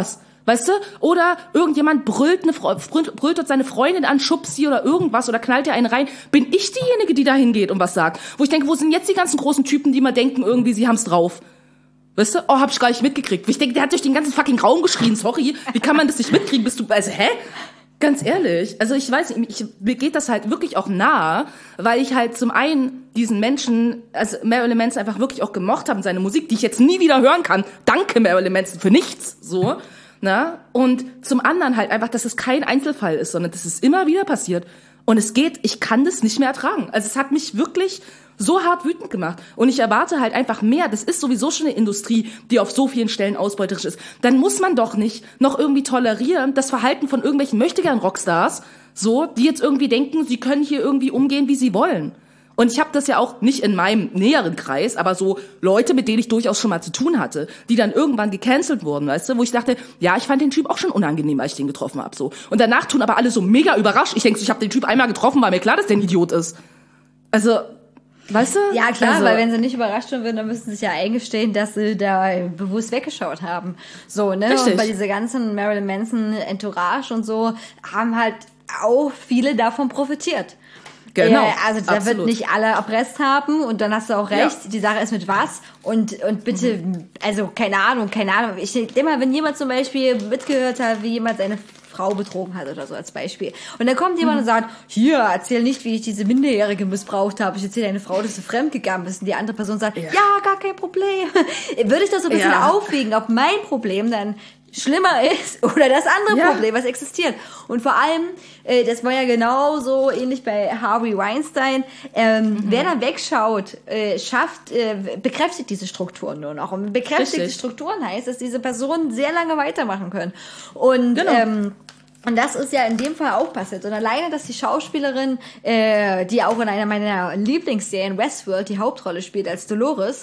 Weißt du? Oder irgendjemand brüllt, eine Fre- brüllt, brüllt dort seine Freundin an, schubst sie oder irgendwas oder knallt ihr einen rein. Bin ich diejenige, die da hingeht und was sagt? Wo ich denke, wo sind jetzt die ganzen großen Typen, die mal denken, irgendwie, sie haben's drauf? Weißt du? Oh, hab ich gar nicht mitgekriegt. Ich denke, der hat durch den ganzen fucking Raum geschrien, sorry. Wie kann man das nicht mitkriegen? Bist du, also, hä? Ganz ehrlich, also ich weiß, ich, mir geht das halt wirklich auch nahe, weil ich halt zum einen diesen Menschen, also Marilyn Manson einfach wirklich auch gemocht habe und seine Musik, die ich jetzt nie wieder hören kann. Danke Marilyn Manson für nichts, so, na? Und zum anderen halt einfach, dass es kein Einzelfall ist, sondern dass es immer wieder passiert. Und es geht, ich kann das nicht mehr ertragen. Also es hat mich wirklich so hart wütend gemacht. Und ich erwarte halt einfach mehr. Das ist sowieso schon eine Industrie, die auf so vielen Stellen ausbeuterisch ist. Dann muss man doch nicht noch irgendwie tolerieren, das Verhalten von irgendwelchen Möchtegern-Rockstars, so, die jetzt irgendwie denken, sie können hier irgendwie umgehen, wie sie wollen. Und ich habe das ja auch nicht in meinem näheren Kreis, aber so Leute, mit denen ich durchaus schon mal zu tun hatte, die dann irgendwann gecancelt wurden, weißt du, wo ich dachte, ja, ich fand den Typ auch schon unangenehm, als ich den getroffen habe, so. Und danach tun aber alle so mega überrascht. Ich denke so, ich habe den Typ einmal getroffen, war mir klar, dass der ein Idiot ist. Also, weißt du? Ja, klar, also, weil wenn sie nicht überrascht würden, dann müssten sie sich ja eingestehen, dass sie da bewusst weggeschaut haben. So, ne? Richtig. Und bei dieser ganzen Marilyn Manson Entourage und so haben halt auch viele davon profitiert. Genau, Äh, also da absolut. wird nicht alle erpresst haben und dann hast du auch recht, Ja. die Sache ist mit was und und bitte, also keine Ahnung, keine Ahnung, ich denke mal, wenn jemand zum Beispiel mitgehört hat, wie jemand seine Frau betrogen hat oder so als Beispiel und dann kommt jemand und sagt, hier, erzähl nicht, wie ich diese Minderjährige missbraucht habe, ich erzähle deine Frau, dass du fremdgegangen bist und die andere Person sagt, ja, ja gar kein Problem, würde ich das so ein bisschen Ja. aufwiegen, ob mein Problem dann schlimmer ist oder das andere Ja. Problem, was existiert. Und vor allem, äh, das war ja genauso ähnlich bei Harvey Weinstein, ähm, mhm. wer dann wegschaut, äh, schafft, äh, bekräftigt diese Strukturen nur noch. Und bekräftigte Richtig. Strukturen heißt, dass diese Personen sehr lange weitermachen können. Und Genau. ähm, und das ist ja in dem Fall auch passiert. Und alleine, dass die Schauspielerin, äh, die auch in einer meiner Lieblingsserien Westworld die Hauptrolle spielt als Dolores,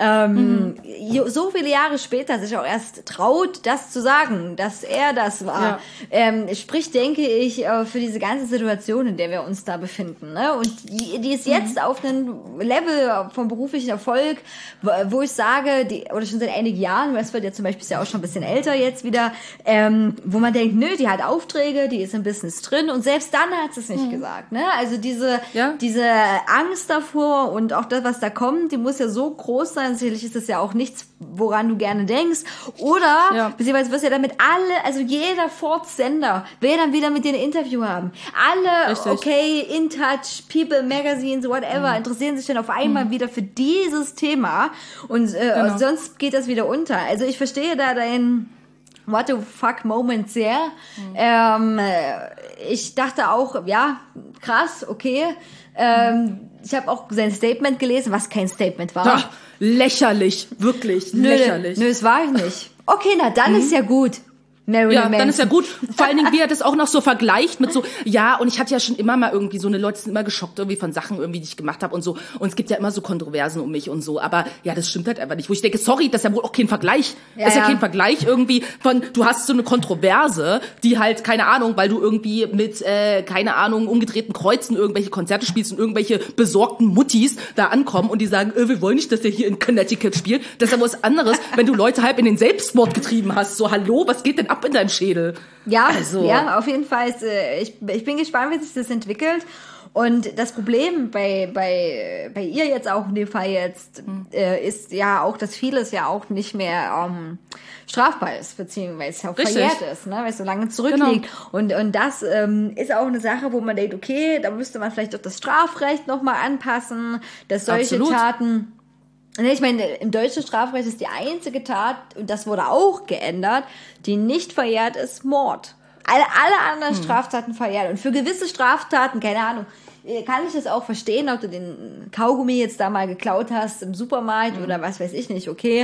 ähm, mhm. so viele Jahre später sich auch erst traut, das zu sagen, dass er das war, Ja. ähm, spricht, denke ich, äh, für diese ganze Situation, in der wir uns da befinden. Ne? Und die, die ist jetzt mhm. auf einem Level vom beruflichen Erfolg, wo, wo ich sage, die, oder schon seit einigen Jahren, Westworld ja zum Beispiel ist ja auch schon ein bisschen älter jetzt wieder, ähm, wo man denkt, nö, die hat Aufträge, die ist im Business drin und selbst dann hat sie es nicht mhm. gesagt. Ne? Also diese, Ja. diese Angst davor und auch das, was da kommt, die muss ja so groß sein. Sicherlich ist das ja auch nichts, woran du gerne denkst. Oder, Ja. beziehungsweise wirst du ja damit alle, also jeder Ford-Sender will dann wieder mit dir ein Interview haben. Alle, Richtig. okay, In Touch, People, Magazines, whatever, mhm. interessieren sich dann auf einmal mhm. wieder für dieses Thema und äh, Genau. sonst geht das wieder unter. Also ich verstehe da dein What the fuck Moment sehr. Mhm. Ähm, ich dachte auch, ja, krass, okay. Ähm, ich habe auch sein Statement gelesen, was kein Statement war. Ach, lächerlich, wirklich Nö, lächerlich. nö, das war ich nicht. Okay, na dann Mhm. ist ja gut. Marilyn Ja, Manson. dann ist ja gut. Vor allen Dingen, wie er das auch noch so vergleicht mit so, ja, und ich hatte ja schon immer mal irgendwie so eine Leute sind immer geschockt irgendwie von Sachen irgendwie, die ich gemacht habe und so. Und es gibt ja immer so Kontroversen um mich und so. Aber ja, das stimmt halt einfach nicht. Wo ich denke, sorry, das ist ja wohl auch kein Vergleich. Ja, das ist ja, ja. kein Vergleich irgendwie von, du hast so eine Kontroverse, die halt, keine Ahnung, weil du irgendwie mit, äh, keine Ahnung, umgedrehten Kreuzen irgendwelche Konzerte spielst und irgendwelche besorgten Muttis da ankommen und die sagen, äh, wir wollen nicht, dass der hier in Connecticut spielt. Das ist ja was anderes, wenn du Leute halb in den Selbstmord getrieben hast. So, hallo, was geht denn ab in deinem Schädel? Ja, Also. ja, auf jeden Fall. Ist, äh, ich, ich bin gespannt, wie sich das entwickelt. Und das Problem bei, bei, bei ihr jetzt auch in dem Fall jetzt äh, ist ja auch, dass vieles ja auch nicht mehr ähm, strafbar ist, beziehungsweise auch Richtig. verjährt ist, ne, weil es so lange zurückliegt. Genau. Und, und das ähm, ist auch eine Sache, wo man denkt, okay, da müsste man vielleicht auch das Strafrecht nochmal anpassen, dass solche Absolut. Taten... Ich meine, im deutschen Strafrecht ist die einzige Tat, und das wurde auch geändert, die nicht verjährt ist, Mord. Alle, alle anderen hm. Straftaten verjährt. Und für gewisse Straftaten, keine Ahnung, kann ich das auch verstehen, ob du den Kaugummi jetzt da mal geklaut hast im Supermarkt hm. oder was weiß ich nicht, okay.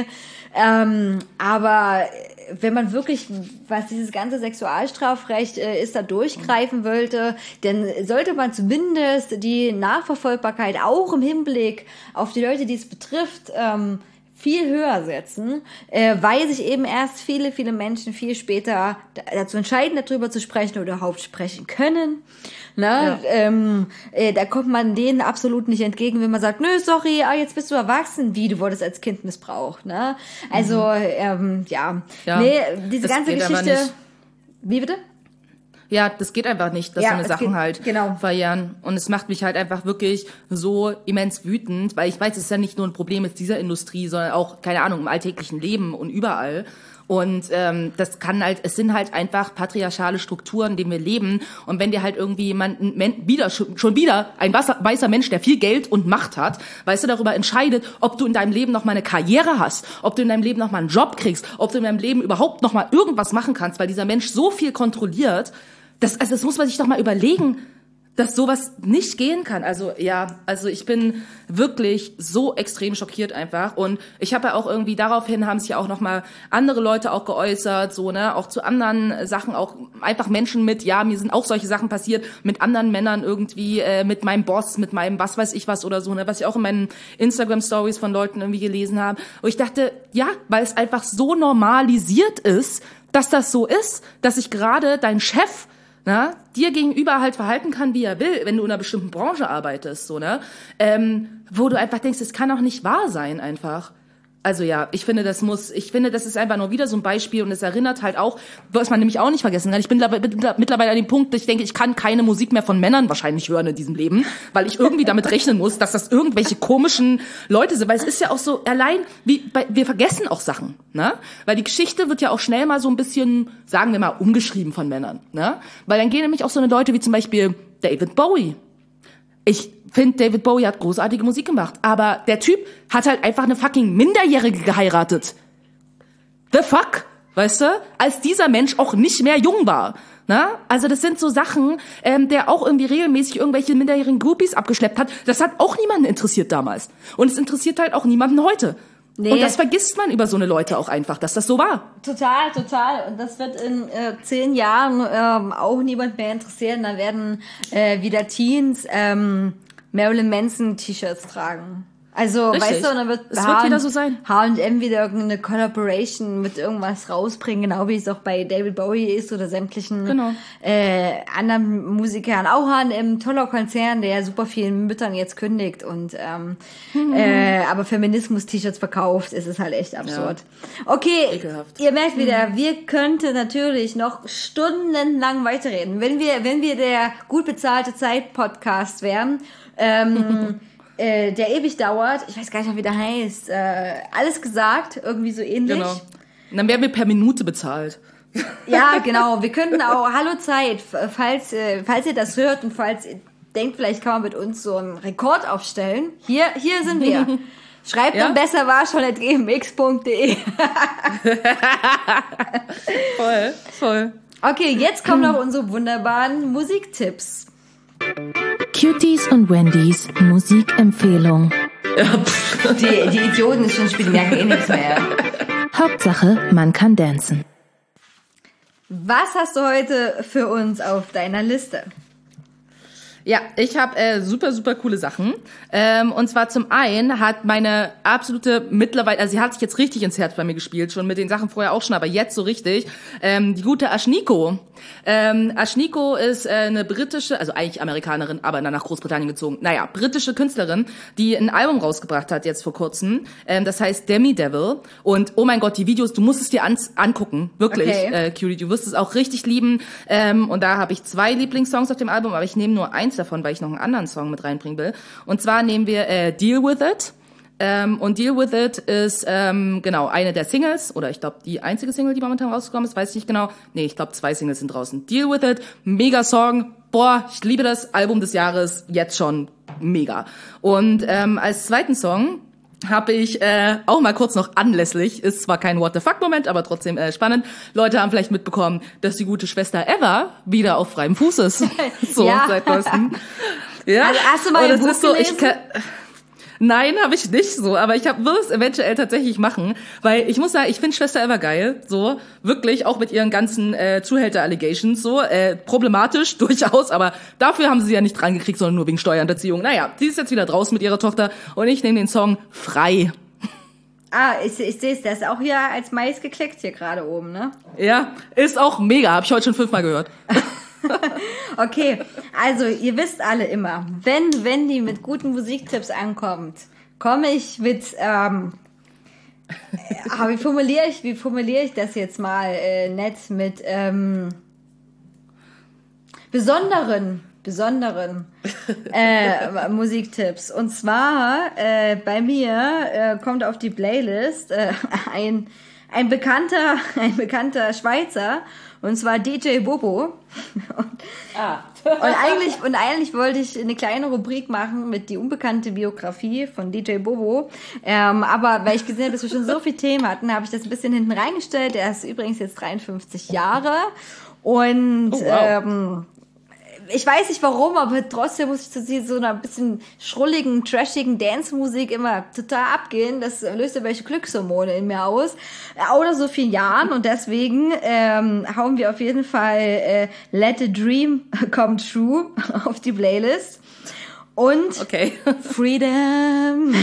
Ähm, aber wenn man wirklich, was dieses ganze Sexualstrafrecht äh, ist, da durchgreifen wollte, dann sollte man zumindest die Nachverfolgbarkeit auch im Hinblick auf die Leute, die es betrifft, ähm, viel höher setzen, äh, weil sich eben erst viele, viele Menschen viel später dazu entscheiden, darüber zu sprechen oder überhaupt sprechen können. Ne? Ja. Ähm, äh, da kommt man denen absolut nicht entgegen, wenn man sagt, nö, sorry, ah, jetzt bist du erwachsen, wie, du wurdest als Kind missbraucht. Ne? Also, mhm. ähm, ja. ja, nee, diese ganze Geschichte... Wie bitte? Ja, das geht einfach nicht, dass ja, so eine Sachen geht, halt genau. verjähren. Und es macht mich halt einfach wirklich so immens wütend, weil ich weiß, es ist ja nicht nur ein Problem mit dieser Industrie, sondern auch, keine Ahnung, im alltäglichen Leben und überall. Und ähm, das kann halt, es sind halt einfach patriarchale Strukturen, in denen wir leben. Und wenn dir halt irgendwie jemand, wieder, schon wieder ein weißer Mensch, der viel Geld und Macht hat, weißt du, darüber entscheidet, ob du in deinem Leben noch mal eine Karriere hast, ob du in deinem Leben noch mal einen Job kriegst, ob du in deinem Leben überhaupt noch mal irgendwas machen kannst, weil dieser Mensch so viel kontrolliert, das, also das muss man sich doch mal überlegen, dass sowas nicht gehen kann. Also ja, also ich bin wirklich so extrem schockiert einfach. Und ich habe ja auch irgendwie, daraufhin haben sich ja auch nochmal andere Leute auch geäußert, so, ne, auch zu anderen Sachen, auch einfach Menschen mit, ja, mir sind auch solche Sachen passiert, mit anderen Männern irgendwie, äh, mit meinem Boss, mit meinem was weiß ich was oder so, ne, was ich auch in meinen Instagram-Stories von Leuten irgendwie gelesen habe. Und ich dachte, ja, weil es einfach so normalisiert ist, dass das so ist, dass sich gerade dein Chef, na, dir gegenüber halt verhalten kann, wie er will, wenn du in einer bestimmten Branche arbeitest, so, ne, ähm, wo du einfach denkst, das kann doch nicht wahr sein, einfach. Also ja, ich finde, das muss, ich finde, das ist einfach nur wieder so ein Beispiel und es erinnert halt auch, was man nämlich auch nicht vergessen kann. Ich bin mittlerweile an dem Punkt, dass ich denke, ich kann keine Musik mehr von Männern wahrscheinlich hören in diesem Leben, weil ich irgendwie damit rechnen muss, dass das irgendwelche komischen Leute sind. Weil es ist ja auch so, allein, wie, bei, wir vergessen auch Sachen, ne? Weil die Geschichte wird ja auch schnell mal so ein bisschen, sagen wir mal, umgeschrieben von Männern, ne? Weil dann gehen nämlich auch so eine Leute wie zum Beispiel David Bowie. Ich finde, David Bowie hat großartige Musik gemacht, aber der Typ hat halt einfach eine fucking Minderjährige geheiratet. The fuck? Weißt du? Als dieser Mensch auch nicht mehr jung war. Na? Also das sind so Sachen, ähm, der auch irgendwie regelmäßig irgendwelche minderjährigen Groupies abgeschleppt hat. Das hat auch niemanden interessiert damals. Und es interessiert halt auch niemanden heute. Nee. Und das vergisst man über so eine Leute auch einfach, dass das so war. Total, total. Und das wird in äh, zehn Jahren ähm, auch niemand mehr interessieren. Dann werden äh, wieder Teens ähm, Marilyn Manson T-Shirts tragen. Also, Richtig. weißt du, und dann wird es wird wieder so sein. H und M wieder irgendeine Collaboration mit irgendwas rausbringen, genau wie es auch bei David Bowie ist oder sämtlichen genau. äh, anderen Musikern. Auch H und M, toller Konzern, der super vielen Müttern jetzt kündigt und ähm, mhm. äh, aber Feminismus-T-Shirts verkauft. Es ist halt echt absurd. Ja. Okay, ekelhaft. Ihr merkt wieder, mhm. wir könnten natürlich noch stundenlang weiterreden. Wenn wir, wenn wir der gut bezahlte Zeit-Podcast wären, ähm, Äh, der ewig dauert, ich weiß gar nicht mehr, wie der heißt, äh, alles gesagt, irgendwie so ähnlich. Genau. Und dann werden wir per Minute bezahlt. Ja, genau. Wir könnten auch, hallo Zeit, falls, äh, falls ihr das hört und falls ihr denkt, vielleicht kann man mit uns so einen Rekord aufstellen. Hier, hier sind wir. Schreibt ja? dann besser war schon at g m x punkt d e. Voll, voll. Okay, jetzt kommen noch unsere wunderbaren Musiktipps. Cuties und Wendys Musikempfehlung. Die, die Idioten ist schon spät, merken eh nichts mehr. Hauptsache, man kann dancen. Was hast du heute für uns auf deiner Liste? Ja, ich habe äh, super, super coole Sachen. Ähm, und zwar zum einen hat meine absolute mittlerweile, also sie hat sich jetzt richtig ins Herz bei mir gespielt, schon mit den Sachen vorher auch schon, aber jetzt so richtig, ähm, die gute Ashniko. Ähm, Ashniko ist äh, eine britische, also eigentlich Amerikanerin, aber dann nach Großbritannien gezogen, naja, britische Künstlerin, die ein Album rausgebracht hat jetzt vor kurzem. Ähm, das heißt Demi Devil. Und oh mein Gott, die Videos, du musst es dir an, angucken, wirklich, okay. äh, Cutie, du wirst es auch richtig lieben. Ähm, und da habe ich zwei Lieblingssongs auf dem Album, aber ich nehme nur eins davon, weil ich noch einen anderen Song mit reinbringen will. Und zwar nehmen wir äh, Deal With It. Ähm, und Deal With It ist ähm, genau eine der Singles, oder ich glaube die einzige Single, die momentan rausgekommen ist, weiß ich nicht genau. Nee, ich glaube zwei Singles sind draußen. Deal With It, mega Song. Boah, ich liebe das Album des Jahres, jetzt schon mega. Und ähm, als zweiten Song habe ich äh, auch mal kurz noch anlässlich, ist zwar kein What the fuck-Moment, aber trotzdem äh, spannend. Leute haben vielleicht mitbekommen, dass die gute Schwester Eva wieder auf freiem Fuß ist. So, ja. seit neuestem. Ja. Also hast du mal ein Buch ist so, gelesen? ich kann, Nein, habe ich nicht so, aber ich hab, will es eventuell tatsächlich machen, weil ich muss sagen, ich finde Schwester Eva geil, so, wirklich, auch mit ihren ganzen äh, Zuhälter-Allegations, so, äh, problematisch durchaus, aber dafür haben sie ja nicht dran gekriegt, sondern nur wegen Steuerhinterziehung. Naja, sie ist jetzt wieder draußen mit ihrer Tochter und ich nehme den Song Frei. Ah, ich, ich sehe es, der ist auch hier als Mais geklickt hier gerade oben, ne? Ja, ist auch mega, habe ich heute schon fünfmal gehört. Okay, also ihr wisst alle immer, wenn Wendy mit guten Musiktipps ankommt, komme ich mit, ähm, aber wie formuliere ich, wie formuliere ich das jetzt mal äh, nett mit ähm, besonderen, besonderen äh, Musiktipps. Und zwar äh, bei mir äh, kommt auf die Playlist äh, ein ein bekannter, ein bekannter Schweizer, und zwar D J Bobo. Und, Ah. und eigentlich, und eigentlich wollte ich eine kleine Rubrik machen mit die unbekannte Biografie von D J Bobo. Ähm, aber weil ich gesehen habe, dass wir schon so viele Themen hatten, habe ich das ein bisschen hinten reingestellt. Er ist übrigens jetzt dreiundfünfzig Jahre. Und oh, wow. ähm, ich weiß nicht warum, aber trotzdem muss ich zu so einer bisschen schrulligen, trashigen Dance-Musik immer total abgehen. Das löst irgendwelche Glückshormone in mir aus. Auch nach so vielen Jahren. Und deswegen ähm, hauen wir auf jeden Fall äh, Let a Dream Come True auf die Playlist. Und Okay. Freedom.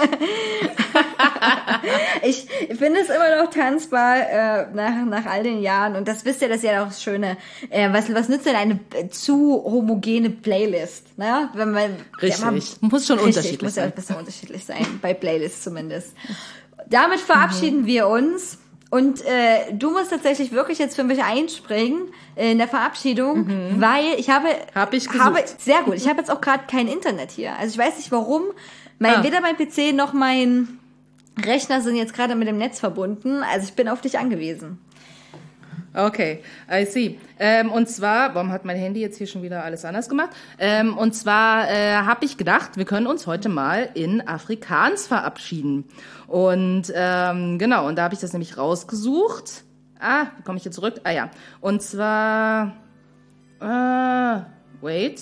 ich finde es immer noch tanzbar äh, nach, nach all den Jahren. Und das wisst ihr, das ist ja auch das Schöne. Äh, was, was nützt denn eine äh, zu homogene Playlist? Ne? Wenn man, Richtig. Ja, man, Muss schon richtig, unterschiedlich muss ja sein. ein bisschen unterschiedlich sein. Bei Playlists zumindest. Damit verabschieden mhm. wir uns. Und äh, du musst tatsächlich wirklich jetzt für mich einspringen äh, in der Verabschiedung, mhm. weil ich habe, Hab ich gesucht. habe sehr gut. Ich habe jetzt auch gerade kein Internet hier. Also ich weiß nicht warum. Mein, Ah. Weder mein P C noch mein Rechner sind jetzt gerade mit dem Netz verbunden. Also ich bin auf dich angewiesen. Okay, I see. Ähm, und zwar, warum hat mein Handy jetzt hier schon wieder alles anders gemacht? Ähm, und zwar äh, habe ich gedacht, wir können uns heute mal in Afrikaans verabschieden. Und ähm, genau, und da habe ich das nämlich rausgesucht. Ah, wie komme ich hier zurück? Ah ja, und zwar, äh, wait.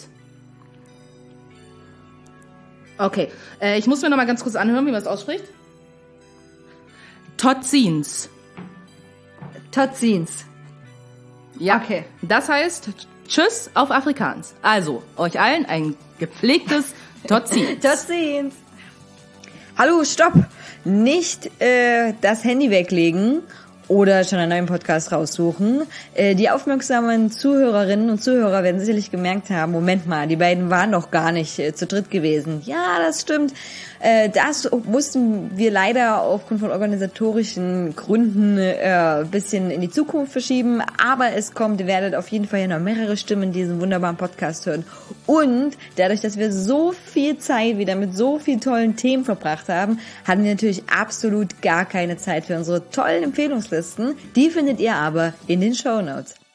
Okay, äh, ich muss mir noch mal ganz kurz anhören, wie man es ausspricht. Totzins. Totzins. Ja, Okay. Das heißt Tschüss auf Afrikaans. Also, euch allen ein gepflegtes Totzins. Totzins. Hallo, stopp. Nicht äh, das Handy weglegen oder schon einen neuen Podcast raussuchen. Äh, die aufmerksamen Zuhörerinnen und Zuhörer werden sicherlich gemerkt haben, Moment mal, die beiden waren doch gar nicht äh, zu dritt gewesen. Ja, das stimmt. Äh, das mussten wir leider aufgrund von organisatorischen Gründen äh, ein bisschen in die Zukunft verschieben. Aber es kommt, ihr werdet auf jeden Fall ja noch mehrere Stimmen diesen wunderbaren Podcast hören. Und dadurch, dass wir so viel Zeit wieder mit so vielen tollen Themen verbracht haben, hatten wir natürlich absolut gar keine Zeit für unsere tollen Empfehlungslisten. Die findet ihr aber in den Shownotes.